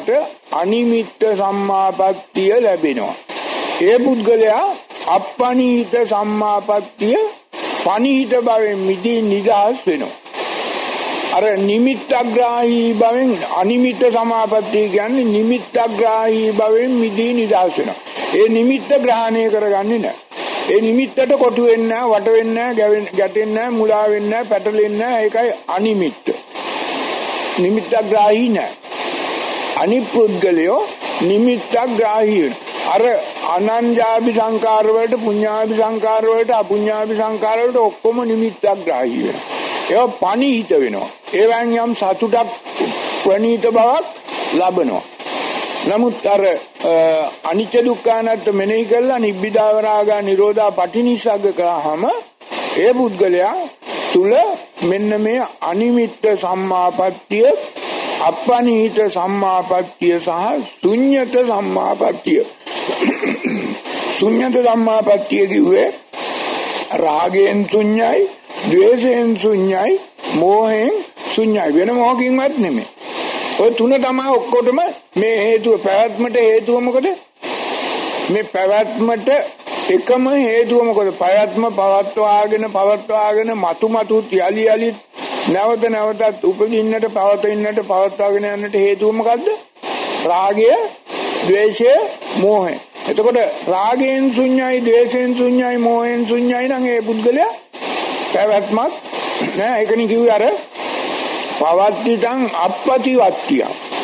අනිමිත්ත සම්මාපත්තිය ලැබෙනවා. ඒ පුද්ගලයා අප්පනිහිත සම්මාපත්තිය පනිහිත භවෙන් මිදී නිදහස් වෙනවා. අර නිමිත්තග්‍රාහී භවෙන් අනිමිත්ත සමාපත්තිය කියන්නේ නිමිත්තග්‍රාහී භවෙන් මිදී නිදහස් වෙනවා. ඒ නිමිත්ත ග්‍රහණය කරගන්නේ නැහැ. ඒ නිමිත්තට කොටු වෙන්නේ නැහැ, වට වෙන්නේ නැහැ, ගැටෙන්නේ නැහැ, මුලා වෙන්නේ නැහැ, පැටලෙන්නේ නැහැ. ඒකයි අනිමිත්ත. නිමිත්තග්‍රාහී නැහැ. අනිපුද්ගලයෝ නිමිත්තග්‍රාහී වෙනවා. අර අනන්ජාභි සංකාර වලට, පුඤ්ඤාභි සංකාර වලට, අපුඤ්ඤාභි සංකාර වලට ඔක්කොම නිමිත්තග්‍රාහී වෙනවා. ඒවා පනිහිත වෙනවා. ඒවෙන් යම් සතුටක් ප්‍රණීත බවක් ලබනවා. නමුත් අර අනිච්ච දුක්ඛ අනාත්ම මෙනෙහි කළා නිබ්බිදා වරාගා නිරෝධා පටිනිස්සග්ග කරාම ඒ පුද්ගලයා තුල මෙන්න මේ අනිමිත්ත සම්මාපත්තිය, අපනිහිත සම්මාපත්තිය සහ ශුන්්‍යත සම්මාපත්තිය. ශුන්්‍යත සම්මාපත්තිය කිව්වේ රාගයෙන් ශුන්‍යයි, ද්වේෂයෙන් ශුන්‍යයි, මෝහයෙන් ශුන්‍යයි. වෙන මොහොකින්වත් නෙමෙයි. ඔය තුන තමයි ඔක්කොටම මේ හේතුව. පැවැත්මට හේතුව මොකද? මේ පැවැත්මට එකම හේතුව මොකද? පැවැත්ම පවත්වාගෙන පවත්වාගෙන මතු මතු යලි යලි නැවත නැවතත් උපදින්නට පවතින්නට පවත්වාගෙන යන්නට හේතුව මොකද්ද? රාගය, ද්වේෂය, මෝහය. එතකොට රාගයෙන් ශුන්‍යයි, ද්වේෂයෙන් ශුන්‍යයි, මෝහයෙන් ශුන්‍යයි නම් ඒ පුද්ගලයා පැවැත්මක් නෑ. ඒකනේ කිව්වේ අර පවත්තිතං අප්පතිවත්තිය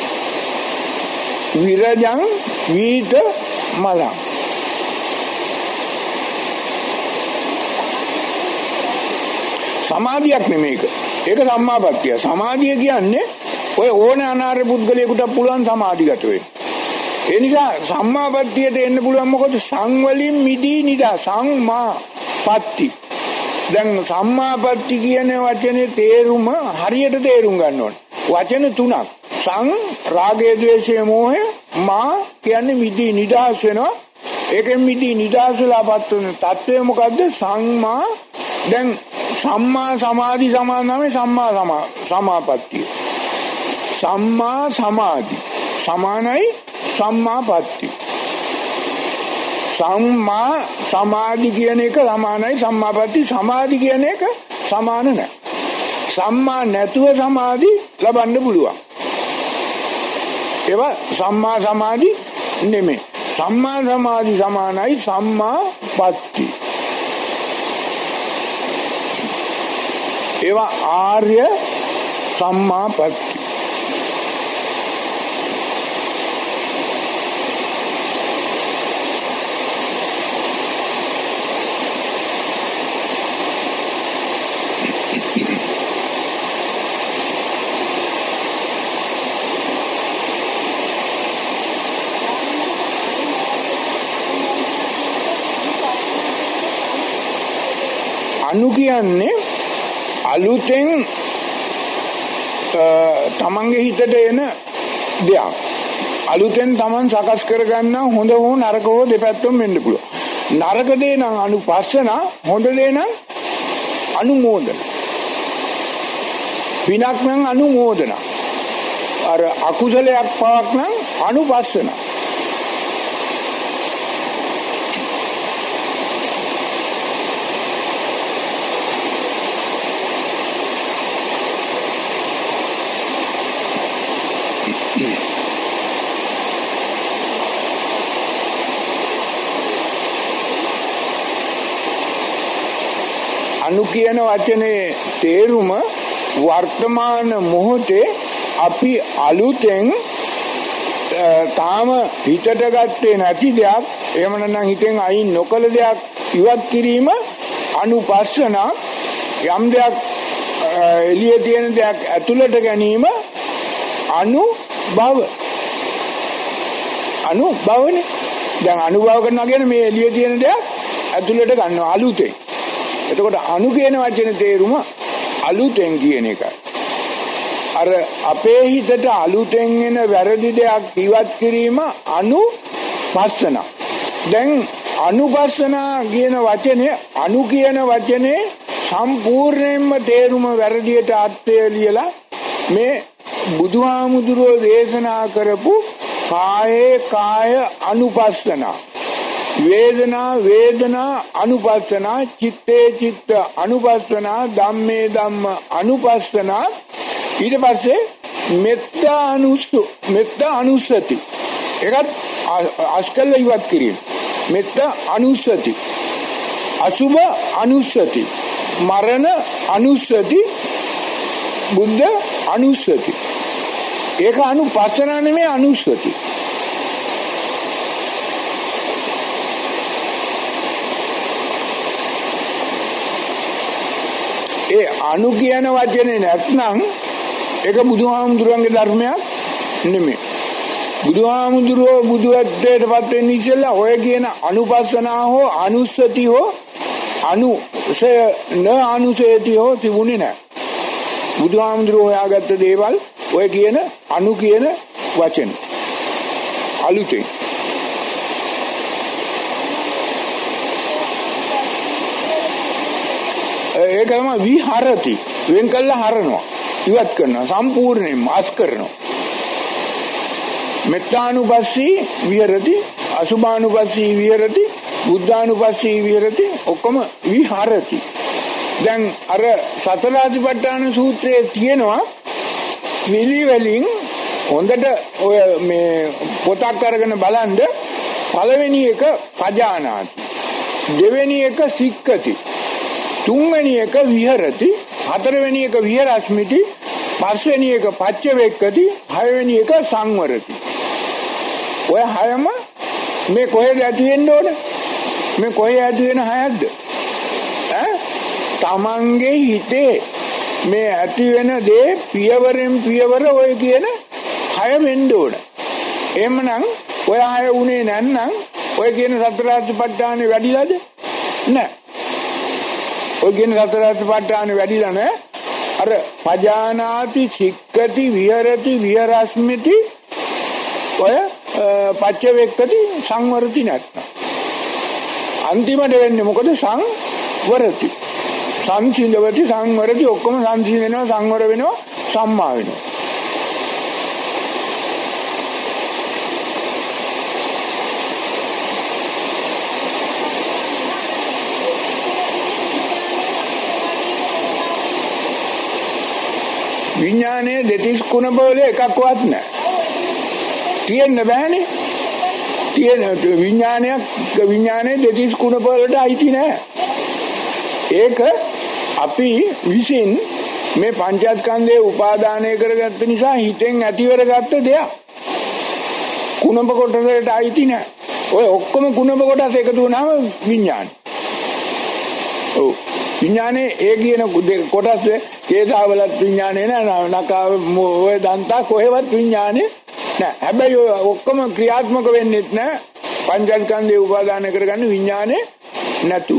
විරජං වීත මලං. සමාධියක් නෙමේක. ඒක සම්මාපත්තිය. සමාධිය කියන්නේ ඔය ඕන අනාර පුද්ගලයෙකුට පුළුවන් සමාධිගත වෙන්න. ඒ නිසා සම්මාපත්තියට එන්න පුළුවන් මොකද? සංවලින් මිදී නිදා සංමාපත්ති. දැන් සම්මාපatti කියන වචනේ තේරුම හරියට තේරුම් ගන්න ඕනේ. වචන තුනක්. සං රාගය, ද්වේෂය, මෝහය. මා කියන්නේ මිදී නිදහස් වෙනවා. ඒකෙන් මිදී නිදහස් වෙලාපත් වෙන තත්වය මොකද්ද? සංමා. දැන් සම්මා සමාධි සමානමයි සම්මා සමා සමාපත්තිය. සම්මා සමාධි සමානයි සම්මාපatti. සම්මා සමාධි කියන එක සමානයි සම්මාපatti. සමාධි කියන එක සමාන නැහැ. සම්මා නැතුව සමාධි ලබන්න පුළුවන්. ඒවා සම්මා සමාධි නෙමෙයි. සම්මා සමාධි සමානයි සම්මාපatti. ඒවා ආර්ය සම්මාපatti. අනු කියන්නේ අලුතෙන් තමන්ගේ හිතට එන දෙයක්. අලුතෙන් තමන් සකස් කරගන්න හොඳ හෝ නරක හෝ දෙපැත්තම වෙන්න පුළුවන්. නරක දේ නම් අනුපස්සන, හොඳ දේ නම් අනුමෝදන. විනක් නම් අනුමෝදන. අර අකුසලයක් පවක් නම් අනුපස්සන. අනු කියන වචනේ තේරුම වර්තමාන මොහොතේ අපි අලුතෙන් තාම හිතට ගත්තේ නැති දෙයක්, එහෙම නැත්නම් හිතෙන් අයින් නොකළ දෙයක් ඉවත් කිරීම අනුපස්සන. යම් දෙයක් එළියේ තියෙන දෙයක් ඇතුළට ගැනීම අනුභව. අනුභවනේ. දැන් අනුභව කරනවා කියන්නේ මේ එළියේ තියෙන දෙයක් ඇතුළට ගන්නවා අලුතෙන්. එතකොට අනු කියන වචනේ තේරුම අලුතෙන් කියන එකයි. අර අපේ හිතට අලුතෙන් එන වැරදි දෙයක් ඉවත් කිරීම අනුපස්සන. දැන් අනුපස්සන කියන වචනේ අනු කියන වචනේ සම්පූර්ණයෙන්ම තේරුම වැරදියට අර්ථය ලියලා මේ බුදුහාමුදුරුවෝ දේශනා කරපු කායේ කාය අනුපස්සනා, වේදනා වේදනා අනුපස්සනා, චිත්තේ චිත්ත අනුපස්සනා, ධම්මේ ධම්ම අනුපස්සනා. ඊට පස්සේ මෙත්තා අනුස්සු මෙත්තා අනුස්සති, ඒකත් අස්කල්ල ඉවත් කිරීම. මෙත්තා අනුස්සති, අසුභ අනුස්සති, මරණ අනුස්සති, බුද්ධ අනුස්සති. ඒක අනුපස්සනා නෙමෙයි, අනුස්සති. ඒ අනු කියන වචනේ නැත්නම් ඒක බුදුහාමුදුරන්ගේ ධර්මයක් නෙමෙයි. බුදුහාමුදුරෝ බුදුත්වයට පත් වෙන්න ඉස්සෙල්ලා ඔය කියන අනුපස්සනා හෝ අනුස්සති හෝ අනුසය න අනුසයති හෝ තිබුණේ නැහැ. බුදුහාමුදුරෝ හොයාගත්ත දේවල් ඔය කියන අනු කියන වචන අලුතෙන්. ඒක තමයි විහරති, වෙන් කළා හරනවා, ඉවත් කරනවා, සම්පූර්ණයෙන්ම අස් කරනවා. මෙත්තානුපස්සී විහෙරති, අසුභානුපස්සී විහෙරති, බුද්ධානුපස්සී විහෙරති, ඔක්කොම විහරති. දැන් අර සතරාතිපට්ඨාන සූත්‍රයේ තියෙනවා පිළිවෙලින් හොඳට ඔය මේ පොතක් අරගෙන බලන්න. පළවෙනි එක පජානාති, දෙවෙනි එක සික්කති, තුන්වෙනි එක විහෙරති, හතරවෙනි එක විහෙරස්මිති, පස්වෙනි එක පච්චවේක්කති, හයවෙනි එක සංවරති. ඔය හයම මේ කොහෙද ඇති වෙන්න ඕන? මේ කොහේ ඇති වෙන හයක්ද? ඈ තමන්ගේ හිතේ මේ ඇති වෙන දේ පියවරෙන් පියවර ඔය කියන හය වෙන්න ඕන. එහෙමනම් ඔය හය උනේ නැත්නම් ඔය කියන සතරාතිපට්ඨානේ වැඩිලාද? නැහැ. ඔය කියන සතරාතිපට්ඨානේ වැඩිලා නැහැ. අර පජානාති, සික්කති, විහෙරති, විහෙරස්මිති, ඔය පච්චවේක්කති, සංවරති නැත්නම් අන්තිමට වෙන්නේ මොකද? සංවරති, සංසිඳවති, සංවරති. ඔක්කොම සංසිඳෙනවා, සංවර වෙනවා, සම්මා වෙනවා. විඥානයේ දෙතිස් කුණ බෝල එකක්වත් නැහැ. තියෙන්න බෑනේ. තියෙන විඥානයක් විඥානයේ දෙතිස් කුණ බෝලට අයිති නැහැ. ඒක අපි විසින් මේ පංචස්කන්ධයේ උපාදානය කරගත්ත නිසා හිතෙන් ඇතිවරගත්ත දෙයක්. කුණබ කොටසට අයිති නැහැ. ඔය ඔක්කොම කුණබ කොටස් එකතු වුණාම විඥාන. ඔව්. විඥානේ ඒ කියන කොටස් කේසාවලත් විඥානේ නෑ, නකාව ඔය දන්තා කොහෙවත් විඥානේ නෑ. හැබැයි ඔය ඔක්කොම ක්‍රියාත්මක වෙන්නේත් නෑ පංචස්කන්ධේ උපාදාන කරගන්න විඥානේ නැතුව.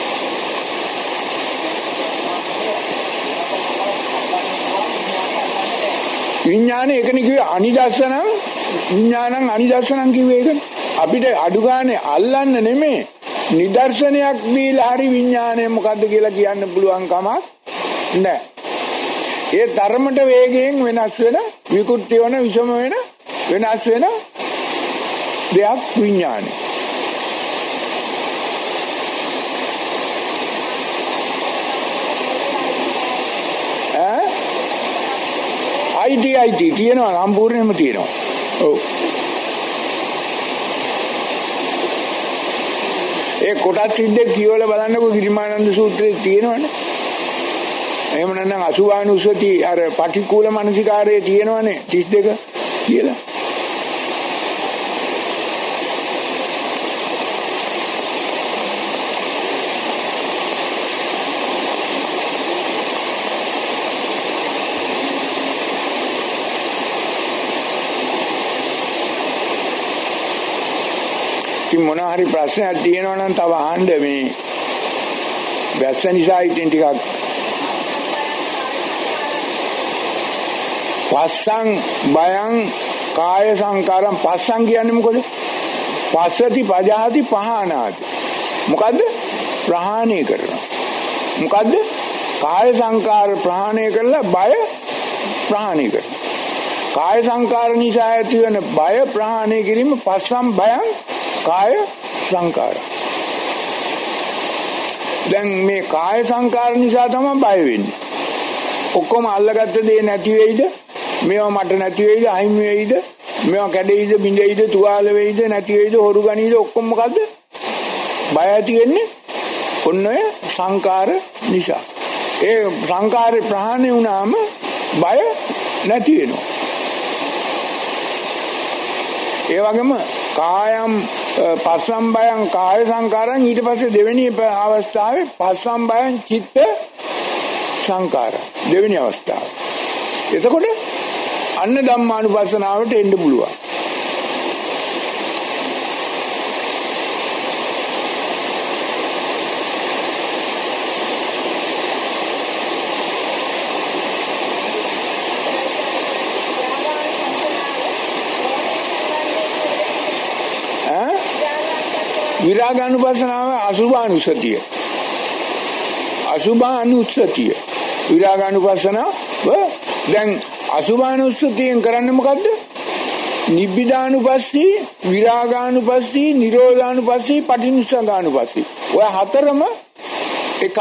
විඥානේ එකනේ කිව්වේ අනිදර්ශනං විඥානං අනිදර්ශනං කිව්වේ ඒක. අපිට අඩු ගානේ අල්ලන්න නෙමෙයි, නිදර්ශනයක් දීලා හරි විඥානය මොකද්ද කියලා කියන්න පුළුවන් කමක් නැහැ. ඒ ධර්මයට වේගයෙන් වෙනස් වෙන, විකෘති වෙන, විෂම වෙන, වෙනස් වෙන දෙයක් විඥානය. ඈ අයිටි අයිටි තියෙනවා, සම්පූර්ණයෙන්ම තියෙනවා. ඔව්. ඒ කොටස් දෙක කියවලා බලන්නකෝ, ගිරිමානන්ද සූත්‍රයේ තියෙනවනේ. එහෙම නැත්නම් අසුභානුස්සති අර පටික්කුල මනසිකාරයේ තියෙනවනේ තිස් දෙක කියලා. මොන හරි ප්‍රශ්නයක් තියෙනවා නම් තව අහන්න. මේ වැස්ස නිසා ඉතින් ටිකක් පස්සං බයං කාය සංකාරම්. පස්සං කියන්නේ මොකද? පස්සති පජාති පහනාති. මොකද්ද? ප්‍රහාණය කරනවා. මොකද්ද? කාය සංකාර ප්‍රහාණය කරලා බය ප්‍රහාණය කරනවා. කාය සංකාර නිසා ඇති වෙන බය ප්‍රහාණය කිරීම පස්සම් භයං කාය සංකාර. දැන් මේ කාය සංකාර නිසා තමයි බය වෙන්නේ. ඔක්කොම අල්ලගත්ත දේ නැති වෙයිද? මේවා මට නැති වෙයිද? අහිමි වෙයිද? මේවා කැඩෙයිද? බිඳෙයිද? තුවාල වෙයිද? නැති වෙයිද? හොරු ගනීද? ඔක්කොම මොකද්ද? බය ඇති වෙන්නේ ඔන්න ඔය සංකාර නිසා. ඒ සංකාරේ ප්‍රහාණය වුණාම බය නැති වෙනවා. ඒ වගේම කායම් පස්සම් බයං කාය සංකාරං ඊට පස්සේ දෙවෙනි අවස්ථාවේ පස්සම් බයං චිත්ත සංකාර දෙවෙනි අවස්ථාව. එතකොට අන්න ධම්මානුපස්සනාවට එන්න පුළුවන්. විරාගානුපස්සනාව අසුභානුස්සතිය. අසුභානුස්සතිය. විරාගානුපස්සනාව දැන් අසුභානුස්සතියෙන් කරන්නේ මොකද්ද? නිබ්බිදානුපස්සී, විරාගානුපස්සී, නිරෝධානුපස්සී, පටිනිස්සගානුපස්සී. ඔය හතරම එකක්.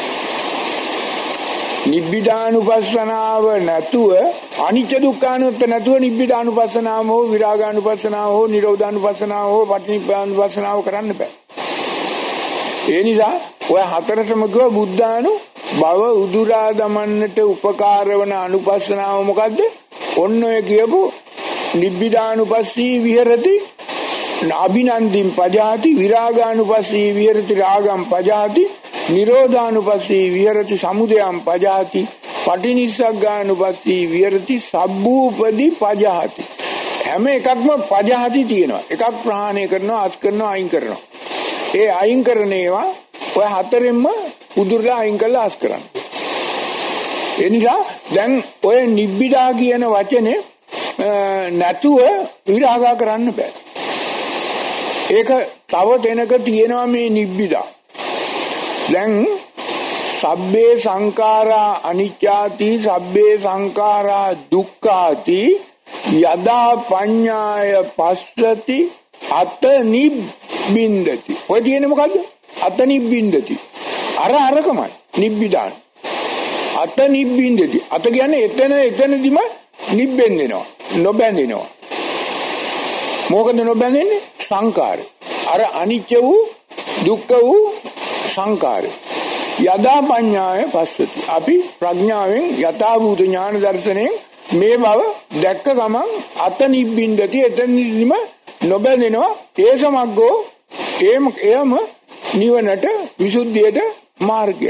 නිබ්බිදානුපස්සනාව නැතුව අනිච්ච දුක්ඛානුත්ත නැතුව නිබ්බිදානුපස්සනාව හෝ විරාගානුපස්සනාව හෝ නිරෝධානුපස්සනාව හෝ පටිනිස්සගානුපස්සනාව කරන්න බෑ. ඒ නිසා ඔය හතරටම ගිය බුද්ධානු භව උදුරා දමන්නට උපකාර වන අනුපස්සනාව මොකද්ද? ඔන්න ඔය කියපු නිබ්බිදානුපස්සී විහෙරති අභිනන්දින් පජාති, විරාගානුපස්සී විහෙරති රාගම් පජාති, නිරෝධානුපස්සී විහෙරති සමුදයම් පජාති, පටිනිස්සග්ගානුපස්සී විහෙරති සබ්බූපදී පජාති. හැම එකක්ම පජාති තියෙනවා. එකක් ප්‍රහාණය කරනවා, අස් කරනවා, අයින් කරනවා. ඒ අයින් කරන ඒවා ඔය හතරෙන්ම උදුරලා අයින් කරලා අස් කරන්න. ඒ නිසා දැන් ඔය නිබ්බිදා කියන වචනේ නැතුව විරාගා කරන්න බෑ. ඒක තව දෙනක තියෙනවා මේ නිබ්බිදා. දැන් සබ්බේ සංඛාරා අනිච්චාති, සබ්බේ සංඛාරා දුක්ඛාති, යදා පඤ්ඤාය පස්සති අත නිබ්බින්දති. ඔය තියෙන්නේ මොකද්ද? අත නිබ්බින්දති. අර අරකමයි නිබ්බිදාන. අත නිබ්බින්දති. අත කියන්නේ එතන එතනදිම නිබ්බෙන්දෙනවා, නොබැඳෙනවා. මොකද නොබැඳෙන්නේ? සංකාරය. අර අනිච්ච වූ දුක්ඛ වූ සංකාරය. යදා පඤ්ඤාය පස්සති. අපි ප්‍රඥාවෙන් යථාභූත ඥාන දර්ශනයෙන් මේ බව දැක්ක ගමන් අත නිබ්බින්දති, එතනදිම නොබැඳෙනවා. ඒ සමග්ගෝ එම එම නිවනට විසුද්ධියට මාර්ගයයි.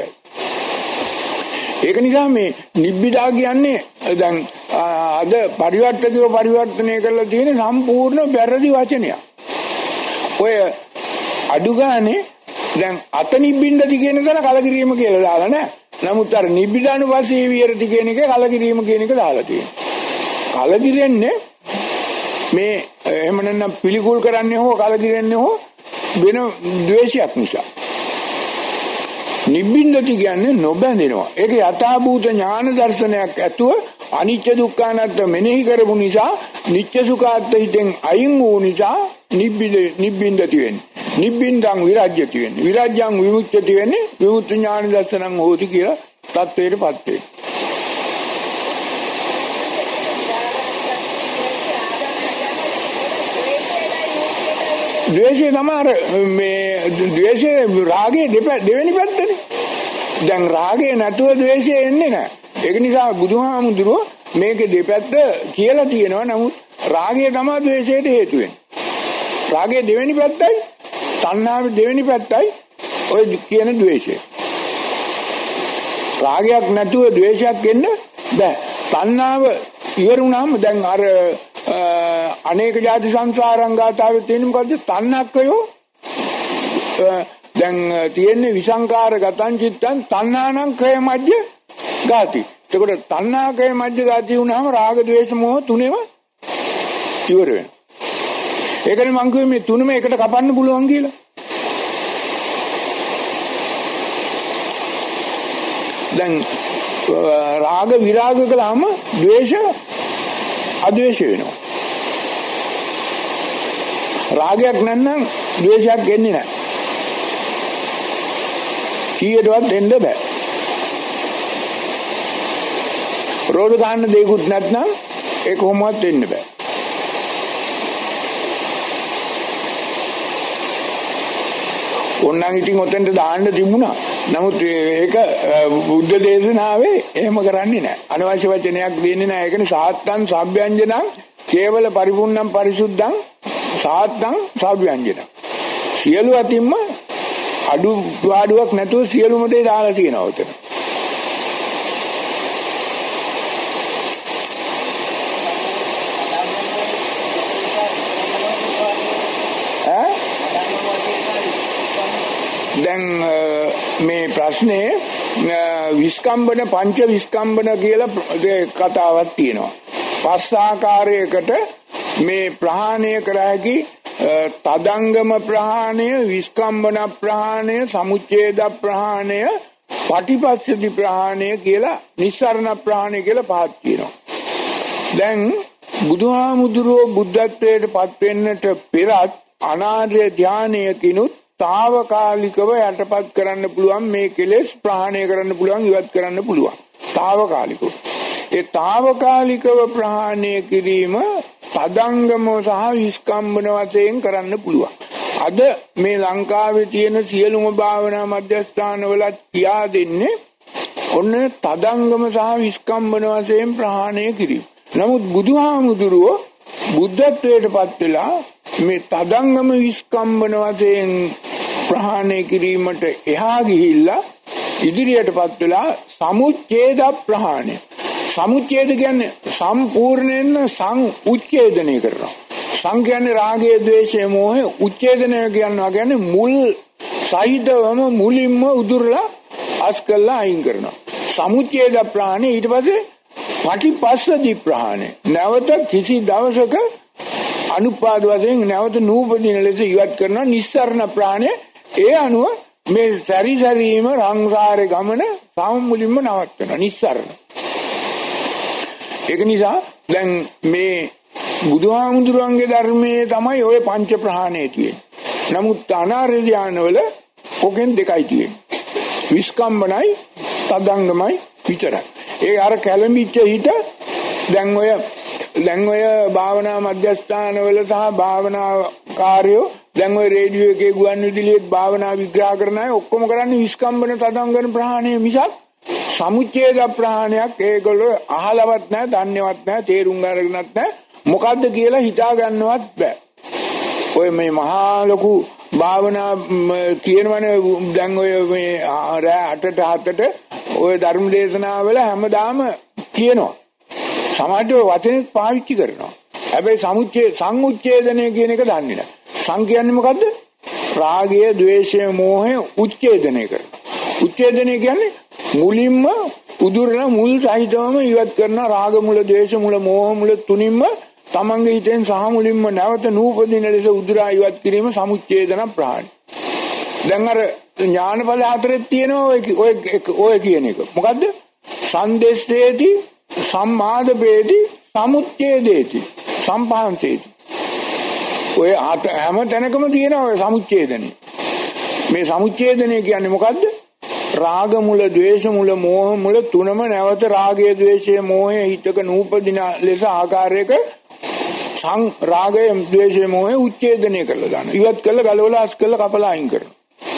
ඒක නිසා මේ නිබ්බිදා කියන්නේ දැන් අද පරිවර්තකව පරිවර්තනය කරලා තියෙන සම්පූර්ණ වැරදි වචනයක්. ඔය අඩු ගානේ දැන් අත නිබ්බින්දති කියන තැන කලකිරීම කියලා දාලා නැහැ. නමුත් අර නිබ්බිදානුපස්සී විහෙරති කියන එක කලකිරීම කියන එක දාලා තියෙනවා. කලකිරෙන්නේ මේ එහෙම නැත්නම් පිළිකුල් කරන්නේ හෝ කලකිරෙන්නේ හෝ වෙන ද්වේෂයක් නිසා. නිබ්බින්දති කියන්නේ නොබැඳෙනවා. ඒක යථාභූත ඥාන දර්ශනයක් ඇතුව අනිච්ච දුක්ඛ අනාත්ම මෙනෙහි කරපු නිසා, නිච්ච සුඛාත්ත හිතෙන් අයින් වූ නිසා නිබ්බිද නිබ්බින්දති වෙන්නේ. නිබ්බින්දං විරාජ්‍යති වෙන්නේ. විරාජ්‍යං විමුක්තිය වෙන්නේ. විමුක්ති ඥාන දර්ශනං හෝති කියලා තත්ත්වයටපත් වෙන්නේ. ද්වේෂය තමයි මේ ද්වේෂය රාගයේ දෙවෙනි පැත්තනේ. දැන් රාගය නැතුව ද්වේෂය එන්නේ නැහැ. ඒක නිසා බුදුහාමුදුරුවෝ මේක දෙපැත්ත කියලා තියෙනවා. නමුත් රාගය තමයි ද්වේෂයට හේතු වෙන්නේ. රාගයේ දෙවෙනි පැත්තයි, තණ්හාවේ දෙවෙනි පැත්තයි ඔය කියන ද්වේෂය. රාගයක් නැතුව ද්වේෂයක් එන්න බෑ. තණ්හාව ඉවරුණාම දැන් අර අනේක ಜಾති සංසාරං ගාතාවේ තියෙන මොකද්ද? තණ්හක්කයෝ දැන් තියෙන්නේ විසංකාර ගතං චිත්තං තණ්හානං කය මජ්ජ ගාති. එතකොට තණ්හා කය මජ්ජ ගාති වුණාම රාග ද්වේෂ මොහ තුනේම ඉවර වෙනවා. ඒකනේ මං කිව්වේ මේ තුනම එකට කපන්න පුළුවන් කියලා. දැන් රාග විරාග කළාම ද්වේෂ අද්වේෂ වෙනවා. රාගයක් නැත්නම් ද්වේෂයක් එන්නේ නැහැ. කීයටවත් එන්න බෑ. රෝධ ගන්න දෙයක්වත් නැත්නම් ඒ කොහොමවත් එන්න බෑ. ඕනනම් ඉතින් ඔතෙන්ට දාන්න තිබුණා. නමුත් ඒක බුද්ධ දේශනාවේ එහෙම කරන්නේ නැහැ. අනවශ්‍ය වචනයක් දෙන්නේ නැහැ. ඒකනේ සාත්තං සබ්බ්‍යංජනං කේවල පරිපූර්ණං පරිසුද්ධං සාත්තං සබ්බ්‍යංජනං. සියලු අතින්ම අඩු පාඩුවක් නැතුව සියලුම දේ දාලා තියෙනවා උතන. දැන් මේ ප්‍රශ්නේ විස්කම්බන පංච විස්කම්බන කියලා කතාවක් තියෙනවා. පස් ආකාරයකට මේ ප්‍රහාණය කර හැකි තදංගම ප්‍රහාණය, විස්කම්බන ප්‍රහාණය, සමුච්ඡේද ප්‍රහාණය, පටිපස්සති ප්‍රහාණය කියලා නිස්සරණ ප්‍රහාණය කියලා පහක් තියෙනවා. දැන් බුදුහාමුදුරුවෝ බුද්ධත්වයට පත් වෙන්නට පෙරත් අනාර්ය ධානයකිනුත් తాවකාලිකව යටපත් කරන්න පුළුවන්, මේ කෙලෙස් ප්‍රහාණය කරන්න පුළුවන්, ඉවත් කරන්න පුළුවන්. తాවකාලිකව. ඒ తాවකාලිකව ප්‍රහාණය කිරීම තදංගම සහ විස්කම්බන වශයෙන් කරන්න පුළුවන්. අද මේ ලංකාවේ තියෙන සියලුම භාවනා මධ්‍යස්ථානවල කියා දෙන්නේ ඔන්න තදංගම සහ විස්කම්බන වශයෙන් ප්‍රහාණය කිරීම. නමුත් බුදුහාමුදුරුවෝ බුද්ධත්වයට පත් වෙලා මේ තදංගම විස්කම්බන වශයෙන් ප්‍රහාණය කිරීමට එහා ගිහිල්ලා ඉදිරියටපත් වෙලා සමුච්ඡේද ප්‍රහාණය. සමුච්ඡේද කියන්නේ සම්පූර්ණයෙන්ම සං උච්ඡේදනය කරනවා. සං කියන්නේ රාගය, ද්වේෂය, මෝහය. උච්ඡේදනය කියනවා කියන්නේ මුල් සහිතවම මුලින්ම උදුරලා අස් කළා අයින් කරනවා. සමුච්ඡේද ප්‍රහාණය. ඊට පස්සේ පටිපස්සති ප්‍රහාණය. නැවත කිසි දවසක අනුපාද වශයෙන් නැවත නූපදින ලෙස ඉවත් කරන නිස්සරණ ප්‍රාණය. ඒ අනුව මේ සැරිසැරීම සංසාරේ ගමන සාමුලින්ම නවත්වනවා. නිස්සරණ. ඒක නිසා දැන් මේ බුදුහාමුදුරන්ගේ ධර්මයේ තමයි ওই පංච ප්‍රහාණය තියෙන්නේ. නමුත් අනාර්ය ධානවල ඔකෙන් දෙකයි තියෙන්නේ. විස්කම්බනයි තදංගමයි විතරයි. ඒ අර කැළඹිච්ච හිත දැන් ඔය දැන් ඔය භාවනා මධ්‍යස්ථානවල සහ භාවනා කාර්යෝ දැන් ඔය රේඩියෝ එකේ ගුවන් විදුලියේ භාවනා විග්‍රහ කරන අය ඔක්කොම කරන්නේ විස්කම්බන තදංගන ප්‍රහාණය මිසක් සමුච්ඡේද ප්‍රහාණයක් ඒගොල්ලෝ අහලවත් නැහැ, දන්නේවත් නැහැ, තේරුම් ගන්නවත් නැහැ. මොකද්ද කියලා හිතා ගන්නවත් බෑ. ඔය මේ මහා ලොකු භාවනා කියනවනේ දැන් ඔය මේ රෑ අටට හතට ඔය ධර්ම දේශනාවල හැමදාම කියනවා. සමාජයේ වචනේ පාවිච්චි කරනවා. හැබැයි සමුච්ඡේ සංඋච්ඡේදනය කියන එක දන්නේ නැහැ. සං කියන්නේ මොකද්ද? රාගය, ද්වේෂය, මෝහය උච්ඡේදනය කරනවා. උච්ඡේදනය කියන්නේ මුලින්ම උදුරන මුල් සහිතවම ඉවත් කරන රාග මුල, ද්වේෂ මුල, මෝහ මුල තුනින්ම තමන්ගේ හිතෙන් සහ මුලින්ම නැවත නූපදින ලෙස උදුරා ඉවත් කිරීම සමුච්ඡේදන ප්‍රහාණය. දැන් අර ඥානඵල හතරෙත් තියෙනවා ඔය ඔය කියන එක. මොකද්ද? සංදේශේති, සම්මාදපේති, සමුච්ඡේදේති, සම්පාංසේති. ඔය හැම තැනකම තියෙනවා ඔය සමුච්ඡේදනේ. මේ සමුච්ඡේදනේ කියන්නේ මොකද්ද? රාග මුල, ද්වේෂ මුල, මෝහ මුල තුනම නැවත රාගය, ද්වේෂය, මෝහය හිතක නූපදින ලෙස ආකාරයක සං රාගය, ද්වේෂය, මෝහය උච්ඡේදනය කරලා දානවා. ඉවත් කරලා ගලවලා අස් කරලා කපලා අයින් කරනවා.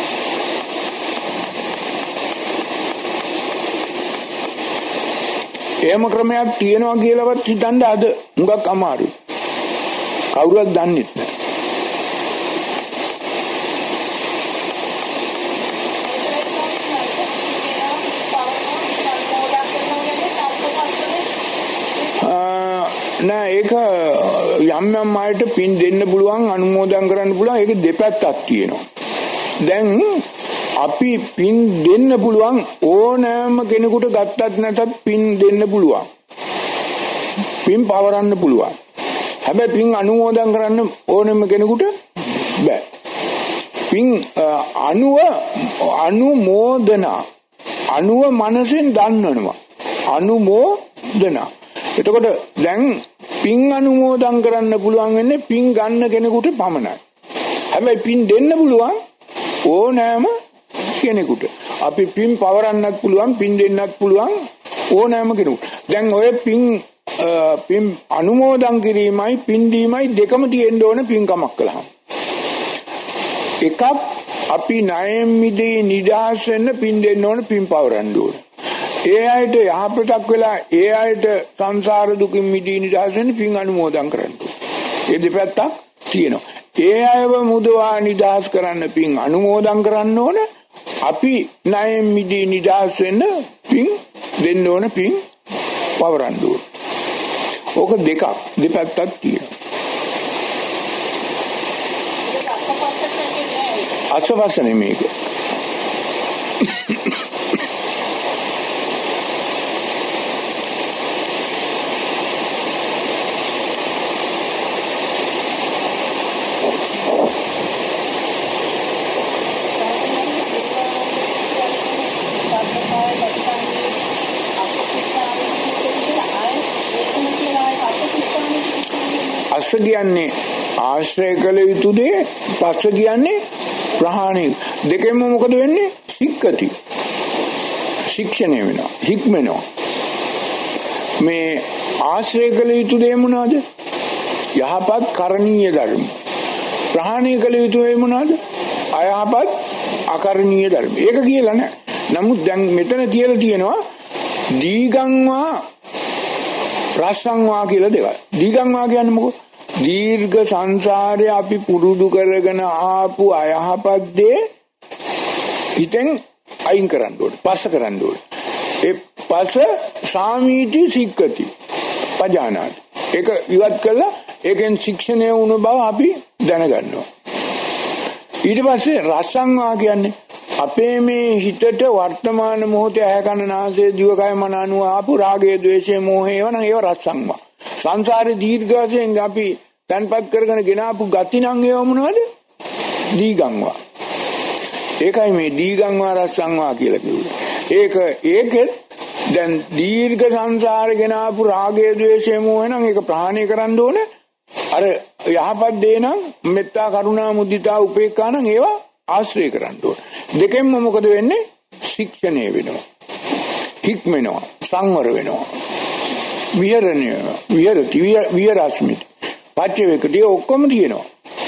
එහෙම ක්‍රමයක් තියෙනවා කියලාවත් හිතන්න අද මුගක් අමාරුයි. කවුරුවත් දන්නේ නැහැ. නෑ ඒක යම් යම් අයට පින් දෙන්න පුළුවන්, අනුමෝදන් කරන්න පුළුවන්. ඒක දෙපැත්තක් තියෙනවා. දැන් අපි පින් දෙන්න පුළුවන් ඕනෑම කෙනෙකුට, ගත්තත් නැතත් පින් දෙන්න පුළුවන්. පින් පවරන්න පුළුවන්. හැබැයි පින් අනුමෝදන් කරන්න ඕනෑම කෙනෙකුට බෑ. පින් අනුව අනුමෝදන අනුව මනසෙන් දන්නනවා. අනුමෝදන. එතකොට දැන් පින් අනුමෝදන් කරන්න පුළුවන් වෙන්නේ පින් ගන්න කෙනෙකුට පමණයි. හැබැයි පින් දෙන්න පුළුවන් ඕනෑම කෙනෙකුට. අපි පින් පවරන්නත් පුළුවන්, පින් දෙන්නත් පුළුවන් ඕනෑම කෙනෙකුට. දැන් ඔය පින් පින් අනුමෝදන් කිරීමයි පින් දීමයි දෙකම තියෙන්න ඕන පින්කමක් කළාම. එකක් අපි ණයෙන් මිදී නිදහස් වෙන්න පින් දෙන්න ඕන, පින් පවරන්න ඕන. ඒ අයට යහපතක් වෙලා ඒ අයට සංසාර දුකින් මිදී නිදහස් වෙන්න පින් අනුමෝදන් කරන්න ඕන. ඒ දෙපැත්තක් තියෙනවා. ඒ අයව මුදවා නිදහස් කරන්න පින් අනුමෝදන් කරන්න ඕන. අපි ණයෙන් මිදී නිදහස් වෙන්න පින් දෙන්න ඕන, පින් පවරන්න ඕන. ඕක දෙකක් දෙපැත්තක් තියෙනවා. අසවස නෙමේක. අස්ස කියන්නේ ආශ්‍රය කළ යුතු දේ, පස්ස කියන්නේ ප්‍රහාණය. දෙකෙන්ම මොකද වෙන්නේ? සික්කති. ශික්ෂණය වෙනවා, හික්මෙනවා. මේ ආශ්‍රය කළ යුතු දේ මොනවාද? යහපත් කරණීය ධර්ම. ප්‍රහාණය කළ යුතු දේ මොනවාද? අයහපත් අකරණීය ධර්ම. ඒක කියලා නෑ. නමුත් දැන් මෙතන කියලා තියෙනවා දීගංවා රසංවා කියලා දෙකක්. දීගංවා කියන්නේ මොකද? දීර්ඝ සංසාරේ අපි පුරුදු කරගෙන ආපු අයහපත් දේ හිතෙන් අයින් කරන්න ඕනේ, පස්ස කරන්න ඕනේ. ඒ පස්ස සාමීති සික්කති පජානාති. ඒක ඉවත් කළා ඒකෙන් ශික්ෂණය වුණ බව අපි දැනගන්නවා. ඊට පස්සේ රසංවා කියන්නේ අපේ මේ හිතට වර්තමාන මොහොතේ ඇහැ කන නාසය දිවකය මන අනුව ආපු රාගය ద్వේෂය මෝහය වන ඒව රසංවා. සංසාරේ දීර්ඝ වශයෙන් අපි තන්පත් කරගෙන ගෙනාපු ගති නම් ඒව මොනවද? දීගංවා. ඒකයි මේ දීගංවා රසංවා කියලා කිව්වේ. ඒක ඒකෙත් දැන් දීර්ඝ සංසාරේ ගෙනාපු රාගය ద్వේෂය මෝහය නම් ඒක ප්‍රහාණය කරන්න ඕනේ. අර යහපත් දේ නම් මෙත්තා කරුණා මුදිතා උපේක්ඛා නම් ඒවා ආශ්‍රය කරන්න ඕනේ. දෙකෙන්ම මොකද වෙන්නේ? ශික්ෂණය වෙනවා, හික්මෙනවා, සංවර වෙනවා, විහරණය විහරති විහරස්මිති පච්චවේකදී ඔක්කොම තියෙනවා.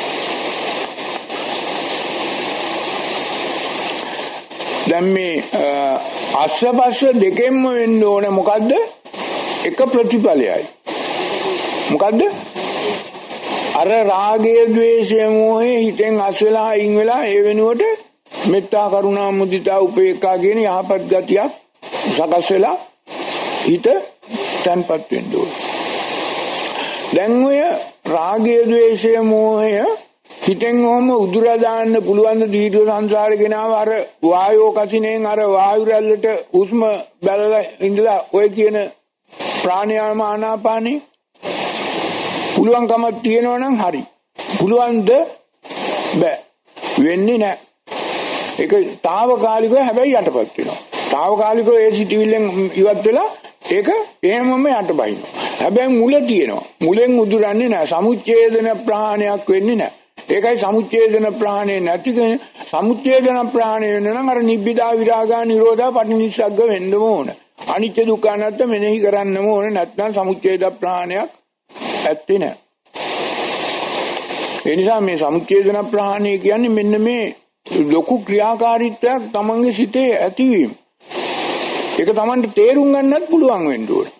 දැන් මේ අස්සපස්ස දෙකෙන්ම වෙන්න ඕන මොකද්ද? එක ප්‍රතිඵලයයි. මොකද්ද? අර රාගය ద్వේෂය මෝහය හිතෙන් අස් වෙලා අයින් වෙලා ඒ වෙනුවට මෙත්තා කරුණා මුදිතා උපේක්ඛා කියන යහපත් ගතියක් සකස් වෙලා හිත තන්පත් වෙන්න ඕනේ. දැන් ඔය රාගය ద్వේෂය මෝහය හිතෙන් ඔහම උදුරා දාන්න පුළුවන් දීර්ඝ සංසාරේ ගෙනාව අර වායෝ කසිනෙන් අර වායු රැල්ලට උස්ම බැලලා ඉඳලා ඔය කියන ප්‍රාණයාම ආනාපානේ පුළුවන්කමක් තියෙනවා නම් හරි. පුළුවන්ද? බෑ. වෙන්නේ නැහැ. ඒක తాවකාලිකව හැබැයි යටපත් වෙනවා. తాවකාලිකව ඒ සිටිවිල්ලෙන් ඉවත් වෙලා ඒක එහෙමම යටබහිනවා. හැබැයි මුල තියෙනවා. මුලෙන් උදුරන්නේ නැහැ. සමුච්ඡේදන ප්‍රහාණයක් වෙන්නේ නැහැ. ඒකයි සමුච්ඡේදන ප්‍රහාණය නැති කෙන සමුච්ඡේදන ප්‍රහාණය වෙන නම් අර නිබ්බිදා විරාගා නිරෝධා පටිනිස්සග්ග වෙන්නම ඕන. අනිත්‍ය දුක්ඛ අනාත්ම මෙනෙහි කරන්නම ඕන. නැත්නම් සමුච්ඡේද ප්‍රහාණයක් ඇත්තේ නැහැ. ඒ නිසා මේ සමුච්ඡේදන ප්‍රහාණය කියන්නේ මෙන්න මේ ලොකු ක්‍රියාකාරීත්වයක් තමන්ගේ සිතේ ඇතිවීම. ඒක තමන්ට තේරුම් ගන්නත් පුළුවන් වෙන්න ඕනේ.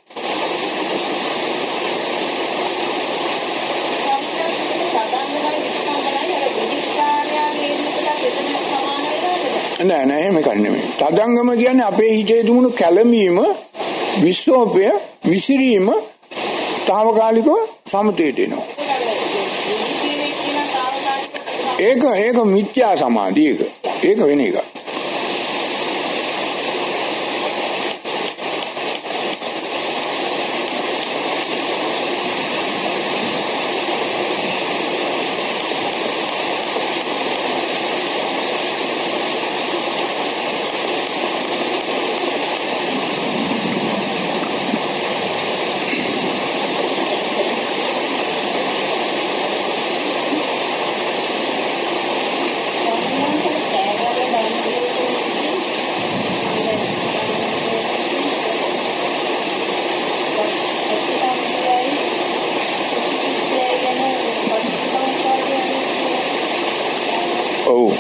නෑ නෑ මේක නෙමෙයි. තදංගම කියන්නේ අපේ හිතේ දුමුණු කැළඹීම, විශ්ෝපය, විසිරීම తాවකාලිකව සමතේට එනවා. ඒක ඒක මිත්‍යා සමාධිය ඒක. ඒක වෙන එකක්. ඔව්.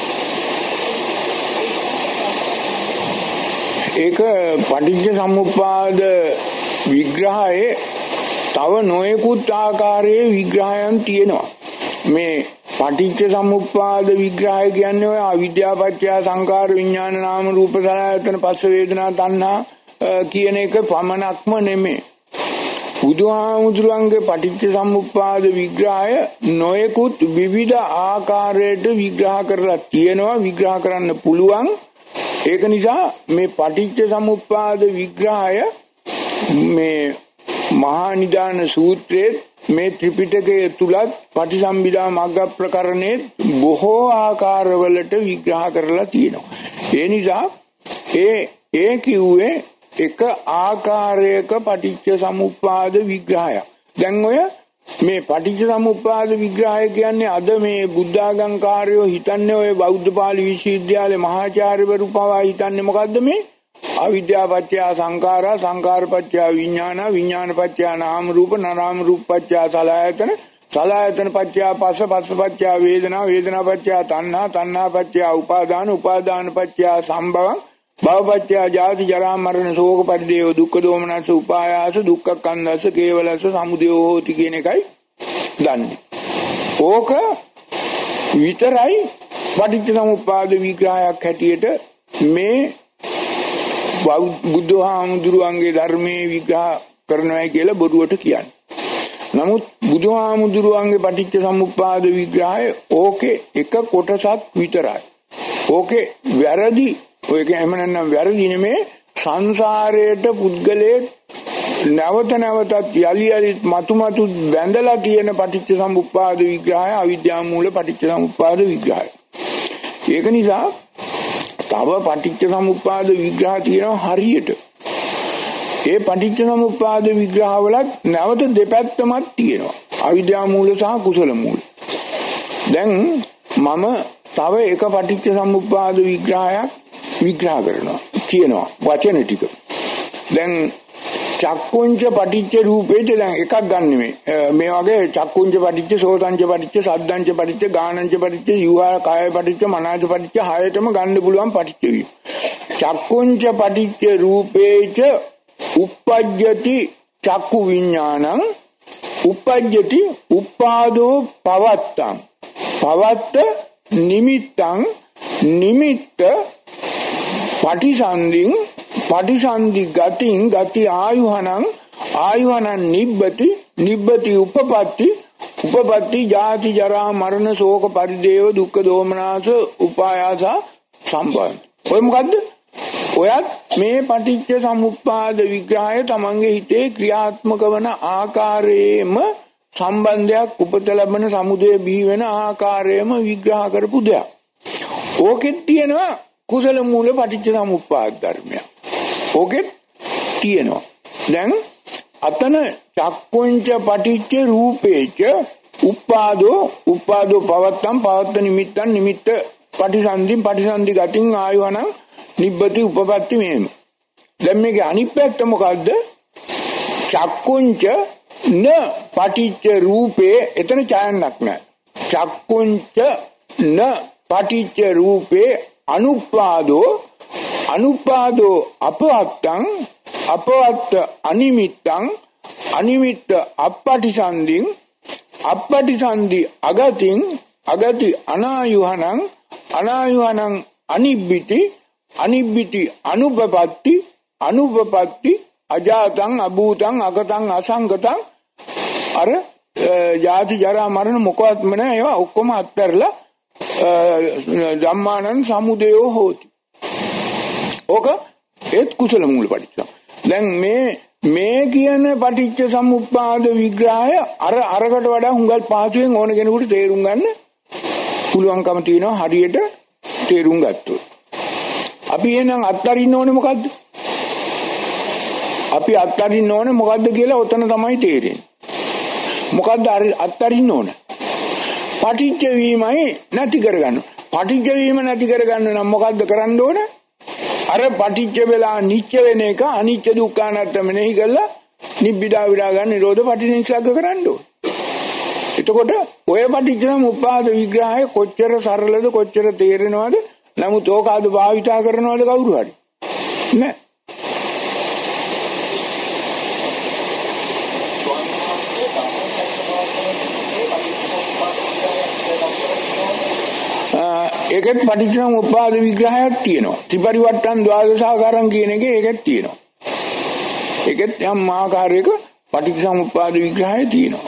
ඒක පටිච්ච සමුප්පාද විග්‍රහයේ තව නොයෙකුත් ආකාරයේ විග්‍රහයන් තියෙනවා. මේ පටිච්ච සමුප්පාද විග්‍රහය කියන්නේ ඔය අවිද්‍යාව පත්‍ය සංකාර විඥාන නාම රූප සලආයතන පස්ස වේදනා තණ්හා කියන එක පමණක්ම නෙමෙයි. බුදුහාමුදුරන්ගේ පටිච්ච සමුප්පාද විග්‍රහය නොයෙකුත් විවිධ ආකාරයට විග්‍රහ කරලා තියෙනවා, විග්‍රහ කරන්න පුළුවන්. ඒක නිසා මේ පටිච්ච සමුප්පාද විග්‍රහය මේ මහා නිදාන සූත්‍රයේ මේ ත්‍රිපිටකයේ තුලත් පටිසම්භිදා මග්ග ප්‍රකරණේ බොහෝ ආකාරවලට විග්‍රහ කරලා තියෙනවා. ඒ නිසා ඒ ඒ කිව්වේ එක ආකාරයක පටිච්ච සමුප්පාද විග්‍රහයක්. දැන් ඔය මේ පටිච්ච සමුප්පාද විග්‍රහය කියන්නේ අද මේ බුද්ධාගම්කාරයෝ හිතන්නේ ඔය බෞද්ධ පාලි විශ්වවිද්‍යාලේ මහාචාර්යවරු පවා හිතන්නේ මොකද්ද මේ අවිද්‍යාව පත්‍ය සංඛාරා සංඛාර පත්‍ය විඥාන විඥාන පත්‍ය නාම රූප නාම රූප පත්‍ය සලආයතන සලආයතන පත්‍ය පස්ස පස්ස පත්‍ය වේදනා වේදනා පත්‍ය තණ්හා තණ්හා පත්‍ය උපාදාන උපාදාන පත්‍ය සම්භවං භව පත්‍ය ජාති ජරා මරණ ශෝක පරිදේව දුක්ඛ දෝමනස උපායාස දුක්ඛ කන්දස කේවලස සමුදය හෝති කියන එකයි දන්නේ. ඕක විතරයි පටිච්ච සමුප්පාද විග්‍රහයක් හැටියට මේ බුදුහාමුදුරුවන්ගේ ධර්මයේ විග්‍රහ කරනවා කියලා බොරුවට කියන්නේ. නමුත් බුදුහාමුදුරුවන්ගේ පටිච්ච සමුප්පාද විග්‍රහය ඕකේ එක කොටසක් විතරයි. ඕකේ වැරදි ඔයක එහෙම නැත්නම් වැරදි නෙමේ සංසාරයට පුද්ගලයේ නැවත නැවතත් යලි යලි මතු මතු බැඳලා තියෙන පටිච්ච සමුප්පාද විග්‍රහය අවිද්‍යා මූල පටිච්ච සමුප්පාද විග්‍රහය. ඒක නිසා තව පටිච්ච සමුප්පාද විග්‍රහ තියෙනවා හරියට. ඒ පටිච්ච සමුප්පාද විග්‍රහවලත් නැවත දෙපැත්තමක් තියෙනවා. අවිද්‍යා මූල සහ කුසල මූල. දැන් මම තව එක පටිච්ච සමුප්පාද විග්‍රහයක් විග්‍රහ කරනවා කියනවා වචන ටික. දැන් චක්කුංච පටිච්ච රූපේච දැන් එකක් ගන්න මේ මේ වගේ චක්කුංච පටිච්ච සෝතංච පටිච්ච සද්දංච පටිච්ච ගානංච පටිච්ච යුහා කාය පටිච්ච මනාච පටිච්ච හයතම ගන්න පුළුවන් පටිච්ච වීම. චක්කුංච පටිච්ච රූපේච uppajjati චක්කු විඥානං uppajjati උපාදෝ පවත්තං පවත්ත නිමිත්තං නිමිත්ත පටිසන්ධින් පටිසන්ධි ගතින් ගති ආයුහනං ආයුහනං නිබ්බති නිබ්බති උපපatti උපපatti ජාති ජරා මරණ ශෝක පරිදේව දුක්ඛ දෝමනස උපායාස සම්බන්ධ. ඔය මොකද්ද? ඔයත් මේ පටිච්ච සමුප්පාද විග්‍රහය තමන්ගේ හිතේ ක්‍රියාත්මක වන ආකාරයේම සම්බන්ධයක් උපත ලැබෙන සමුදය බිහි වෙන ආකාරයේම විග්‍රහ කරපු දෙයක්. ඕකෙත් තියෙනවා කුසල මූල පටිච්ච සමුප්පාද ධර්මය. ඕකෙත් තියෙනවා. දැන් අතන චක්කුංච පටිච්ච රූපේච උපාදෝ උපාදෝ පවත්තම් පවත්ත නිමිත්තන් නිමිත්ත පටිසන්ධි පටිසන්ධි ගතින් ආයවනං නිබ්බති උපපatti මෙහෙම. දැන් මේකේ අනිත් පැත්ත මොකද්ද? චක්කුංච න පටිච්ච රූපේ එතන ඡායන්නක් නැහැ. චක්කුංච න පටිච්ච රූපේ අනුපාදෝ අනුපාදෝ අපවත්තං අපවත්ත අනිමිත්තං අනිමිත්ත අපටිසන්ධින් අපටිසන්ධි අගතින් අගති අනායුහනං අනායුහනං අනිබ්බිති අනිබ්බිති අනුපපatti අනුපපatti අජාතං අභූතං අගතං අසංගතං අර ජාති ජරා මරණ මොකවත්ම නැහැ. ඒවා ඔක්කොම අත්හැරලා ධම්මානං සමුදයෝ හෝති. ඕක ඒත් කුසල මූල පටිච්ච. දැන් මේ මේ කියන පටිච්ච සමුප්පාද විග්‍රහය අර අරකට වඩා හුඟක් පහසුවෙන් ඕන කෙනෙකුට තේරුම් ගන්න පුළුවන්කම තියෙනවා හරියට තේරුම් ගත්තොත්. අපි එහෙනම් අත්හරින්න ඕනේ මොකද්ද? අපි අත්හරින්න ඕනේ මොකද්ද කියලා ඔතන තමයි තේරෙන්නේ. මොකද්ද අත්හරින්න ඕනේ? පටිච්ච වීමයි නැති කරගන්න. පටිච්ච වීම නැති කරගන්න නම් මොකද්ද කරන්න ඕනේ? අර පටිච්ච වෙලා නිච්ච වෙන එක අනිච්ච දුක්ඛ අනාත්ම මෙනෙහි කරලා නිබ්බිදා විරාග නිරෝධ පටිනිස්සග්ග කරන්න ඕනේ. එතකොට ඔය පටිච්චසමුප්පාද විග්‍රහය කොච්චර සරලද කොච්චර තේරෙනවද? නමුත් ඕක අද භාවිතා කරනවද කවුරු හරි? නෑ. ඒකෙත් පටිච්චසමුප්පාද විග්‍රහයක් තියෙනවා. ත්‍රිපරිවර්තන ද්වාදසාකාරම් කියන එකේ ඒකෙත් තියෙනවා. ඒකෙත් යම් ආකාරයක පටිච්චසමුප්පාද විග්‍රහය තියෙනවා.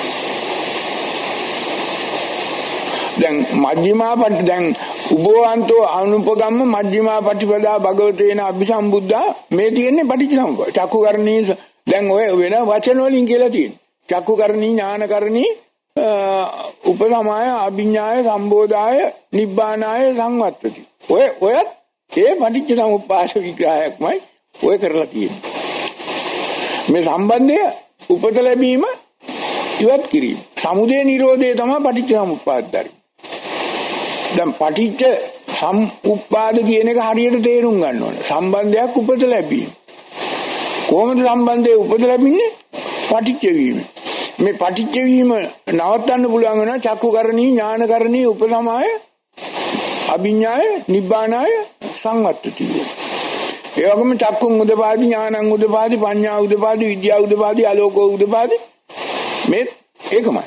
දැන් මජ්ක්‍ධිමා පටි දැන් උභවන්තෝ අනුපගම්ම මජ්ක්‍ධිමා පටිපදා භගවතේන අභිසම්බුද්ධා මේ තියෙන්නේ පටිච්චසමුප්පාද. චක්කුකරණී දැන් ඔය වෙන වචන වලින් කියලා තියෙන්නේ. චක්කුකරණී ඥානකරණී උපසමාය අභිඥාය සම්බෝධාය නිබ්බානාය සංවත්තති. ඔය ඔයත් ඒ පටිච්චසමුප්පාද විග්‍රහයක්මයි ඔය කරලා තියෙන්නේ. මේ සම්බන්ධය උපත ලැබීම ඉවත් කිරීම. සමුදය නිරෝධය තමයි පටිච්චසමුප්පාද ධර්ම. දැන් පටිච්ච සමුප්පාද කියන එක හරියට තේරුම් ගන්න ඕනේ. සම්බන්ධයක් උපත ලැබීම. කොහොමද සම්බන්ධයේ උපත ලැබෙන්නේ? පටිච්ච වීම. මේ පටිච්ච වීම නවත්තන්න පුළුවන් වෙනවා චක්කුකරණී ඥානකරණී උපසමාය අභිඥාය නිබ්බානාය සංවත්තති. ඒ වගේම චක්කුං උදපාදි ඥානං උදපාදි පඤ්ඤා උදපාදි විද්‍යා උදපාදි ආලෝකෝ උදපාදි මේ ඒකමයි.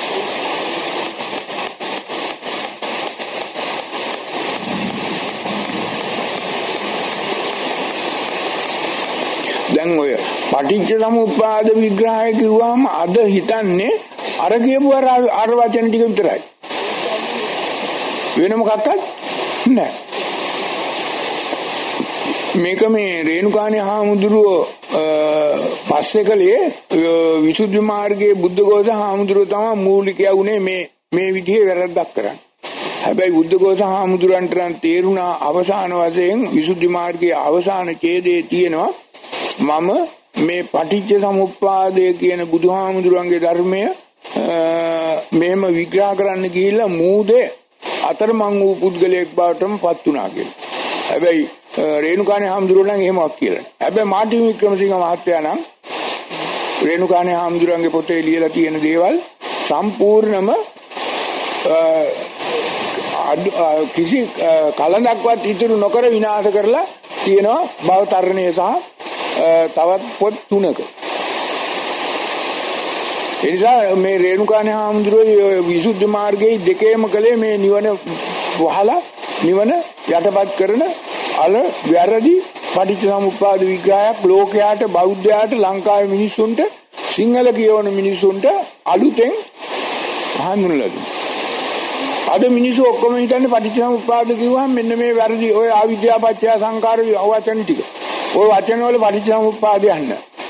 දැන් ඔය පටිච්ච සමුප්පාද විග්‍රහය කිව්වම අද හිතන්නේ අර කියපු අර වචන ටික විතරයි. වෙන මොකක්වත් නැහැ. මේක මේ රේණුකාණේ හාමුදුරුවෝ පස්සේ කලේ විසුද්ධි මාර්ගයේ බුද්ධඝෝෂ හාමුදුරුවෝ තමයි මූලිකයා උනේ මේ මේ විදිහේ වැරද්දක් කරන්නේ. හැබැයි බුද්ධඝෝෂ හාමුදුරන්ට තේරුණා අවසාන වශයෙන් විසුද්ධි මාර්ගයේ අවසාන ඡේදයේ තියෙනවා මම මේ පටිච්ච සමුප්පාදය කියන බුදුහාමුදුරන්ගේ ධර්මය මෙහෙම විග්‍රහ කරන්න ගිහිල්ලා මූදේ අතරමං වූ පුද්ගලයෙක් බවටම පත් වුණා කියලා. හැබැයි රේණුකාණේ හාමුදුරුවෝ නම් එහෙමවත් කියලා නෑ. හැබැයි මාර්ටින් වික්‍රමසිංහ මහත්තයා නම් රේණුකාණේ හාමුදුරන්ගේ පොතේ ලියලා තියෙන දේවල් සම්පූර්ණම කිසි කලඳක්වත් ඉතුරු නොකර විනාශ කරලා තියෙනවා භවතරණය සහ තවත් පොත් තුනක. ඒ නිසා මේ රේණුකාණේ හාමුදුරුවෝ විසුද්ධි මාර්ගයේ දෙකේම කලේ මේ නිවන වහලා නිවන යටපත් කරන අල වැරදි පටිච්චසමුප්පාද විග්‍රහයක් ලෝකයාට බෞද්ධයාට ලංකාවේ මිනිස්සුන්ට සිංහල කියවන මිනිස්සුන්ට අලුතෙන් හඳුන්වලා දුන්නා. අද මිනිස්සු ඔක්කොම හිතන්නේ පටිච්චසමුප්පාද කිව්වහම මෙන්න මේ වැරදි ඔය අවිද්‍යාව පත්‍ය සංකාර වචන ටික. ඔය වචන වල පටිච්චසමුප්පාද යන්න.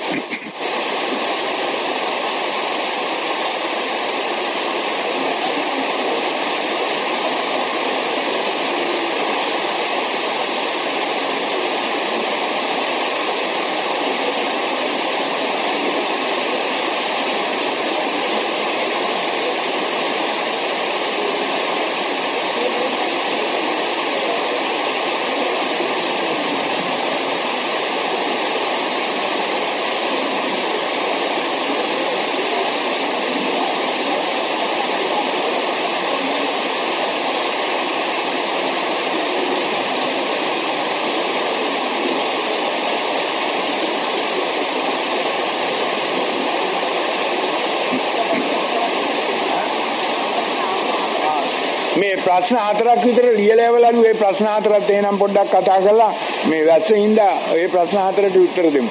මේ ප්‍රශ්න හතරක් විතර ලියලා එවලු ඒ ප්‍රශ්න හතරත් එහෙනම් පොඩ්ඩක් කතා කරලා මේ වැස්සෙන්ද ඒ ප්‍රශ්න හතරට උත්තර දෙමු.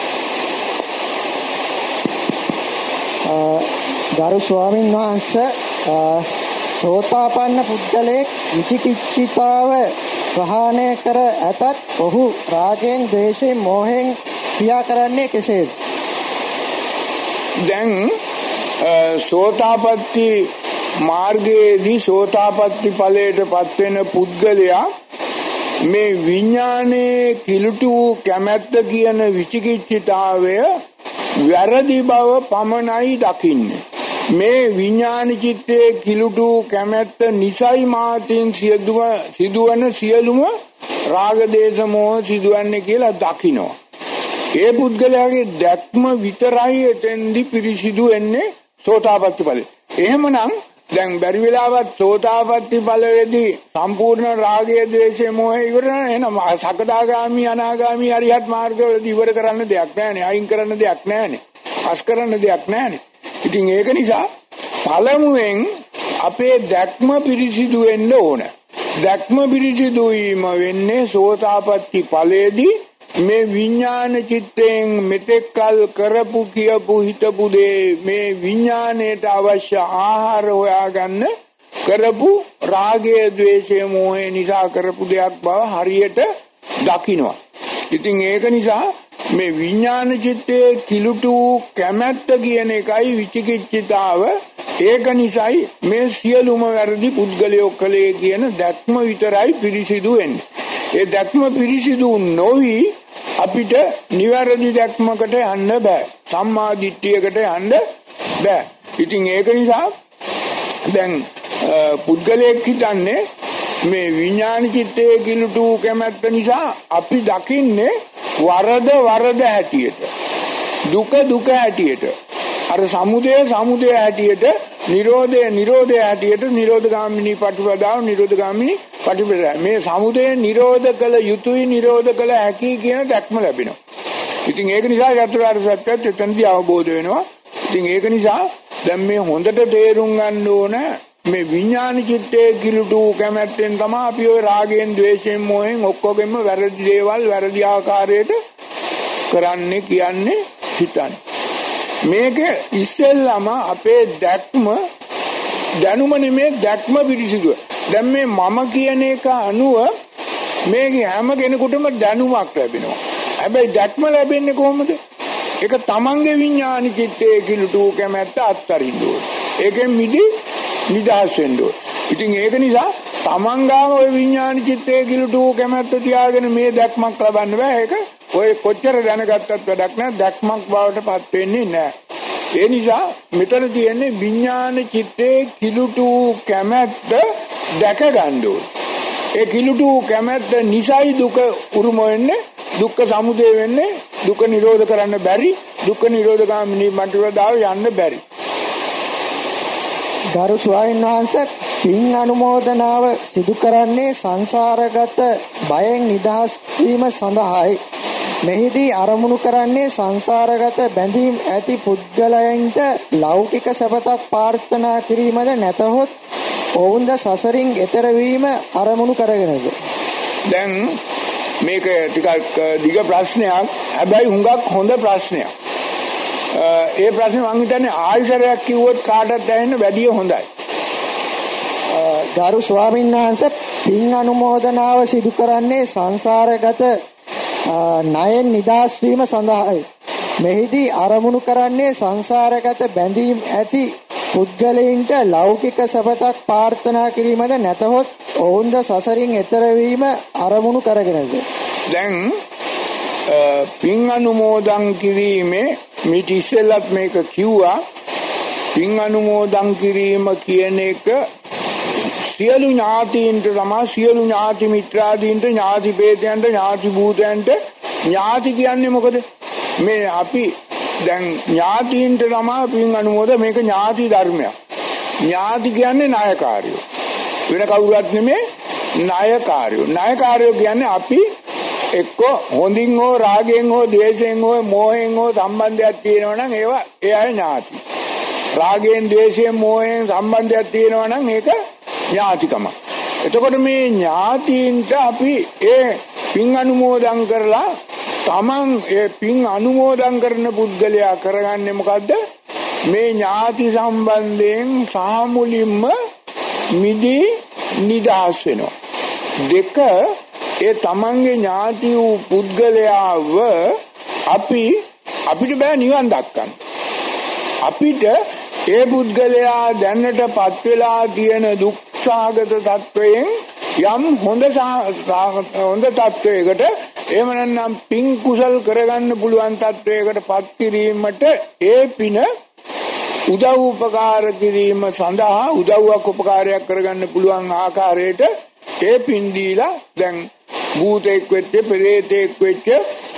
ගරු ස්වාමීන් වහන්සේ සෝතාපන්න පුද්ගලයෙක් විචිකිච්ඡිතාව ප්‍රහාණය කර ඇතත් ඔහු රාගයෙන් ද්වේෂයෙන් මෝහයෙන් ක්‍රියා කරන්නේ කෙසේද? දැන් සෝතාපට්ටි මාර්ගයේදී සෝතාපට්ටි ඵලයට පත් වෙන පුද්ගලයා මේ විඥානයේ කිලුටු කැමැත්ත කියන විචිකිච්ඡිතාවය වැරදි බව පමණයි දකින්නේ. මේ විඥාන චිත්තයේ කිලුටු කැමැත්ත නිසයි මාතින් සිදුවන සියලුම රාග දේශ මොහ සිදුවන්නේ කියලා දකිනවා. ඒ පුද්ගලයාගේ දැක්ම විතරයි එතෙන්දි පිරිසිදු වෙන්නේ සෝතාපට්ටි ඵලෙ. එහෙමනම් දැන් බැරි වෙලාවත් සෝතාපට්ටි ඵලයේදී සම්පූර්ණ රාගය ද්වේෂය මොහය ඉවර නැහැ. එහෙනම් සකදාගාමි අනාගාමි අරිහත් මාර්ගවලදී ඉවර කරන්න දෙයක් නැහැනේ. අයින් කරන්න දෙයක් නැහැනේ. අස් කරන්න දෙයක් නැහැනේ. ඉතින් ඒක නිසා පළමුවෙන් අපේ දැක්ම පිරිසිදු වෙන්න ඕන. දැක්ම පිරිසිදු වීම වෙන්නේ සෝතාපට්ටි ඵලයේදී මේ විඥාන චිත්තයෙන් මෙතෙක්කල් කරපු කියපු හිතපු දේ මේ විඥාණයට අවශ්‍ය ආහාර හොයාගන්න කරපු රාගය ද්වේෂය මෝහය නිසා කරපු දෙයක් බව හරියට දකින්නවා. ඉතින් ඒක නිසා මේ විඥාන චිත්තයේ කිලුටු කැමැත්ත කියන එකයි විචිකිච්ඡිතාව. ඒක නිසායි මේ සියලුම වැරදි පුද්ගලයෝ කලේ කියන දැක්ම විතරයි පිරිසිදු වෙන්නේ. ඒ දැක්ම පිරිසිදු නොවි අපිට නිවැරදි දැක්මකට යන්න බෑ. සම්මා දිට්ඨියකට යන්න බෑ. ඉතින් ඒක නිසා දැන් පුද්ගලයෙක් හිතන්නේ මේ විඥාන චිත්තයේ කිලුටු කැමැත්ත නිසා අපි දකින්නේ වරද වරද හැටියට, දුක දුක හැටියට, අර සමුදය සමුදය හැටියට, නිරෝධය නිරෝධය හැටියට, නිරෝධගාමිනී පටිපදාව නිරෝධගාමිනී පටිපදාව. මේ සමුදය නිරෝධ කළ යුතුයි, නිරෝධ කළ හැකි කියන දැක්ම ලැබෙනවා. ඉතින් ඒක නිසා චතුරාර්ය සත්‍යයත් එතනදී අවබෝධ වෙනවා. ඉතින් ඒක නිසා දැන් මේ හොඳට තේරුම් ගන්න ඕන මේ විඥාන චිත්තයේ කිලුටු කැමැත්තෙන් තමයි අපි ওই රාගයෙන්, ද්වේෂයෙන්, මොහෙන් ඔක්කොගෙම වැරදි දේවල් වැරදි ආකාරයට කරන්නේ, කියන්නේ, හිතන්නේ. මේක ඉස්සෙල්ලාම අපේ දැක්ම දැනුම නෙමේ දැක්ම පිරිසිදුව. දැන් මේ මම කියන එක අනුව මේ හැම කෙනෙකුටම දැනුමක් ලැබෙනවා. හැබැයි දැක්ම ලැබෙන්නේ කොහොමද? ඒක තමන්ගේ විඥාන චිත්තයේ කිලුටු කැමැත්ත අත්හරින්න ඕනේ. ඒකෙන් මිදි නිදහස් වෙන්න ඕනේ. ඉතින් ඒක නිසා තමන් ගාම ওই විඥාන චිත්තයේ කිලුටු කැමැත්ත තියාගෙන මේ දැක්මක් ලබන්න බෑ. ඒක ඔය කොච්චර දැනගත්තත් වැඩක් නෑ. දැක්මක් බවට පත් වෙන්නේ නෑ. ඒ නිසා මෙතන තියෙන්නේ විඥාන චිත්තේ කිලුටු කැමැත්ත දැක ගන්න ඕනේ. ඒ කිලුටු කැමැත්ත නිසයි දුක උරුම වෙන්නේ, දුක්ඛ සමුදය වෙන්නේ, දුක නිරෝධ කරන්න බැරි, දුක්ඛ නිරෝධගාමිනී මට්ටමට යන්න බැරි. ගරු ස්වාමීන් වහන්සේ, පින් අනුමෝදනාව සිදු කරන්නේ සංසාරගත බයෙන් නිදහස් වීම සඳහායි. මෙහිදී අරමුණු කරන්නේ සංසාරගත බැඳීම් ඇති පුද්ගලයන්ට ලෞකික සැපතක් ප්‍රාර්ථනා කිරීමද නැතහොත් ඔවුන්ද සසරින් එතර වීම අරමුණු කරගෙනද? දැන් මේක ටිකක් දිග ප්‍රශ්නයක්. හැබැයි හුඟක් හොඳ ප්‍රශ්නයක්. ඒ ප්‍රශ්නේ මම හිතන්නේ ආයතරයක් කිව්වොත් කාටවත් ඇහෙන්න වැඩිය හොඳයි. ගරු ස්වාමීන් වහන්සේ, පින් අනුමෝදනාව සිදු කරන්නේ සංසාරගත ණයෙන් නිදහස් වීම සඳහායි. මෙහිදී අරමුණු කරන්නේ සංසාරගත බැඳීම් ඇති පුද්ගලයන්ට ලෞකික සැපතක් ප්‍රාර්ථනා කිරීමද නැතහොත් ඔවුන්ද සසරින් එතර වීම අරමුණු කරගෙනද? දැන් පින් අනුමෝදන් කිරීමේ මිට ඉස්සෙල්ලත් මේක කිව්වා. පින් අනුමෝදන් කිරීම කියන එක සියලු ඥාතීන්ට තමයි, සියලු ඥාති මිත්‍රාදීන්ට, ඥාති ભેදයන්ට, ඥාති භූතයන්ට. ඥාති කියන්නේ මොකද? මේ අපි දැන් ඥාතීන්ට තමයි පින් අනුමෝද. මේක ඥාති ධර්මයක්. ඥාති කියන්නේ ණයකාරයෝ. වෙන කවුරුත් නෙමෙයි, ණයකාරයෝ. ණයකාරයෝ කියන්නේ අපි එක්ක හොඳින් හෝ රාගයෙන් හෝ ද්වේෂයෙන් හෝ මෝහයෙන් හෝ සම්බන්ධයක් තියෙනවා නම් ඒවා ඒ අය ඥාති. රාගයෙන්, ද්වේෂයෙන්, මෝහයෙන් සම්බන්ධයක් තියෙනවා නම් ඒක ඥාතිකම. එතකොට මේ ඥාතීන්ට අපි ඒ පින් අනුමෝදන් කරලා තමන් ඒ පින් අනුමෝදන් කරන පුද්ගලයා කරගන්නේ මොකද්ද? මේ ඥාති සම්බන්ධයෙන් සාමුලින්ම මිදී නිදහස් වෙනවා. දෙක, ඒ තමන්ගේ ඥාති වූ පුද්ගලයාව අපි අපිට බෑ නිවන් දක්කන්න. අපිට ඒ පුද්ගලයා දැනටපත් වෙලා තියෙන දුක්ඛාගත තත්වයෙන් යම් හොඳ හොඳ තත්වයකට, එහෙම නැත්නම් පින් කුසල් කරගන්න පුළුවන් තත්වයකට පත් කිරීමට ඒ පින උදව් උපකාර කිරීම සඳහා උදව්වක් උපකාරයක් කරගන්න පුළුවන් ආකාරයට ඒ පින් දීලා දැන් භූතෙක් වෙච්ච, පෙරේතෙක් වෙච්ච,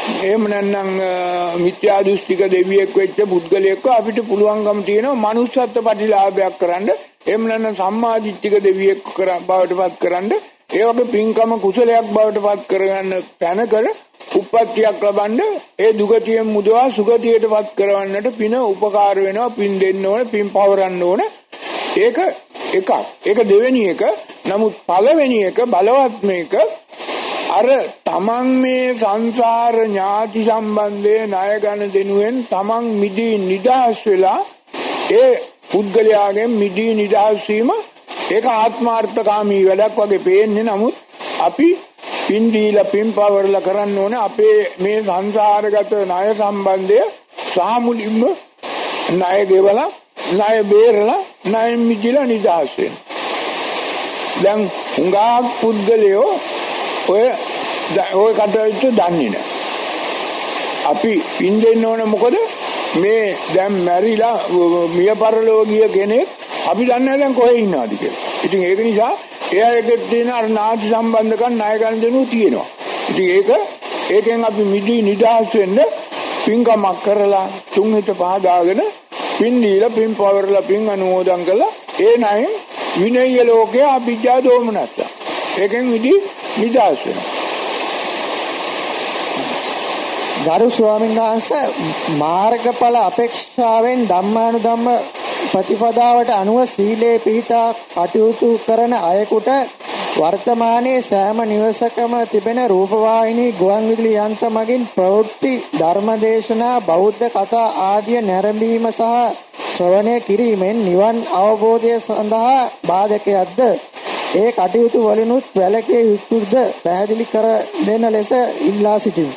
එහෙම නැත්නම් මිත්‍යා දෘෂ්ටික දෙවියෙක් වෙච්ච පුද්ගලයෙක්ව අපිට පුළුවන්කම තියෙනවා manussත්ත්ව ප්‍රතිලාභයක් කරන්න. එහෙම නැත්නම් සම්මාදිට්ඨික දෙවියෙක් බවට පත් කරන්න. ඒ වගේ පින්කම කුසලයක් බවට පත් කරගන්න තැනකර උප්පත්තියක් ලබන්න ඒ දුගතියෙන් මුදවා සුගතියට පත් කරවන්නට පින උපකාර වෙනවා. පින් දෙන්න ඕන, පින් පවරන්න ඕන. ඒක එකක්. ඒක දෙවෙනි එක. නමුත් පළවෙනි එක බලවත් මේක අර තමන් මේ සංසාර ඥාති සම්බන්ධයේ ණය ගන්න දෙනුවෙන් තමන් මිදී නිදහස් වෙලා ඒ පුද්ගලයාගෙන් මිදී නිදහස් වීම ඒක ආත්මාර්ථකාමී වැඩක් වගේ පේන්නේ. නමුත් අපි පින් දීලා පින් පවරලා කරන්න ඕනේ අපේ මේ සංසාරගත ණය සම්බන්ධය සාමුලින්ම ණය ගෙවලා ණය බේරලා ණයෙන් මිදලා නිදහස් වෙන්න. දැන් හුඟක් පුද්ගලයෝ ඔය ඔය කටයුතු දන්නේ නැහැ. අපි පින් දෙන්න ඕන මොකද මේ දැන් මැරිලා මිය පරලෝකීය කෙනෙක් අපි දන්නේ නැහැ දැන් කොහෙ ඉන්නවද කියලා. ඉතින් ඒක නිසා එයා එක්ක තියෙන අර නාති සම්බන්ධකම් ණය ගන්න දෙනු තියෙනවා. ඉතින් ඒක ඒකෙන් අපි මිදී නිදහස් වෙන්න පින්කමක් කරලා තුන් හිත පහදාගෙන පින් දීලා පින් පවරලා පින් අනුමෝදන් කළා ඒ ණයෙන් විනය ලෝකයේ අභිජ්ජා දෝමනස්ස. ඒකෙන් මිදී නිදහස් වෙනවා. ගරු ස්වාමීන් වහන්සේ මාර්ගඵල අපේක්ෂාවෙන් ධම්මානුධම්ම ප්‍රතිපදාවට අනුව සීලේ පිහිටා කටයුතු කරන අයෙකුට වර්තමානයේ සෑම නිවසකම තිබෙන රූපවාහිනී ගුවන්විදුලි යන්ත්‍ර මගින් ප්‍රවෘත්ති ධර්මදේශනා බෞද්ධ කතා ආදිය නැරඹීම සහ ශ්‍රවණය කිරීමෙන් නිවන් අවබෝධය සඳහා බාධකයක්ද? ඒ කටයුතු වලිනුත් වැළකී යුතුද? පැහැදිලි කර දෙන ලෙස ඉල්ලා සිටිමි.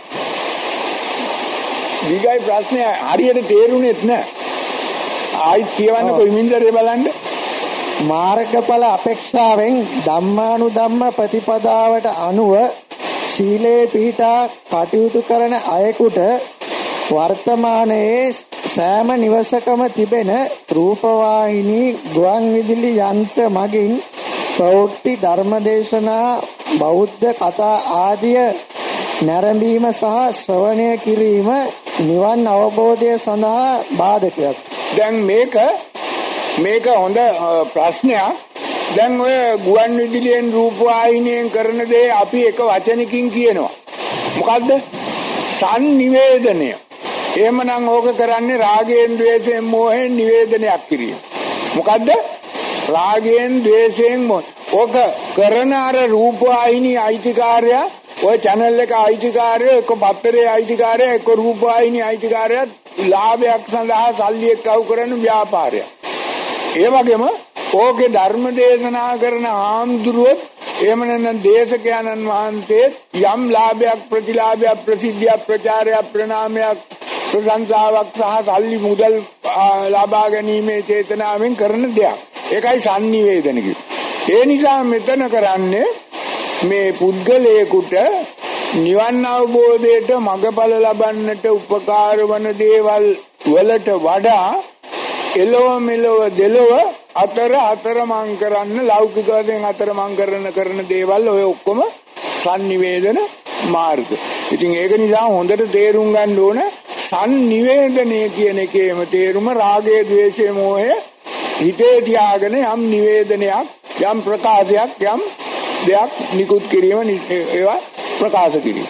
ඊගයි ප්‍රශ්නේ හරියට තේරුණෙත් නෑ. ආයි කියවන්න කොයි මින්දරේ බලන්න. මාර්ගඵල අපේක්ෂාවෙන් ධම්මානුධම්ම ප්‍රතිපදාවට අනුව සීලේ පිහිටා කටයුතු කරන අයෙකුට වර්තමානයේ සෑම නිවසකම තිබෙන රූපවාහිනී ගුවන්විදුලි යන්ත්‍ර මගින් ප්‍රවෘත්ති ධර්මදේශනා බෞද්ධ කතා ආදිය නැරඹීම සහ ශ්‍රවණය කිරීම නිවන් අවබෝධය සඳහා බාධකයක්. දැන් මේක මේක හොඳ ප්‍රශ්නයක්. දැන් ඔය ගුවන් විදුලියෙන් රූපවාහිනියෙන් කරන දේ අපි එක වචනකින් කියනවා. මොකද්ද? සංනිවේදනය. එහෙමනම් ඕක කරන්නේ රාගයෙන්, ද්වේෂයෙන්, මෝහයෙන් නිවේදනයක් කිරීම. මොකද්ද? රාගයෙන්, ද්වේෂයෙන්, මෝහ. ඕක කරන අර රූපවාහිනී අයිතිකාරයා ඔය channel එක අයිතිකාරයෝ එක්ක පත්තරේ අයිතිකාරයෝ එක්ක රූපවාහිනී අයිතිකාරයෝ ලාභයක් සඳහා සල්ලි එක්කව කරන ව්‍යාපාරයක්. ඒ වගේම ඕකේ ධර්ම දේශනා කරන ආම්දුරුවොත් එහෙම නැත්නම් දේශකයන්න් වහන්සේ යම් ලාභයක් ප්‍රතිලාභයක් ප්‍රසිද්ධියක් ප්‍රචාරයක් ප්‍රණාමයක් ප්‍රශංසාවක් සහ සල්ලි මුදල් ලබා ගැනීමේ චේතනාවෙන් කරන දෙයක්. ඒකයි sannivedana කියන්නේ. ඒ නිසා මෙතන කරන්නේ මේ පුද්ගලයෙකුට නිවන් අවබෝධයට මඟඵල ලබන්නට උපකාර වන දේවල් වලට වඩා එලොව මෙලොව දෙලොව අතර අතරමං කරන්න ලෞකික වශයෙන් අතරමං කරන කරන දේවල් ඔය ඔක්කොම sannivedana මාර්ග. ඉතින් ඒක නිසා හොඳට තේරුම් ගන්න ඕන sannivedane කියන එකේම තේරුම රාගය, ද්වේෂය, මෝහය හිතේ තියාගෙන යම් නිවේදනයක්, යම් ප්‍රකාශයක්, යම් දෙයක් නිකුත් කිරීම, ඒවා ප්‍රකාශ කිරීම.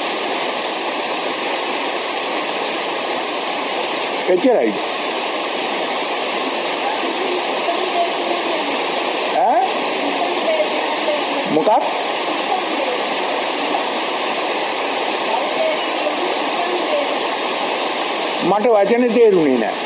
එච්චරයි. ඈ මොකක්? මට වචනේ තේරුනේ නැහැ.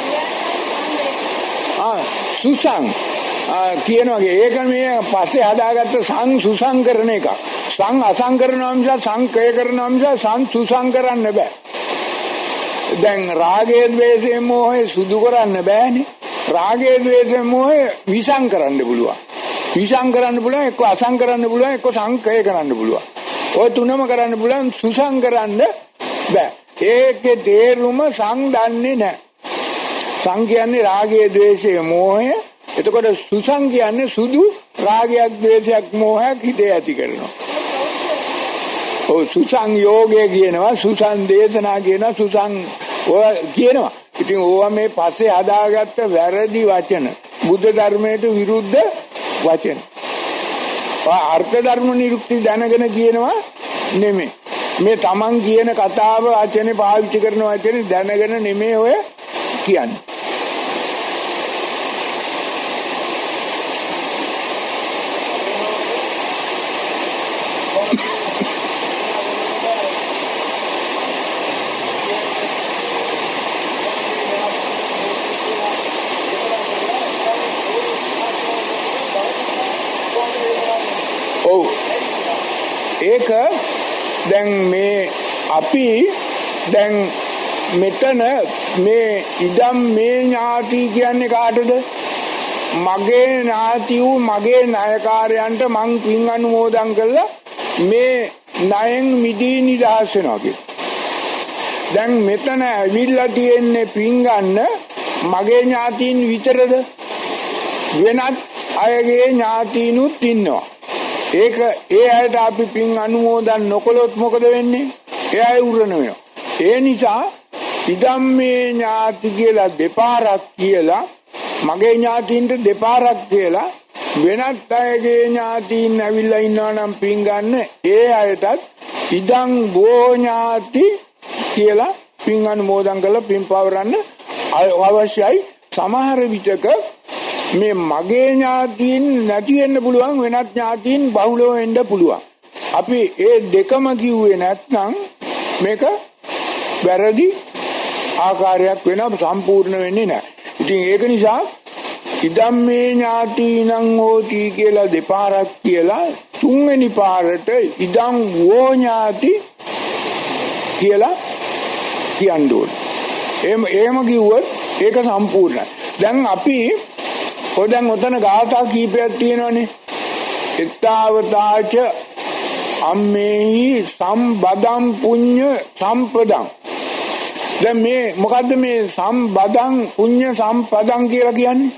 ආ සුසං කියනවාගේ ඒක මේ පස්සේ හදාගත්ත සං සුසං කරන එක. සං අසං කරනවා මිස සංකය කරනවා මිස සං සුසං කරන්න බෑ. දැන් රාගය, ද්වේෂය, මෝහය සුදු කරන්න බෑනේ. රාගය, ද්වේෂය, මෝහය විසං කරන්න පුළුවන්. විසං කරන්න පුළුවන්, එක්ක අසං කරන්න පුළුවන්, එක්ක සංකය කරන්න පුළුවන්. ඔය තුනම කරන්න පුළුවන්, සුසං කරන්න බෑ. ඒකේ තේරුම සං දන්නේ නැහැ. සං කියන්නේ රාගය, ද්වේෂය, මෝහය. එතකොට සුසං කියන්නේ සුදු රාගයක්, ද්වේෂයක්, මෝහයක් හිතේ ඇති කරනවා. ඔය සුසං යෝගය කියනවා, සුසං දේශනා කියනවා, සුසං ඔය කියනවා. ඉතින් ඕවා මේ පස්සේ හදාගත්ත වැරදි වචන, බුද්ධ ධර්මයට විරුද්ධ වචන. ඔය අර්ථ ධර්ම නිරුක්ති දැනගෙන කියනවා නෙමෙයි. මේ Taman කියන කතාව වචනේ පාවිච්චි කරන වචනේ දැනගෙන නෙමෙයි ඔය කියන්නේ. ඔව් ඒක දැන් මේ අපි දැන් මෙතන මේ ඉදම් මේ ඥාති කියන්නේ කාටද? මගේ ඥාති වූ මගේ ණයකාරයන්ට මං පින් අනුමෝදන් කළා මේ ණයෙන් මිදී නිදහස් වෙනවා කියන. දැන් මෙතන ඇවිල්ලා තියෙන්නේ පින් ගන්න මගේ ඥාතීන් විතරද? වෙනත් අයගේ ඥාතීනුත් ඉන්නවා. ඒක ඒ අයට අපි පින් අනුමෝදන් නොකළොත් මොකද වෙන්නේ? ඒ අය උරණ වෙනවා. ඒ නිසා ඉදම් මේ ඥාති කියලා දෙපාරක් කියලා මගේ ඥාතීන්ට දෙපාරක් කියලා වෙනත් අයගේ ඥාතීන් ඇවිල්ලා ඉන්නවා නම් පින් ගන්න ඒ අයටත් ඉදම් බෝ ඥාති කියලා පින් අනුමෝදන් කරලා පින් පවරන්න අවශ්‍යයි. සමහර විටක මේ මගේ ඥාතීන් නැති වෙන්න පුළුවන්, වෙනත් ඥාතීන් බහුලව වෙන්න පුළුවන්. අපි ඒ දෙකම කිව්වේ නැත්නම් මේක වැරදි ආකාරයක් වෙන සම්පූර්ණ වෙන්නේ නැහැ. ඉතින් ඒක නිසා ඉදම් මේ ඥාතීනං හෝති කියලා දෙපාරක් කියලා තුන්වෙනි පාරට ඉදම් වෝ ඥාති කියලා කියන්න ඕනේ. එහෙම එහෙම කිව්වොත් ඒක සම්පූර්ණයි. දැන් අපි ඔය දැන් ඔතන ගාථා කීපයක් තියෙනවානේ. එත්තාවතාච අම්මේහි සම්බදම් පුඤ්ඤ සම්පදං. දැන් මේ මොකද්ද මේ සම්බදං පුඤ්ඤ සම්පදං කියලා කියන්නේ?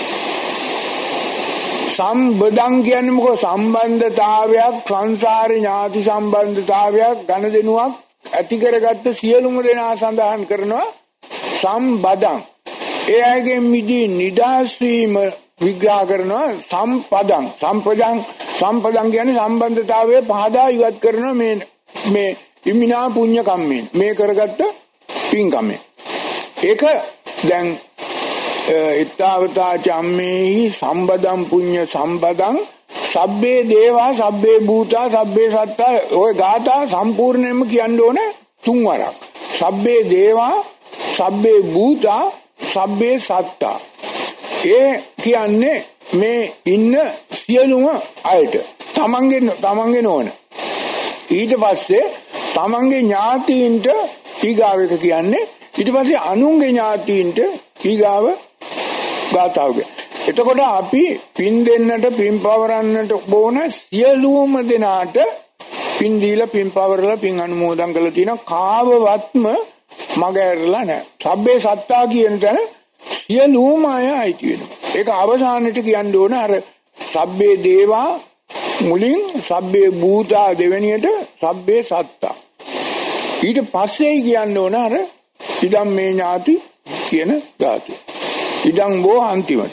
සම්බදං කියන්නේ මොකද? සම්බන්ධතාවයක්, සංසාරේ ඥාති සම්බන්ධතාවයක්, ගණදෙනුවක් ඇති කරගත්ත සියලුම දෙනා සඳහන් කරනවා සම්බදං. ඒ අයගේ මිදී නිදහස් වීම විග්‍රහ කරනවා සම්පදං. සම්පදං සම්පදං කියන්නේ සම්බන්ධතාවයේ පහදා ඉවත් කරන මේ මේ ඉමිනා පුඤ්ඤ කම්මෙන් මේ කරගත්ත පින් කම්මෙන්. ඒක දැන් ඊතාවතා චම්මේහි සම්බදං පුඤ්ඤ සම්පදං සබ්බේ දේවා සබ්බේ භූතා සබ්බේ සත්තා. ඔය ගාථා සම්පූර්ණයෙන්ම කියන්න ඕන තුන් වරක්. සබ්බේ දේවා සබ්බේ භූතා සබ්බේ සත්තා. ඒ කියන්නේ මේ ඉන්න සියලුම අයට තමන්ගේ තමන්ගේ නෝන. ඊට පස්සේ තමන්ගේ ඥාතීන්ට ඊගාව එක කියන්නේ ඊට පස්සේ අනුන්ගේ ඥාතීන්ට ඊගාව ගාතාවක. එතකොට අපි පින් දෙන්නට පින් පවරන්නට ඕන සියලුම දෙනාට පින් දීලා පින් පවරලා පින් අනුමෝදන් කරලා තියෙන කාවවත්ම මග ඇරලා නැහැ. සබ්බේ සත්තා කියන තැන සියලුම අය අයිති වෙනවා. ඒක අවසානයේ කියන්න ඕන අර සබ්බේ දේවා මුලින් සබ්බේ භූතා දෙවෙනියට සබ්බේ සත්තා. ඊට පස්සේ කියන්න ඕන අර ඉදම් මේ ඥාති කියන ධාතුව. ඉදම් බෝ අන්තිමට.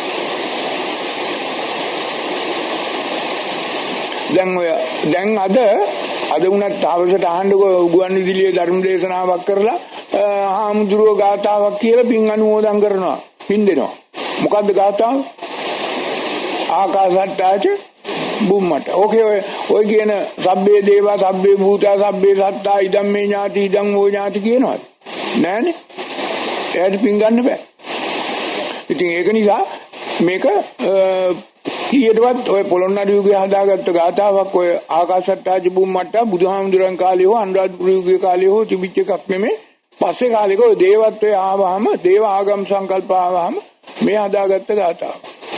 දැන් ඔය දැන් අද අද උනත් අවශ්‍යට අහන්නකෝ ගුවන් විදුලියේ ධර්ම දේශනාවක් කරලා ආමුදුරෝ ගාතාවක් කියලා පින් අනුමෝදන් කරනවා. පින් දෙනවා. මොකද්ද ගාතාව? ආකාශට්ටාච බුම්මට. ඕකේ ඔය ඔය කියන සබ්බේ දේවා සබ්බේ භූතා සබ්බේ සත්තා ඉදම් මේ ඥාති ඉදම් ඕ ඥාති කියනවාද? නෑනේ. එයාට පින් ගන්න බෑ. ඉතින් ඒක නිසා මේක කීයටවත් ඔය පොළොන්නරු යුගයේ හදාගත්ත ගාතාවක් ඔය ආකාශට්ටාච බුම්මට බුදුහාමුදුරන් කාලේ හෝ අනුරාධපුර යුගයේ කාලේ හෝ තිබිච්ච එකක් නෙමෙයි. පස්සේ කාලෙක ඔය දේවත්වයේ ආවහම දේව ආගම් සංකල්ප ආවහම මේ හදාගත්ත ගාතාව.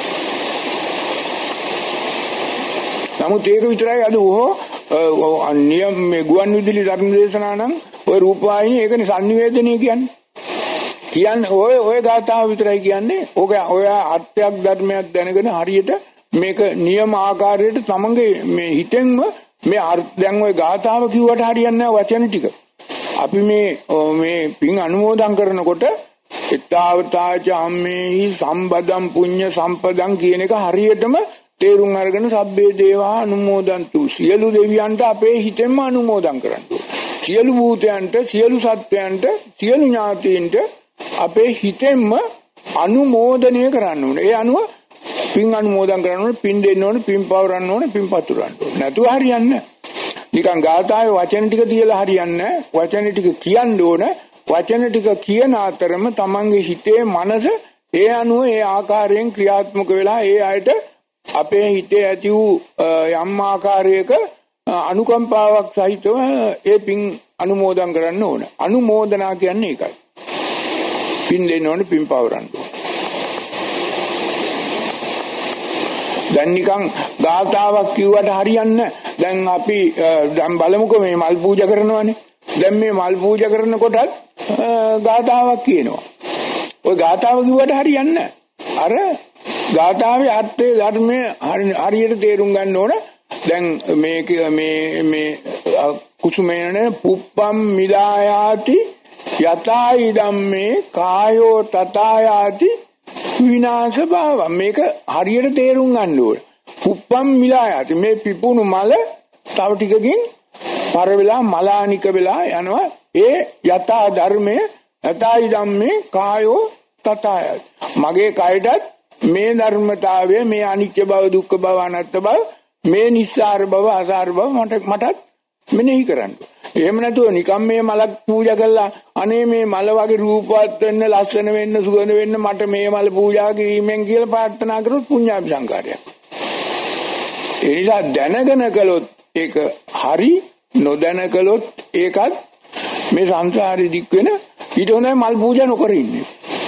නමුත් ඒක විතරයි අද ඕ නියම මේ ගුවන් විදුලි ධර්ම දේශනා නම් ඔය රූපවාහිනී ඒකනේ සංනිවේදනය කියන්නේ. කියන්නේ ඔය ඔය ගාතාව විතරයි කියන්නේ. ඔක ඔය අර්ථයක් ධර්මයක් දැනගෙන හරියට මේක නියම ආකාරයට තමන්ගේ මේ හිතෙන්ම මේ දැන් ওই ගාථාව කිව්වට හරියන්නේ නැහැ වචන ටික. අපි මේ මේ පින් අනුමෝදන් කරනකොට ඊතාවතාච අම්මේහි සම්බදම් පුඤ්ඤ සම්පදම් කියන එක හරියටම තේරුම් අරගෙන සබ්බේ දේවා අනුමෝදන්තු සියලු දෙවියන්ට අපේ හිතෙන්ම අනුමෝදන් කරන්න ඕනේ. සියලු භූතයන්ට සියලු සත්වයන්ට සියලු ඥාතීන්ට අපේ හිතෙන්ම අනුමෝදනය කරන්න ඕනේ. ඒ අනුව පින් අනුමෝදන් කරන්න ඕනේ, පින් දෙන්න ඕනේ, පින් පවරන්න ඕනේ, පින් පතුරන්න ඕනේ. නැතුව හරියන්නේ නැහැ. නිකන් ගාථාවේ වචන ටික තියලා හරියන්නේ නැහැ. වචන ටික කියන්න ඕනේ. වචන ටික කියන අතරම තමන්ගේ හිතේ මනස ඒ අනුව ඒ ආකාරයෙන් ක්‍රියාත්මක වෙලා ඒ අයට අපේ හිතේ ඇති වූ යම් ආකාරයක අනුකම්පාවක් සහිතව ඒ පින් අනුමෝදන් කරන්න ඕනේ. අනුමෝදනා කියන්නේ ඒකයි. පින් දෙන්න ඕනේ, පින් පවරන්න ඕනේ. දැන් නිකන් ගාථාවක් කිව්වට හරියන්නේ නැහැ. දැන් අපි දැන් බලමුකෝ මේ මල් පූජා කරනවානේ. දැන් මේ මල් පූජා කරනකොටත් ගාථාවක් කියනවා. ওই ගාථාව කිව්වට හරියන්නේ නැහැ. අර ගාථාවේ අර්ථය ධර්මයේ හරියට තේරුම් ගන්න ඕන. දැන් මේක මේ මේ කුසුමේනේ පුප්පම් මිලායාති යතයි ධම්මේ කායෝ තථායාති විනාශ භාව. මේක හරියට තේරුම් ගන්න ඕන. පුප්පම් මිලායාති මේ පිපුණු මල තව ටිකකින් පර වෙලා මලානික වෙලා යනවා. ඒ යථා ධර්මයේ යතයි ධම්මේ කායෝ තථායාති. මගේ කයටත් මේ ධර්මතාවය මේ අනිත්‍ය බව දුක්ඛ බව අනාත්ම බව මේ නිස්සාර බව අසාර බව මට මටත් මෙනෙහි කරන්න. එහෙම නැතුව නිකම් මේ මලක් පූජා කළා අනේ මේ මල වගේ රූපවත් වෙන්න ලස්සන වෙන්න සුගඳ වෙන්න මට මේ මල පූජා කිරීමෙන් කියලා ප්‍රාර්ථනා කරොත් පුණ්‍යාභි සංකාරයක්. ඒ නිසා දැනගෙන කළොත් ඒක හරි, නොදැන කළොත් ඒකත් මේ සංසාරෙ දික් වෙන ඊට හොඳයි මල් පූජා නොකර ඉන්නේ.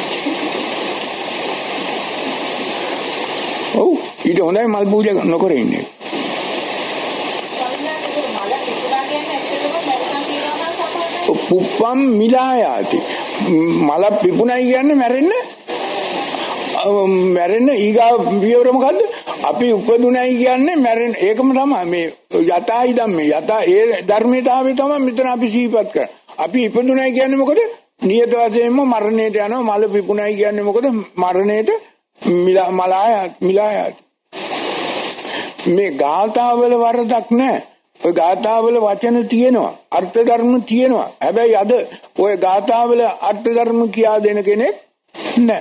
ඔව් ඊට හොඳයි මල් පූජා නොකර ඉන්නේ. පුප්පම් මිලායාති මල පිපුණයි කියන්නේ මැරෙන්න මැරෙන්න ඊගා පියවර මොකද්ද? අපි උපදුණයි කියන්නේ මැරෙන්න. ඒකම තමයි මේ යතයි ධම්මේ යත ඒ ධර්මීයතාවය තමයි මෙතන අපි සිහිපත් කරන්නේ. අපි ඉපදුණයි කියන්නේ මොකද? නියත වශයෙන්ම මරණයට යනවා. මල පිපුණයි කියන්නේ මොකද? මරණයට මලායාත් මිලායාත්. මේ ගාථාවල වරදක් නැහැ. ඔය ගාථාවල වචන තියෙනවා, අර්ථ ධර්ම තියෙනවා. හැබැයි අද ඔය ගාථාවල අර්ථ ධර්ම කියා දෙන කෙනෙක් නැහැ.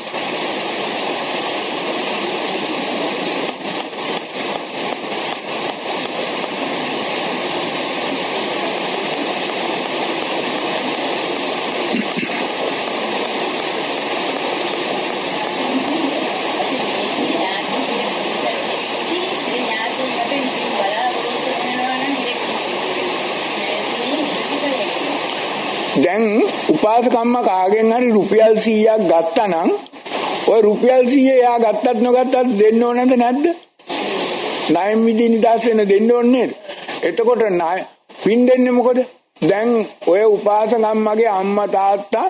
දැන් උපාසකම්ම කාගෙන් හරි රුපියල් සීයක් ගත්තා නම් ඔය රුපියල් සීය එයා ගත්තත් නොගත්තත් දෙන්න ඕනද නැද්ද? ණයෙන් මිදී නිදාස් වෙන දෙන්න ඕනේ නේද? එතකොට ණය පින් දෙන්නේ මොකද? දැන් ඔය උපාසකම්මගේ අම්මා තාත්තා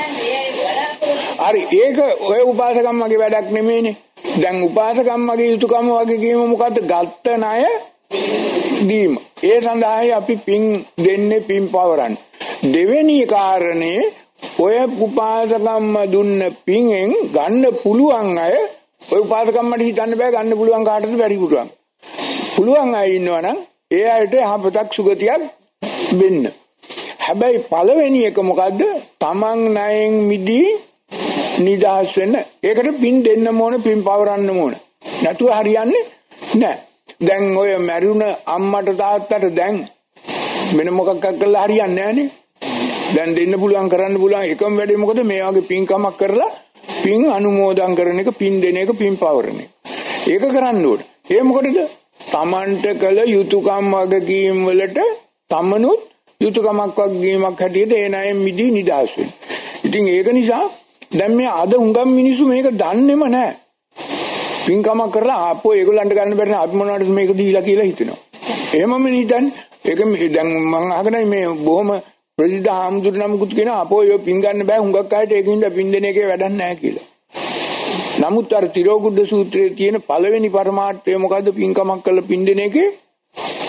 හරි ඒක ඔය උපාසකම්මගේ වැඩක් නෙමෙයිනේ. දැන් උපාසකම්මගේ යුතුයකම වගේ කීම මොකද්ද? ගත්ත ණය දීම. ඒ සඳහායි අපි පින් දෙන්නේ, පින් පවරන්නේ. දෙවෙනි කාරණේ ඔය උපාසකම්ම දුන්න පින්ෙන් ගන්න පුළුවන් අය ඔය උපාසකම්මට හිතන්න බෑ ගන්න පුළුවන් කාටද බැරි පුළුවන්. පුළුවන් අය ඉන්නවනම් ඒ අයට යහපතක් සුගතියක් වෙන්න. හැබැයි පළවෙනි එක මොකද්ද? තමන් ණයෙන් මිදී නිදහස් වෙන්න. ඒකට පින් දෙන්න ඕන, පින් පවරන්න ඕන. නැතුව හරියන්නේ නැහැ. දැන් ඔය මැරුණ අම්මට තාත්තට දැන් වෙන මොකක්ද කරලා හරියන්නේ නැහනේ. දැන් දෙන්න පුළුවන් කරන්න පුළුවන් එකම වැඩේ මොකද? මේ වගේ පින්කමක් කරලා පින් අනුමෝදන් කරන එක, පින් දෙන එක, පින් පවරන එක. ඒක කරන්න ඕනේ. ඒ මොකටද? තමන්ට කළ යුතුයකම් වගකීම් වලට තමනුත් යුතුයකමක් වගකීමක් හැටියට ඒ ණයෙන් මිදී නිදහස් වෙන්න. ඉතින් ඒක නිසා දැන් මේ අද හුඟම් මිනිස්සු මේක දන්නේම නැහැ. පින්කමක් කරලා ආපෝ ඒගොල්ලන්ට ගන්න බැරි නම් අපි මොනවටද මේක දීලා කියලා හිතනවා. එහෙමම හිතන්නේ. ඒක දැන් මම අහගෙනයි මේ බොහොම ප්‍රසිද්ධ ආම්දුර නමකුත් කියන අපෝ යෝ පින් ගන්න බෑ හුඟක් අයට ඒකින්ද පින් දෙන එකේ වැඩක් නැහැ කියලා. නමුත් අර තිරෝගුඩ සූත්‍රයේ තියෙන පළවෙනි පරමාර්ථය මොකද්ද? පින්කමක් කළ පින් දෙන එකේ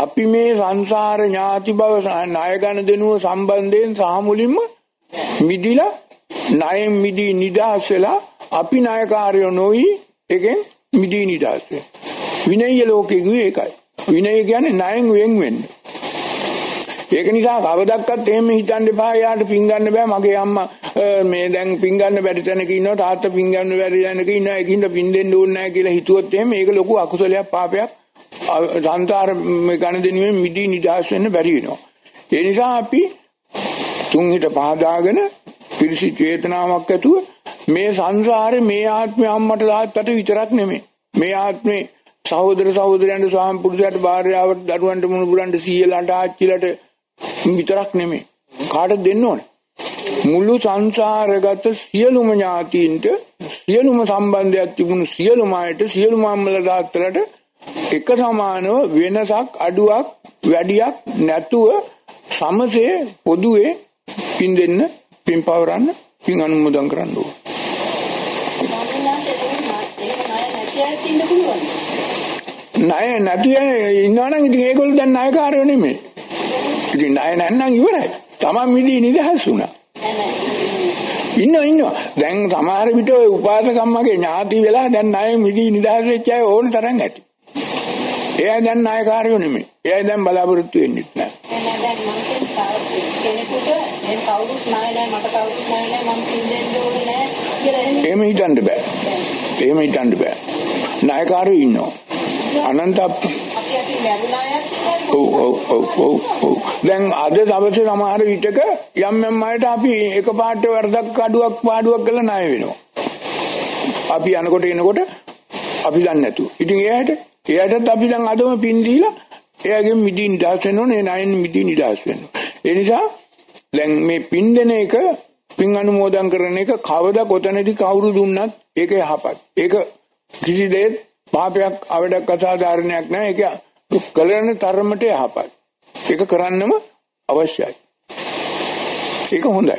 අපි මේ සංසාර ඥාති බව ණය ගනුදෙනුව සම්බන්ධයෙන් සහ මුලින්ම මිදිලා ණයෙන් මිදී නිදහස් වෙලා අපි ණයකාරයෝ නොවි එකෙන් මිදී නිදහස් වෙන. විනය ලෝකේ කිව්වේ ඒකයි. විනය කියන්නේ ණයෙන් වෙන් වෙන්න. ඒක නිසා කවදක්වත් එහෙම හිතන්න එපා යාට පින් ගන්න බෑ මගේ අම්මා මේ දැන් පින් ගන්න බැරි තැනක ඉන්නවා තාත්තා පින් ගන්න බැරි තැනක ඉන්නවා ඒකින්ද පින් දෙන්න ඕනේ නැහැ කියලා හිතුවොත් එහෙම ඒක ලොකු අකුසලයක් පාපයක් සංසාර ගනුදෙනුවෙන් මිදී නිදහස් වෙන්න බැරි වෙනවා. ඒ නිසා අපි තුන් හිත පහදාගෙන පිරිසිදු චේතනාවක් ඇතුව මේ සංසාරේ මේ ආත්මය අම්මට තාත්තට විතරක් නෙමෙයි මේ ආත්මේ සහෝදර සහෝදරයන්ට ස්වාම පුරුෂයාට භාර්යාවට දරුවන්ට මුණුබුරන්ට සීයලන්ට ආච්චිලට විතරක් නෙමෙයි කාටද දෙන්න ඕනේ මුළු සංසාරගත සියලුම ඥාතීන්ට සියලුම සම්බන්ධයක් තිබුණු සියලුම අයට සියලුම අම්මලා තාත්තලාට එක සමානව වෙනසක් අඩුවක් වැඩියක් නැතුව සමසේ පොදුවේ පින් දෙන්න පින් පවරන්න පින් අනුමෝදන් කරන්න ඕන. ණය නැති ඉන්නවනම් ඉතින් ඒගොල්ලෝ දැන් ණයකාරයෝ නෙමෙයි. ඉතින් ණය නැත්නම් ඉවරයි. තමන් මිදී නිදහස් වුණා. ඉන්න ඉන්න දැන් සමහර විට ඔය උපාසකම්මගේ ඥාති වෙලා දැන් ණය මිදී නිදහස් වෙච්ච අය ඕන තරම් ඇති. එයා දැන් ණයකාරයෝ නෙමෙයි. එයා දැන් බලාපොරොත්තු වෙන්නේ නැහැ. දැන් මම කෙනෙකුට මේ කවුරුත් ණය නැහැ මට කවුරුත් ණය නැහැ මම පින් දෙන්න ඕනේ නැහැ කියලා එහෙම හිතන්න බෑ. එහෙම හිතන්න බෑ. ණයකාරයෝ ඉන්නවා. අනන්ත අපි අපි වැරුණායක් ඔව් ඔව් ඔව් ඔව් ඔව් දැන් අද දවසේ සමහර විටක යම් යම් අයට අපි එකපාරට වරදක් අඩුවක් පාඩුවක් කරලා ණය වෙනවා. අපි යනකොට එනකොට අපි දන්නේ නැතුව. ඉතින් එයාට එයාටත් අපි දැන් අදම පින් දීලා එයාගේ මිදී නිදහස් වෙන්න ඕනේ ණයෙන් මිදී නිදහස් වෙන්න. ඒ නිසා දැන් මේ පින් දෙන එක පින් අනුමෝදන් කරන එක කවදා කොතනදී කවුරු දුන්නත් ඒක යහපත්. ඒක කිසි දෙයක් පාපයක් අවඩක් අසාධාරණයක් නෑ. ඒක කලන තරමට යහපත්. ඒක කරන්නම අවශ්‍යයි. ඒක හොඳයි.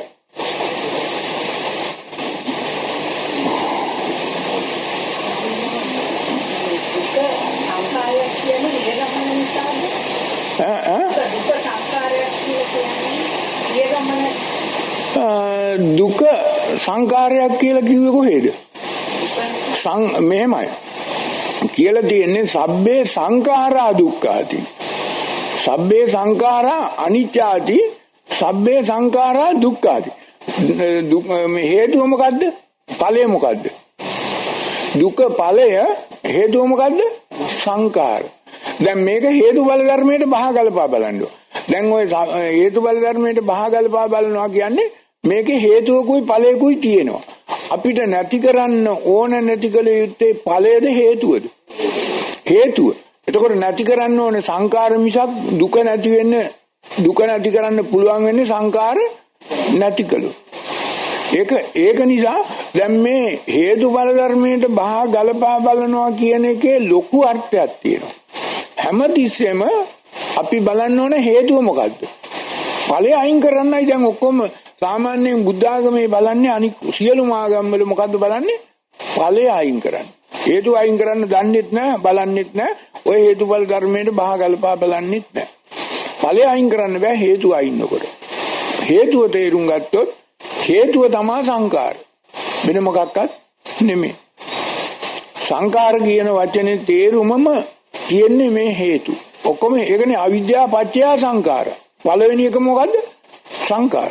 දුක සංකාරයක් කියලා කිව්වේ කොහෙද? සං මෙහෙමයි. කියලා තියෙන්නේ සබ්බේ සංඛාරා දුක්ඛාති. සබ්බේ සංඛාරා අනිත්‍යාති සබ්බේ සංඛාරා දුක්ඛාති. මේ හේතුව මොකද්ද? ඵලය මොකද්ද? දුක ඵලය හේතුව මොකද්ද? සංඛාර. දැන් මේක හේතුඵල ධර්මයට බහ ගලපා බලන්න. දැන් ඔය හේතුඵල ධර්මයට බහ ගලපා බලනවා කියන්නේ මේකේ හේතුවකුයි ඵලයකුයි තියෙනවා. අපිට නැති කරන්න ඕන නැති කල යුත්තේ ඵලයේද හේතුවද? හේතුව. එතකොට නැති කරන්න ඕනේ සංකාර මිසක් දුක නැති වෙන්න දුක නැති කරන්න පුළුවන් වෙන්නේ සංකාර නැති කළොත්. ඒක ඒක නිසා දැන් මේ හේතුඵල ධර්මයට බහ ගලපා බලනවා කියන එකේ ලොකු අර්ථයක් තියෙනවා. හැමතිස්සෙම අපි බලන්න ඕනේ හේතුව මොකද්ද? ඵලය අයින් කරන්නයි දැන් ඔක්කොම සාමාන්‍යයෙන් බුද්ධ ආගමේ බලන්නේ අනික් සියලුම ආගම් වල මොකද්ද බලන්නේ? ඵලය අයින් කරන්න. හේතුව අයින් කරන්න දන්නෙත් නැහැ, බලන්නෙත් නැහැ. ඔය හේතුඵල ධර්මයට බහ ගලපා බලන්නෙත් නැහැ. ඵලය අයින් කරන්න බෑ හේතුව අයින්නකොට. හේතුව තේරුම් ගත්තොත් හේතුව තමයි සංකාර. වෙන මොකක්වත් නෙමෙයි. සංකාර කියන වචනේ තේරුමම තියෙන්නේ මේ හේතු. ඔක්කොම ඒකනේ අවිද්‍යාව පත්‍ය සංකාර. පළවෙනි එක මොකද්ද? සංකාර.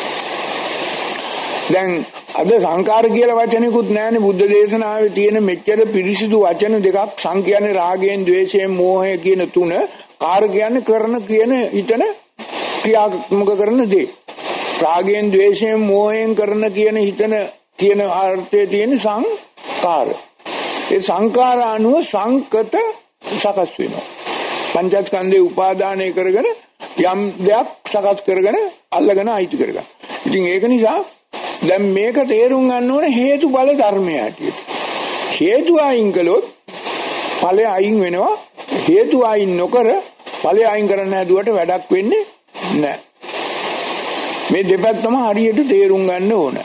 දැන් අද සංකාර කියලා වචනයකුත් නැහැනේ බුද්ධ දේශනාවේ තියෙන මෙච්චර පිරිසිදු වචන දෙකක් සං කියන්නේ රාගයෙන් ද්වේෂයෙන් මෝහය කියන තුන කාර කියන්නේ කරන කියන හිතන ක්‍රියාත්මක කරන දේ රාගයෙන් ද්වේෂයෙන් මෝහයෙන් කරන කියන හිතන කියන අර්ථයේ තියෙන සංකාර ඒ සංකාර අනුව සංකත සකස් වෙනවා පංචස්කන්ධේ උපාදානය කරගෙන යම් දෙයක් සකස් කරගෙන අල්ලගෙන අයිති කරගන්න. ඉතින් ඒක නිසා දැන් මේක තේරුම් ගන්න ඕනේ හේතුඵල ධර්මය හැටියට. හේතු අයින් කළොත් ඵලය අයින් වෙනවා. හේතු අයින් නොකර ඵලය අයින් කරන්න හැදුවට වැඩක් වෙන්නේ නැහැ. මේ දෙපැත්තම හරියට තේරුම් ගන්න ඕන.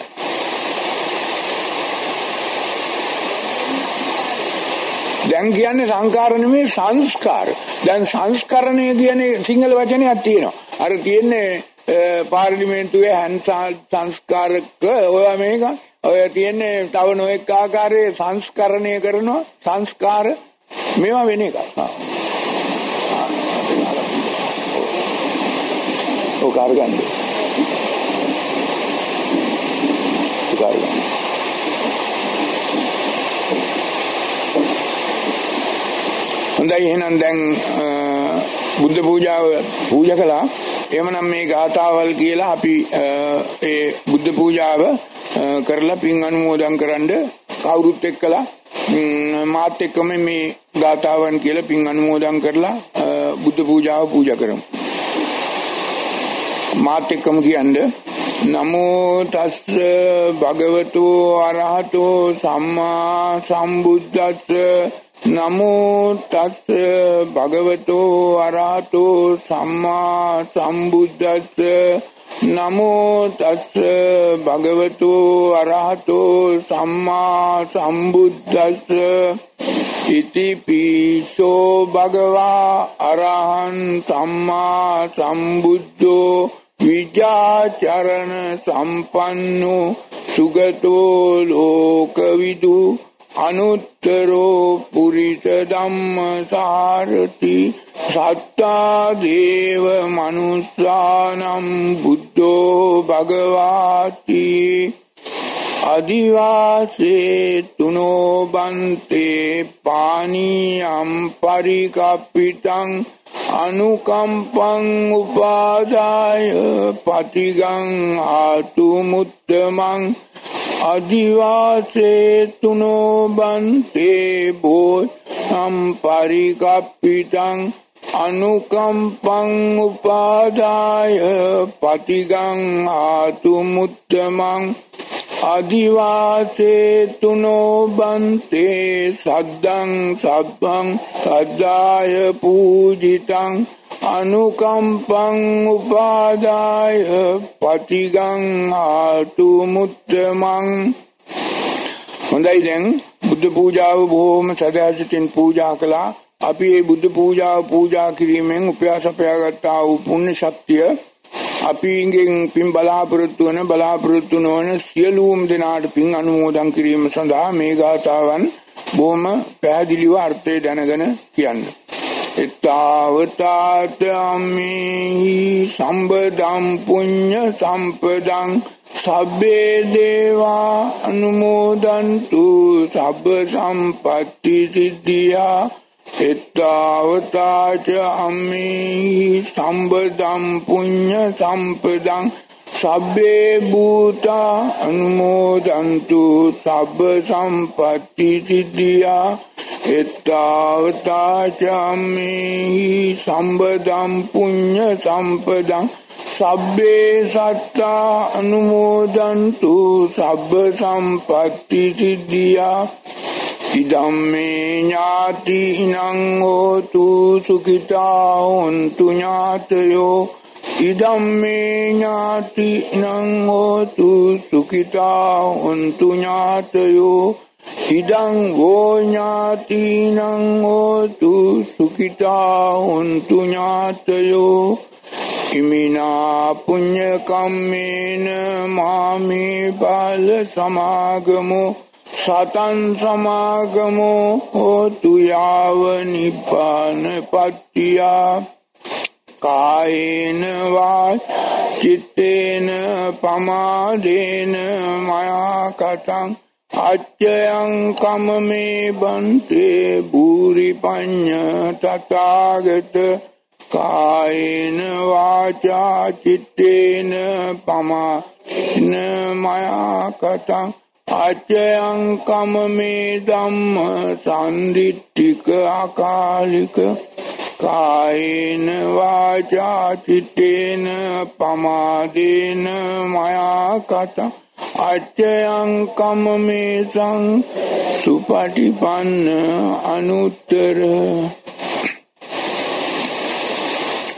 දැන් කියන්නේ සංකාර නෙමෙයි සංස්කාර. දැන් සංස්කරණය කියන්නේ සිංහල වචනයක් තියෙනවා. අර තියෙන්නේ පාර්ලිමේන්තුවේ හන්සල් සංස්කාරක ඔය මේක ඔය තියෙන්නේ තව නොඑක ආකාරයේ සංස්කරණය කරනවා සංස්කාර මේවා වෙන එකක්. ඔය කාර්යයන් හොඳයි එහෙනම් දැන් බුද්ධ පූජාව පූජා කළා. එහෙමනම් මේ ගාථාවල් කියලා අපි ඒ බුද්ධ පූජාව කරලා පින් අනුමෝදන් කරන්න කවුරුත් එක්කලා මාත් එක්කම මේ ගාථාවන් කියලා පින් අනුමෝදන් කරලා බුද්ධ පූජාව පූජා කරමු. මාත් එක්කම කියන්නේ නමෝ තස්ස භගවතු අරහතෝ සම්මා සම්බුද්දස්ස නමෝ තස්ස භගවතු අරහතෝ සම්මා සම්බුද්දස්ස නමෝ තස්ස භගවතු අරහතෝ සම්මා සම්බුද්දස්ස ඉති පිසෝ භගවා අරහං සම්මා සම්බුද්ධෝ විජාචරණ සම්පන්නෝ සුගතෝ ලෝකවිදු අනුත්තරෝ පුරිස ධම්ම සාරති සත්තා දේව මනුස්සානම් බුද්ධෝ භගවාති අදිවාසේ තුනෝ බන්තේ පානීයම් පරිකප්පිතං අනුකම්පං උපාදාය පටිගං ආතු මුත්තමං අදිවාසේ තුනෝ බන්තේ බෝධම් පරිකප්පිතං අනුකම්පං උපාදාය පටිගං ආතු මුත්තමං අදිවාසේ තුනෝ බන්තේ සද්දං සබ්බං සද්දාය පූජිතං අනුකම්පං උපාදාය පටිගං ආතු මුත්තමං. හොඳයි දැන් බුද්ධ පූජාව බොහොම සදාසිතින් පූජා කළා. අපි මේ බුද්ධ පූජාව පූජා කිරීමෙන් උපයාසපයාගත්තා වූ පුණ්‍ය ශක්තිය අපිගෙන් පින් බලාපොරොත්තු වන බලාපොරොත්තු නොවන සියලුම දෙනාට පින් අනුමෝදන් කිරීම සඳහා මේ ගාථාවන් බොහොම පැහැදිලිව අර්ථය දැනගෙන කියන්න. එත්තාවතාත අම්මේහි සම්බදම් පුඤ්ඤ සම්පදං සබ්බේ දේවා අනුමෝදන්තු සබ්බ සම්පatti සිද්ධියා එත්තාවතාච අම්මේහි සම්බදම් පුඤ්ඤ සම්පදං සබ්බේ භූතා අනුමෝදන්තු සබ්බ සම්පatti සිද්ධියා එත්තාවතාච අම්මේහි සම්බදම් පුඤ්ඤ සම්පදං සබ්බේ සත්තා අනුමෝදන්තු සබ්බ සම්පatti සිද්ධියා ඉදම්මේ ඥාතිනං හෝතු සුඛිතා හොන්තු ඥාතයෝ ඉදම්මේ ඥාතිනං හෝතු සුඛිතා හොන්තු ඥාතයෝ ඉදං වෝ ඥාතිනං හෝතු සුඛිතා හොන්තු ඥාතයෝ ඉමිනා පුඤ්ඤ කම්මේන මාමේ බාල සමාගමෝ සතං සමාගමෝ හෝතු යාව නිපාන පත්තියා කායේන වාචිත්තේන පමාදේන මයා කතං අච්චයං කමමේ බන්තේ භූරි පඤ්ඤ තථාගත කායේන වාචා චිත්තේන පමාදේන මයා කතං අච්චයං කමමේ ධම්ම සම්දිට්ඨික අකාලික කායේන වාචා චිත්තේන පමාදේන මයා කතං අච්චයං කමමේ සං සුපටිපන්න අනුත්තර.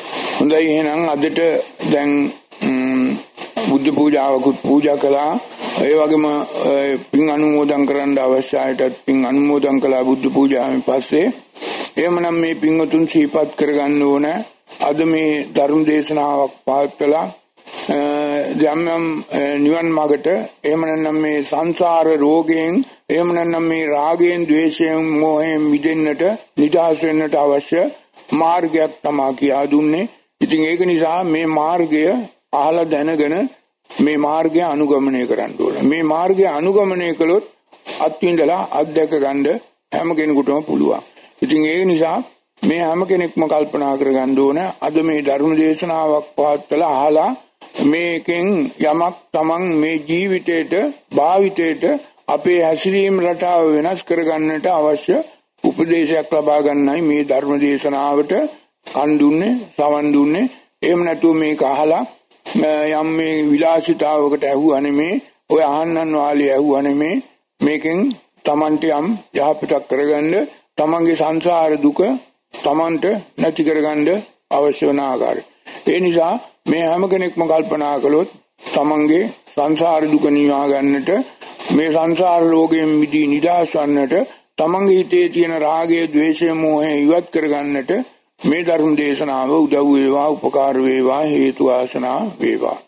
හොඳයි එහෙනම් අදට දැන් බුද්ධ පූජාවකුත් පූජා කළා. ඒ වගේම පින් අනුමෝදන් කරන්න අවශ්‍ය අයටත් පින් අනුමෝදන් කළා බුද්ධ පූජාවෙන් පස්සේ. එහෙමනම් මේ පින්වතුන් සිහිපත් කරගන්න ඕන අද මේ ධර්ම දේශනාවක් පවත්වලා යම් යම් නිවන් මාර්ගට එහෙම නැත්නම් මේ සංසාර රෝගයෙන් එහෙම නැත්නම් මේ රාගයෙන් ද්වේෂයෙන් මෝහයෙන් මිදෙන්නට නිදහස් වෙන්නට අවශ්‍ය මාර්ගයක් තමයි කියා දුන්නේ. ඉතින් ඒක නිසා මේ මාර්ගය අහලා දැනගෙන මේ මාර්ගය අනුගමනය කරන්න ඕන. මේ මාර්ගය අනුගමනය කළොත් අත්විඳලා අත්දැක ගන්න හැම කෙනෙකුටම පුළුවන්. ඉතින් ඒ නිසා මේ හැම කෙනෙක්ම කල්පනා කරගන්න ඕන අද මේ ධර්ම දේශනාවක් පවත්වලා අහලා මේකෙන් යමක් තමන් මේ ජීවිතේට භාවිතේට අපේ හැසිරීම රටාව වෙනස් කරගන්නට අවශ්‍ය උපදේශයක් ලබා ගන්නයි මේ ධර්ම දේශනාවට කන් දුන්නේ සවන් දුන්නේ. එහෙම නැතුව මේක අහලා යම් මේ විලාසිතාවකට ඇහුවා නෙමේ ඔය අහන්නන් වාලේ ඇහුවා නෙමේ මේකෙන් තමන්ට යම් යහපතක් කරගන්න තමන්ගේ සංසාර දුක තමන්ට නැති කරගන්න අවශ්‍ය වන ආකාරය. ඒ නිසා මේ හැම කෙනෙක්ම කල්පනා කළොත් තමන්ගේ සංසාර දුක නිවා ගන්නට මේ සංසාර රෝගයෙන් මිදී නිදහස් වන්නට තමන්ගේ හිතේ තියෙන රාගය ද්වේෂය මෝහය ඉවත් කරගන්නට මේ ධර්ම දේශනාව උදව් වේවා උපකාර වේවා හේතු වාසනා වේවා.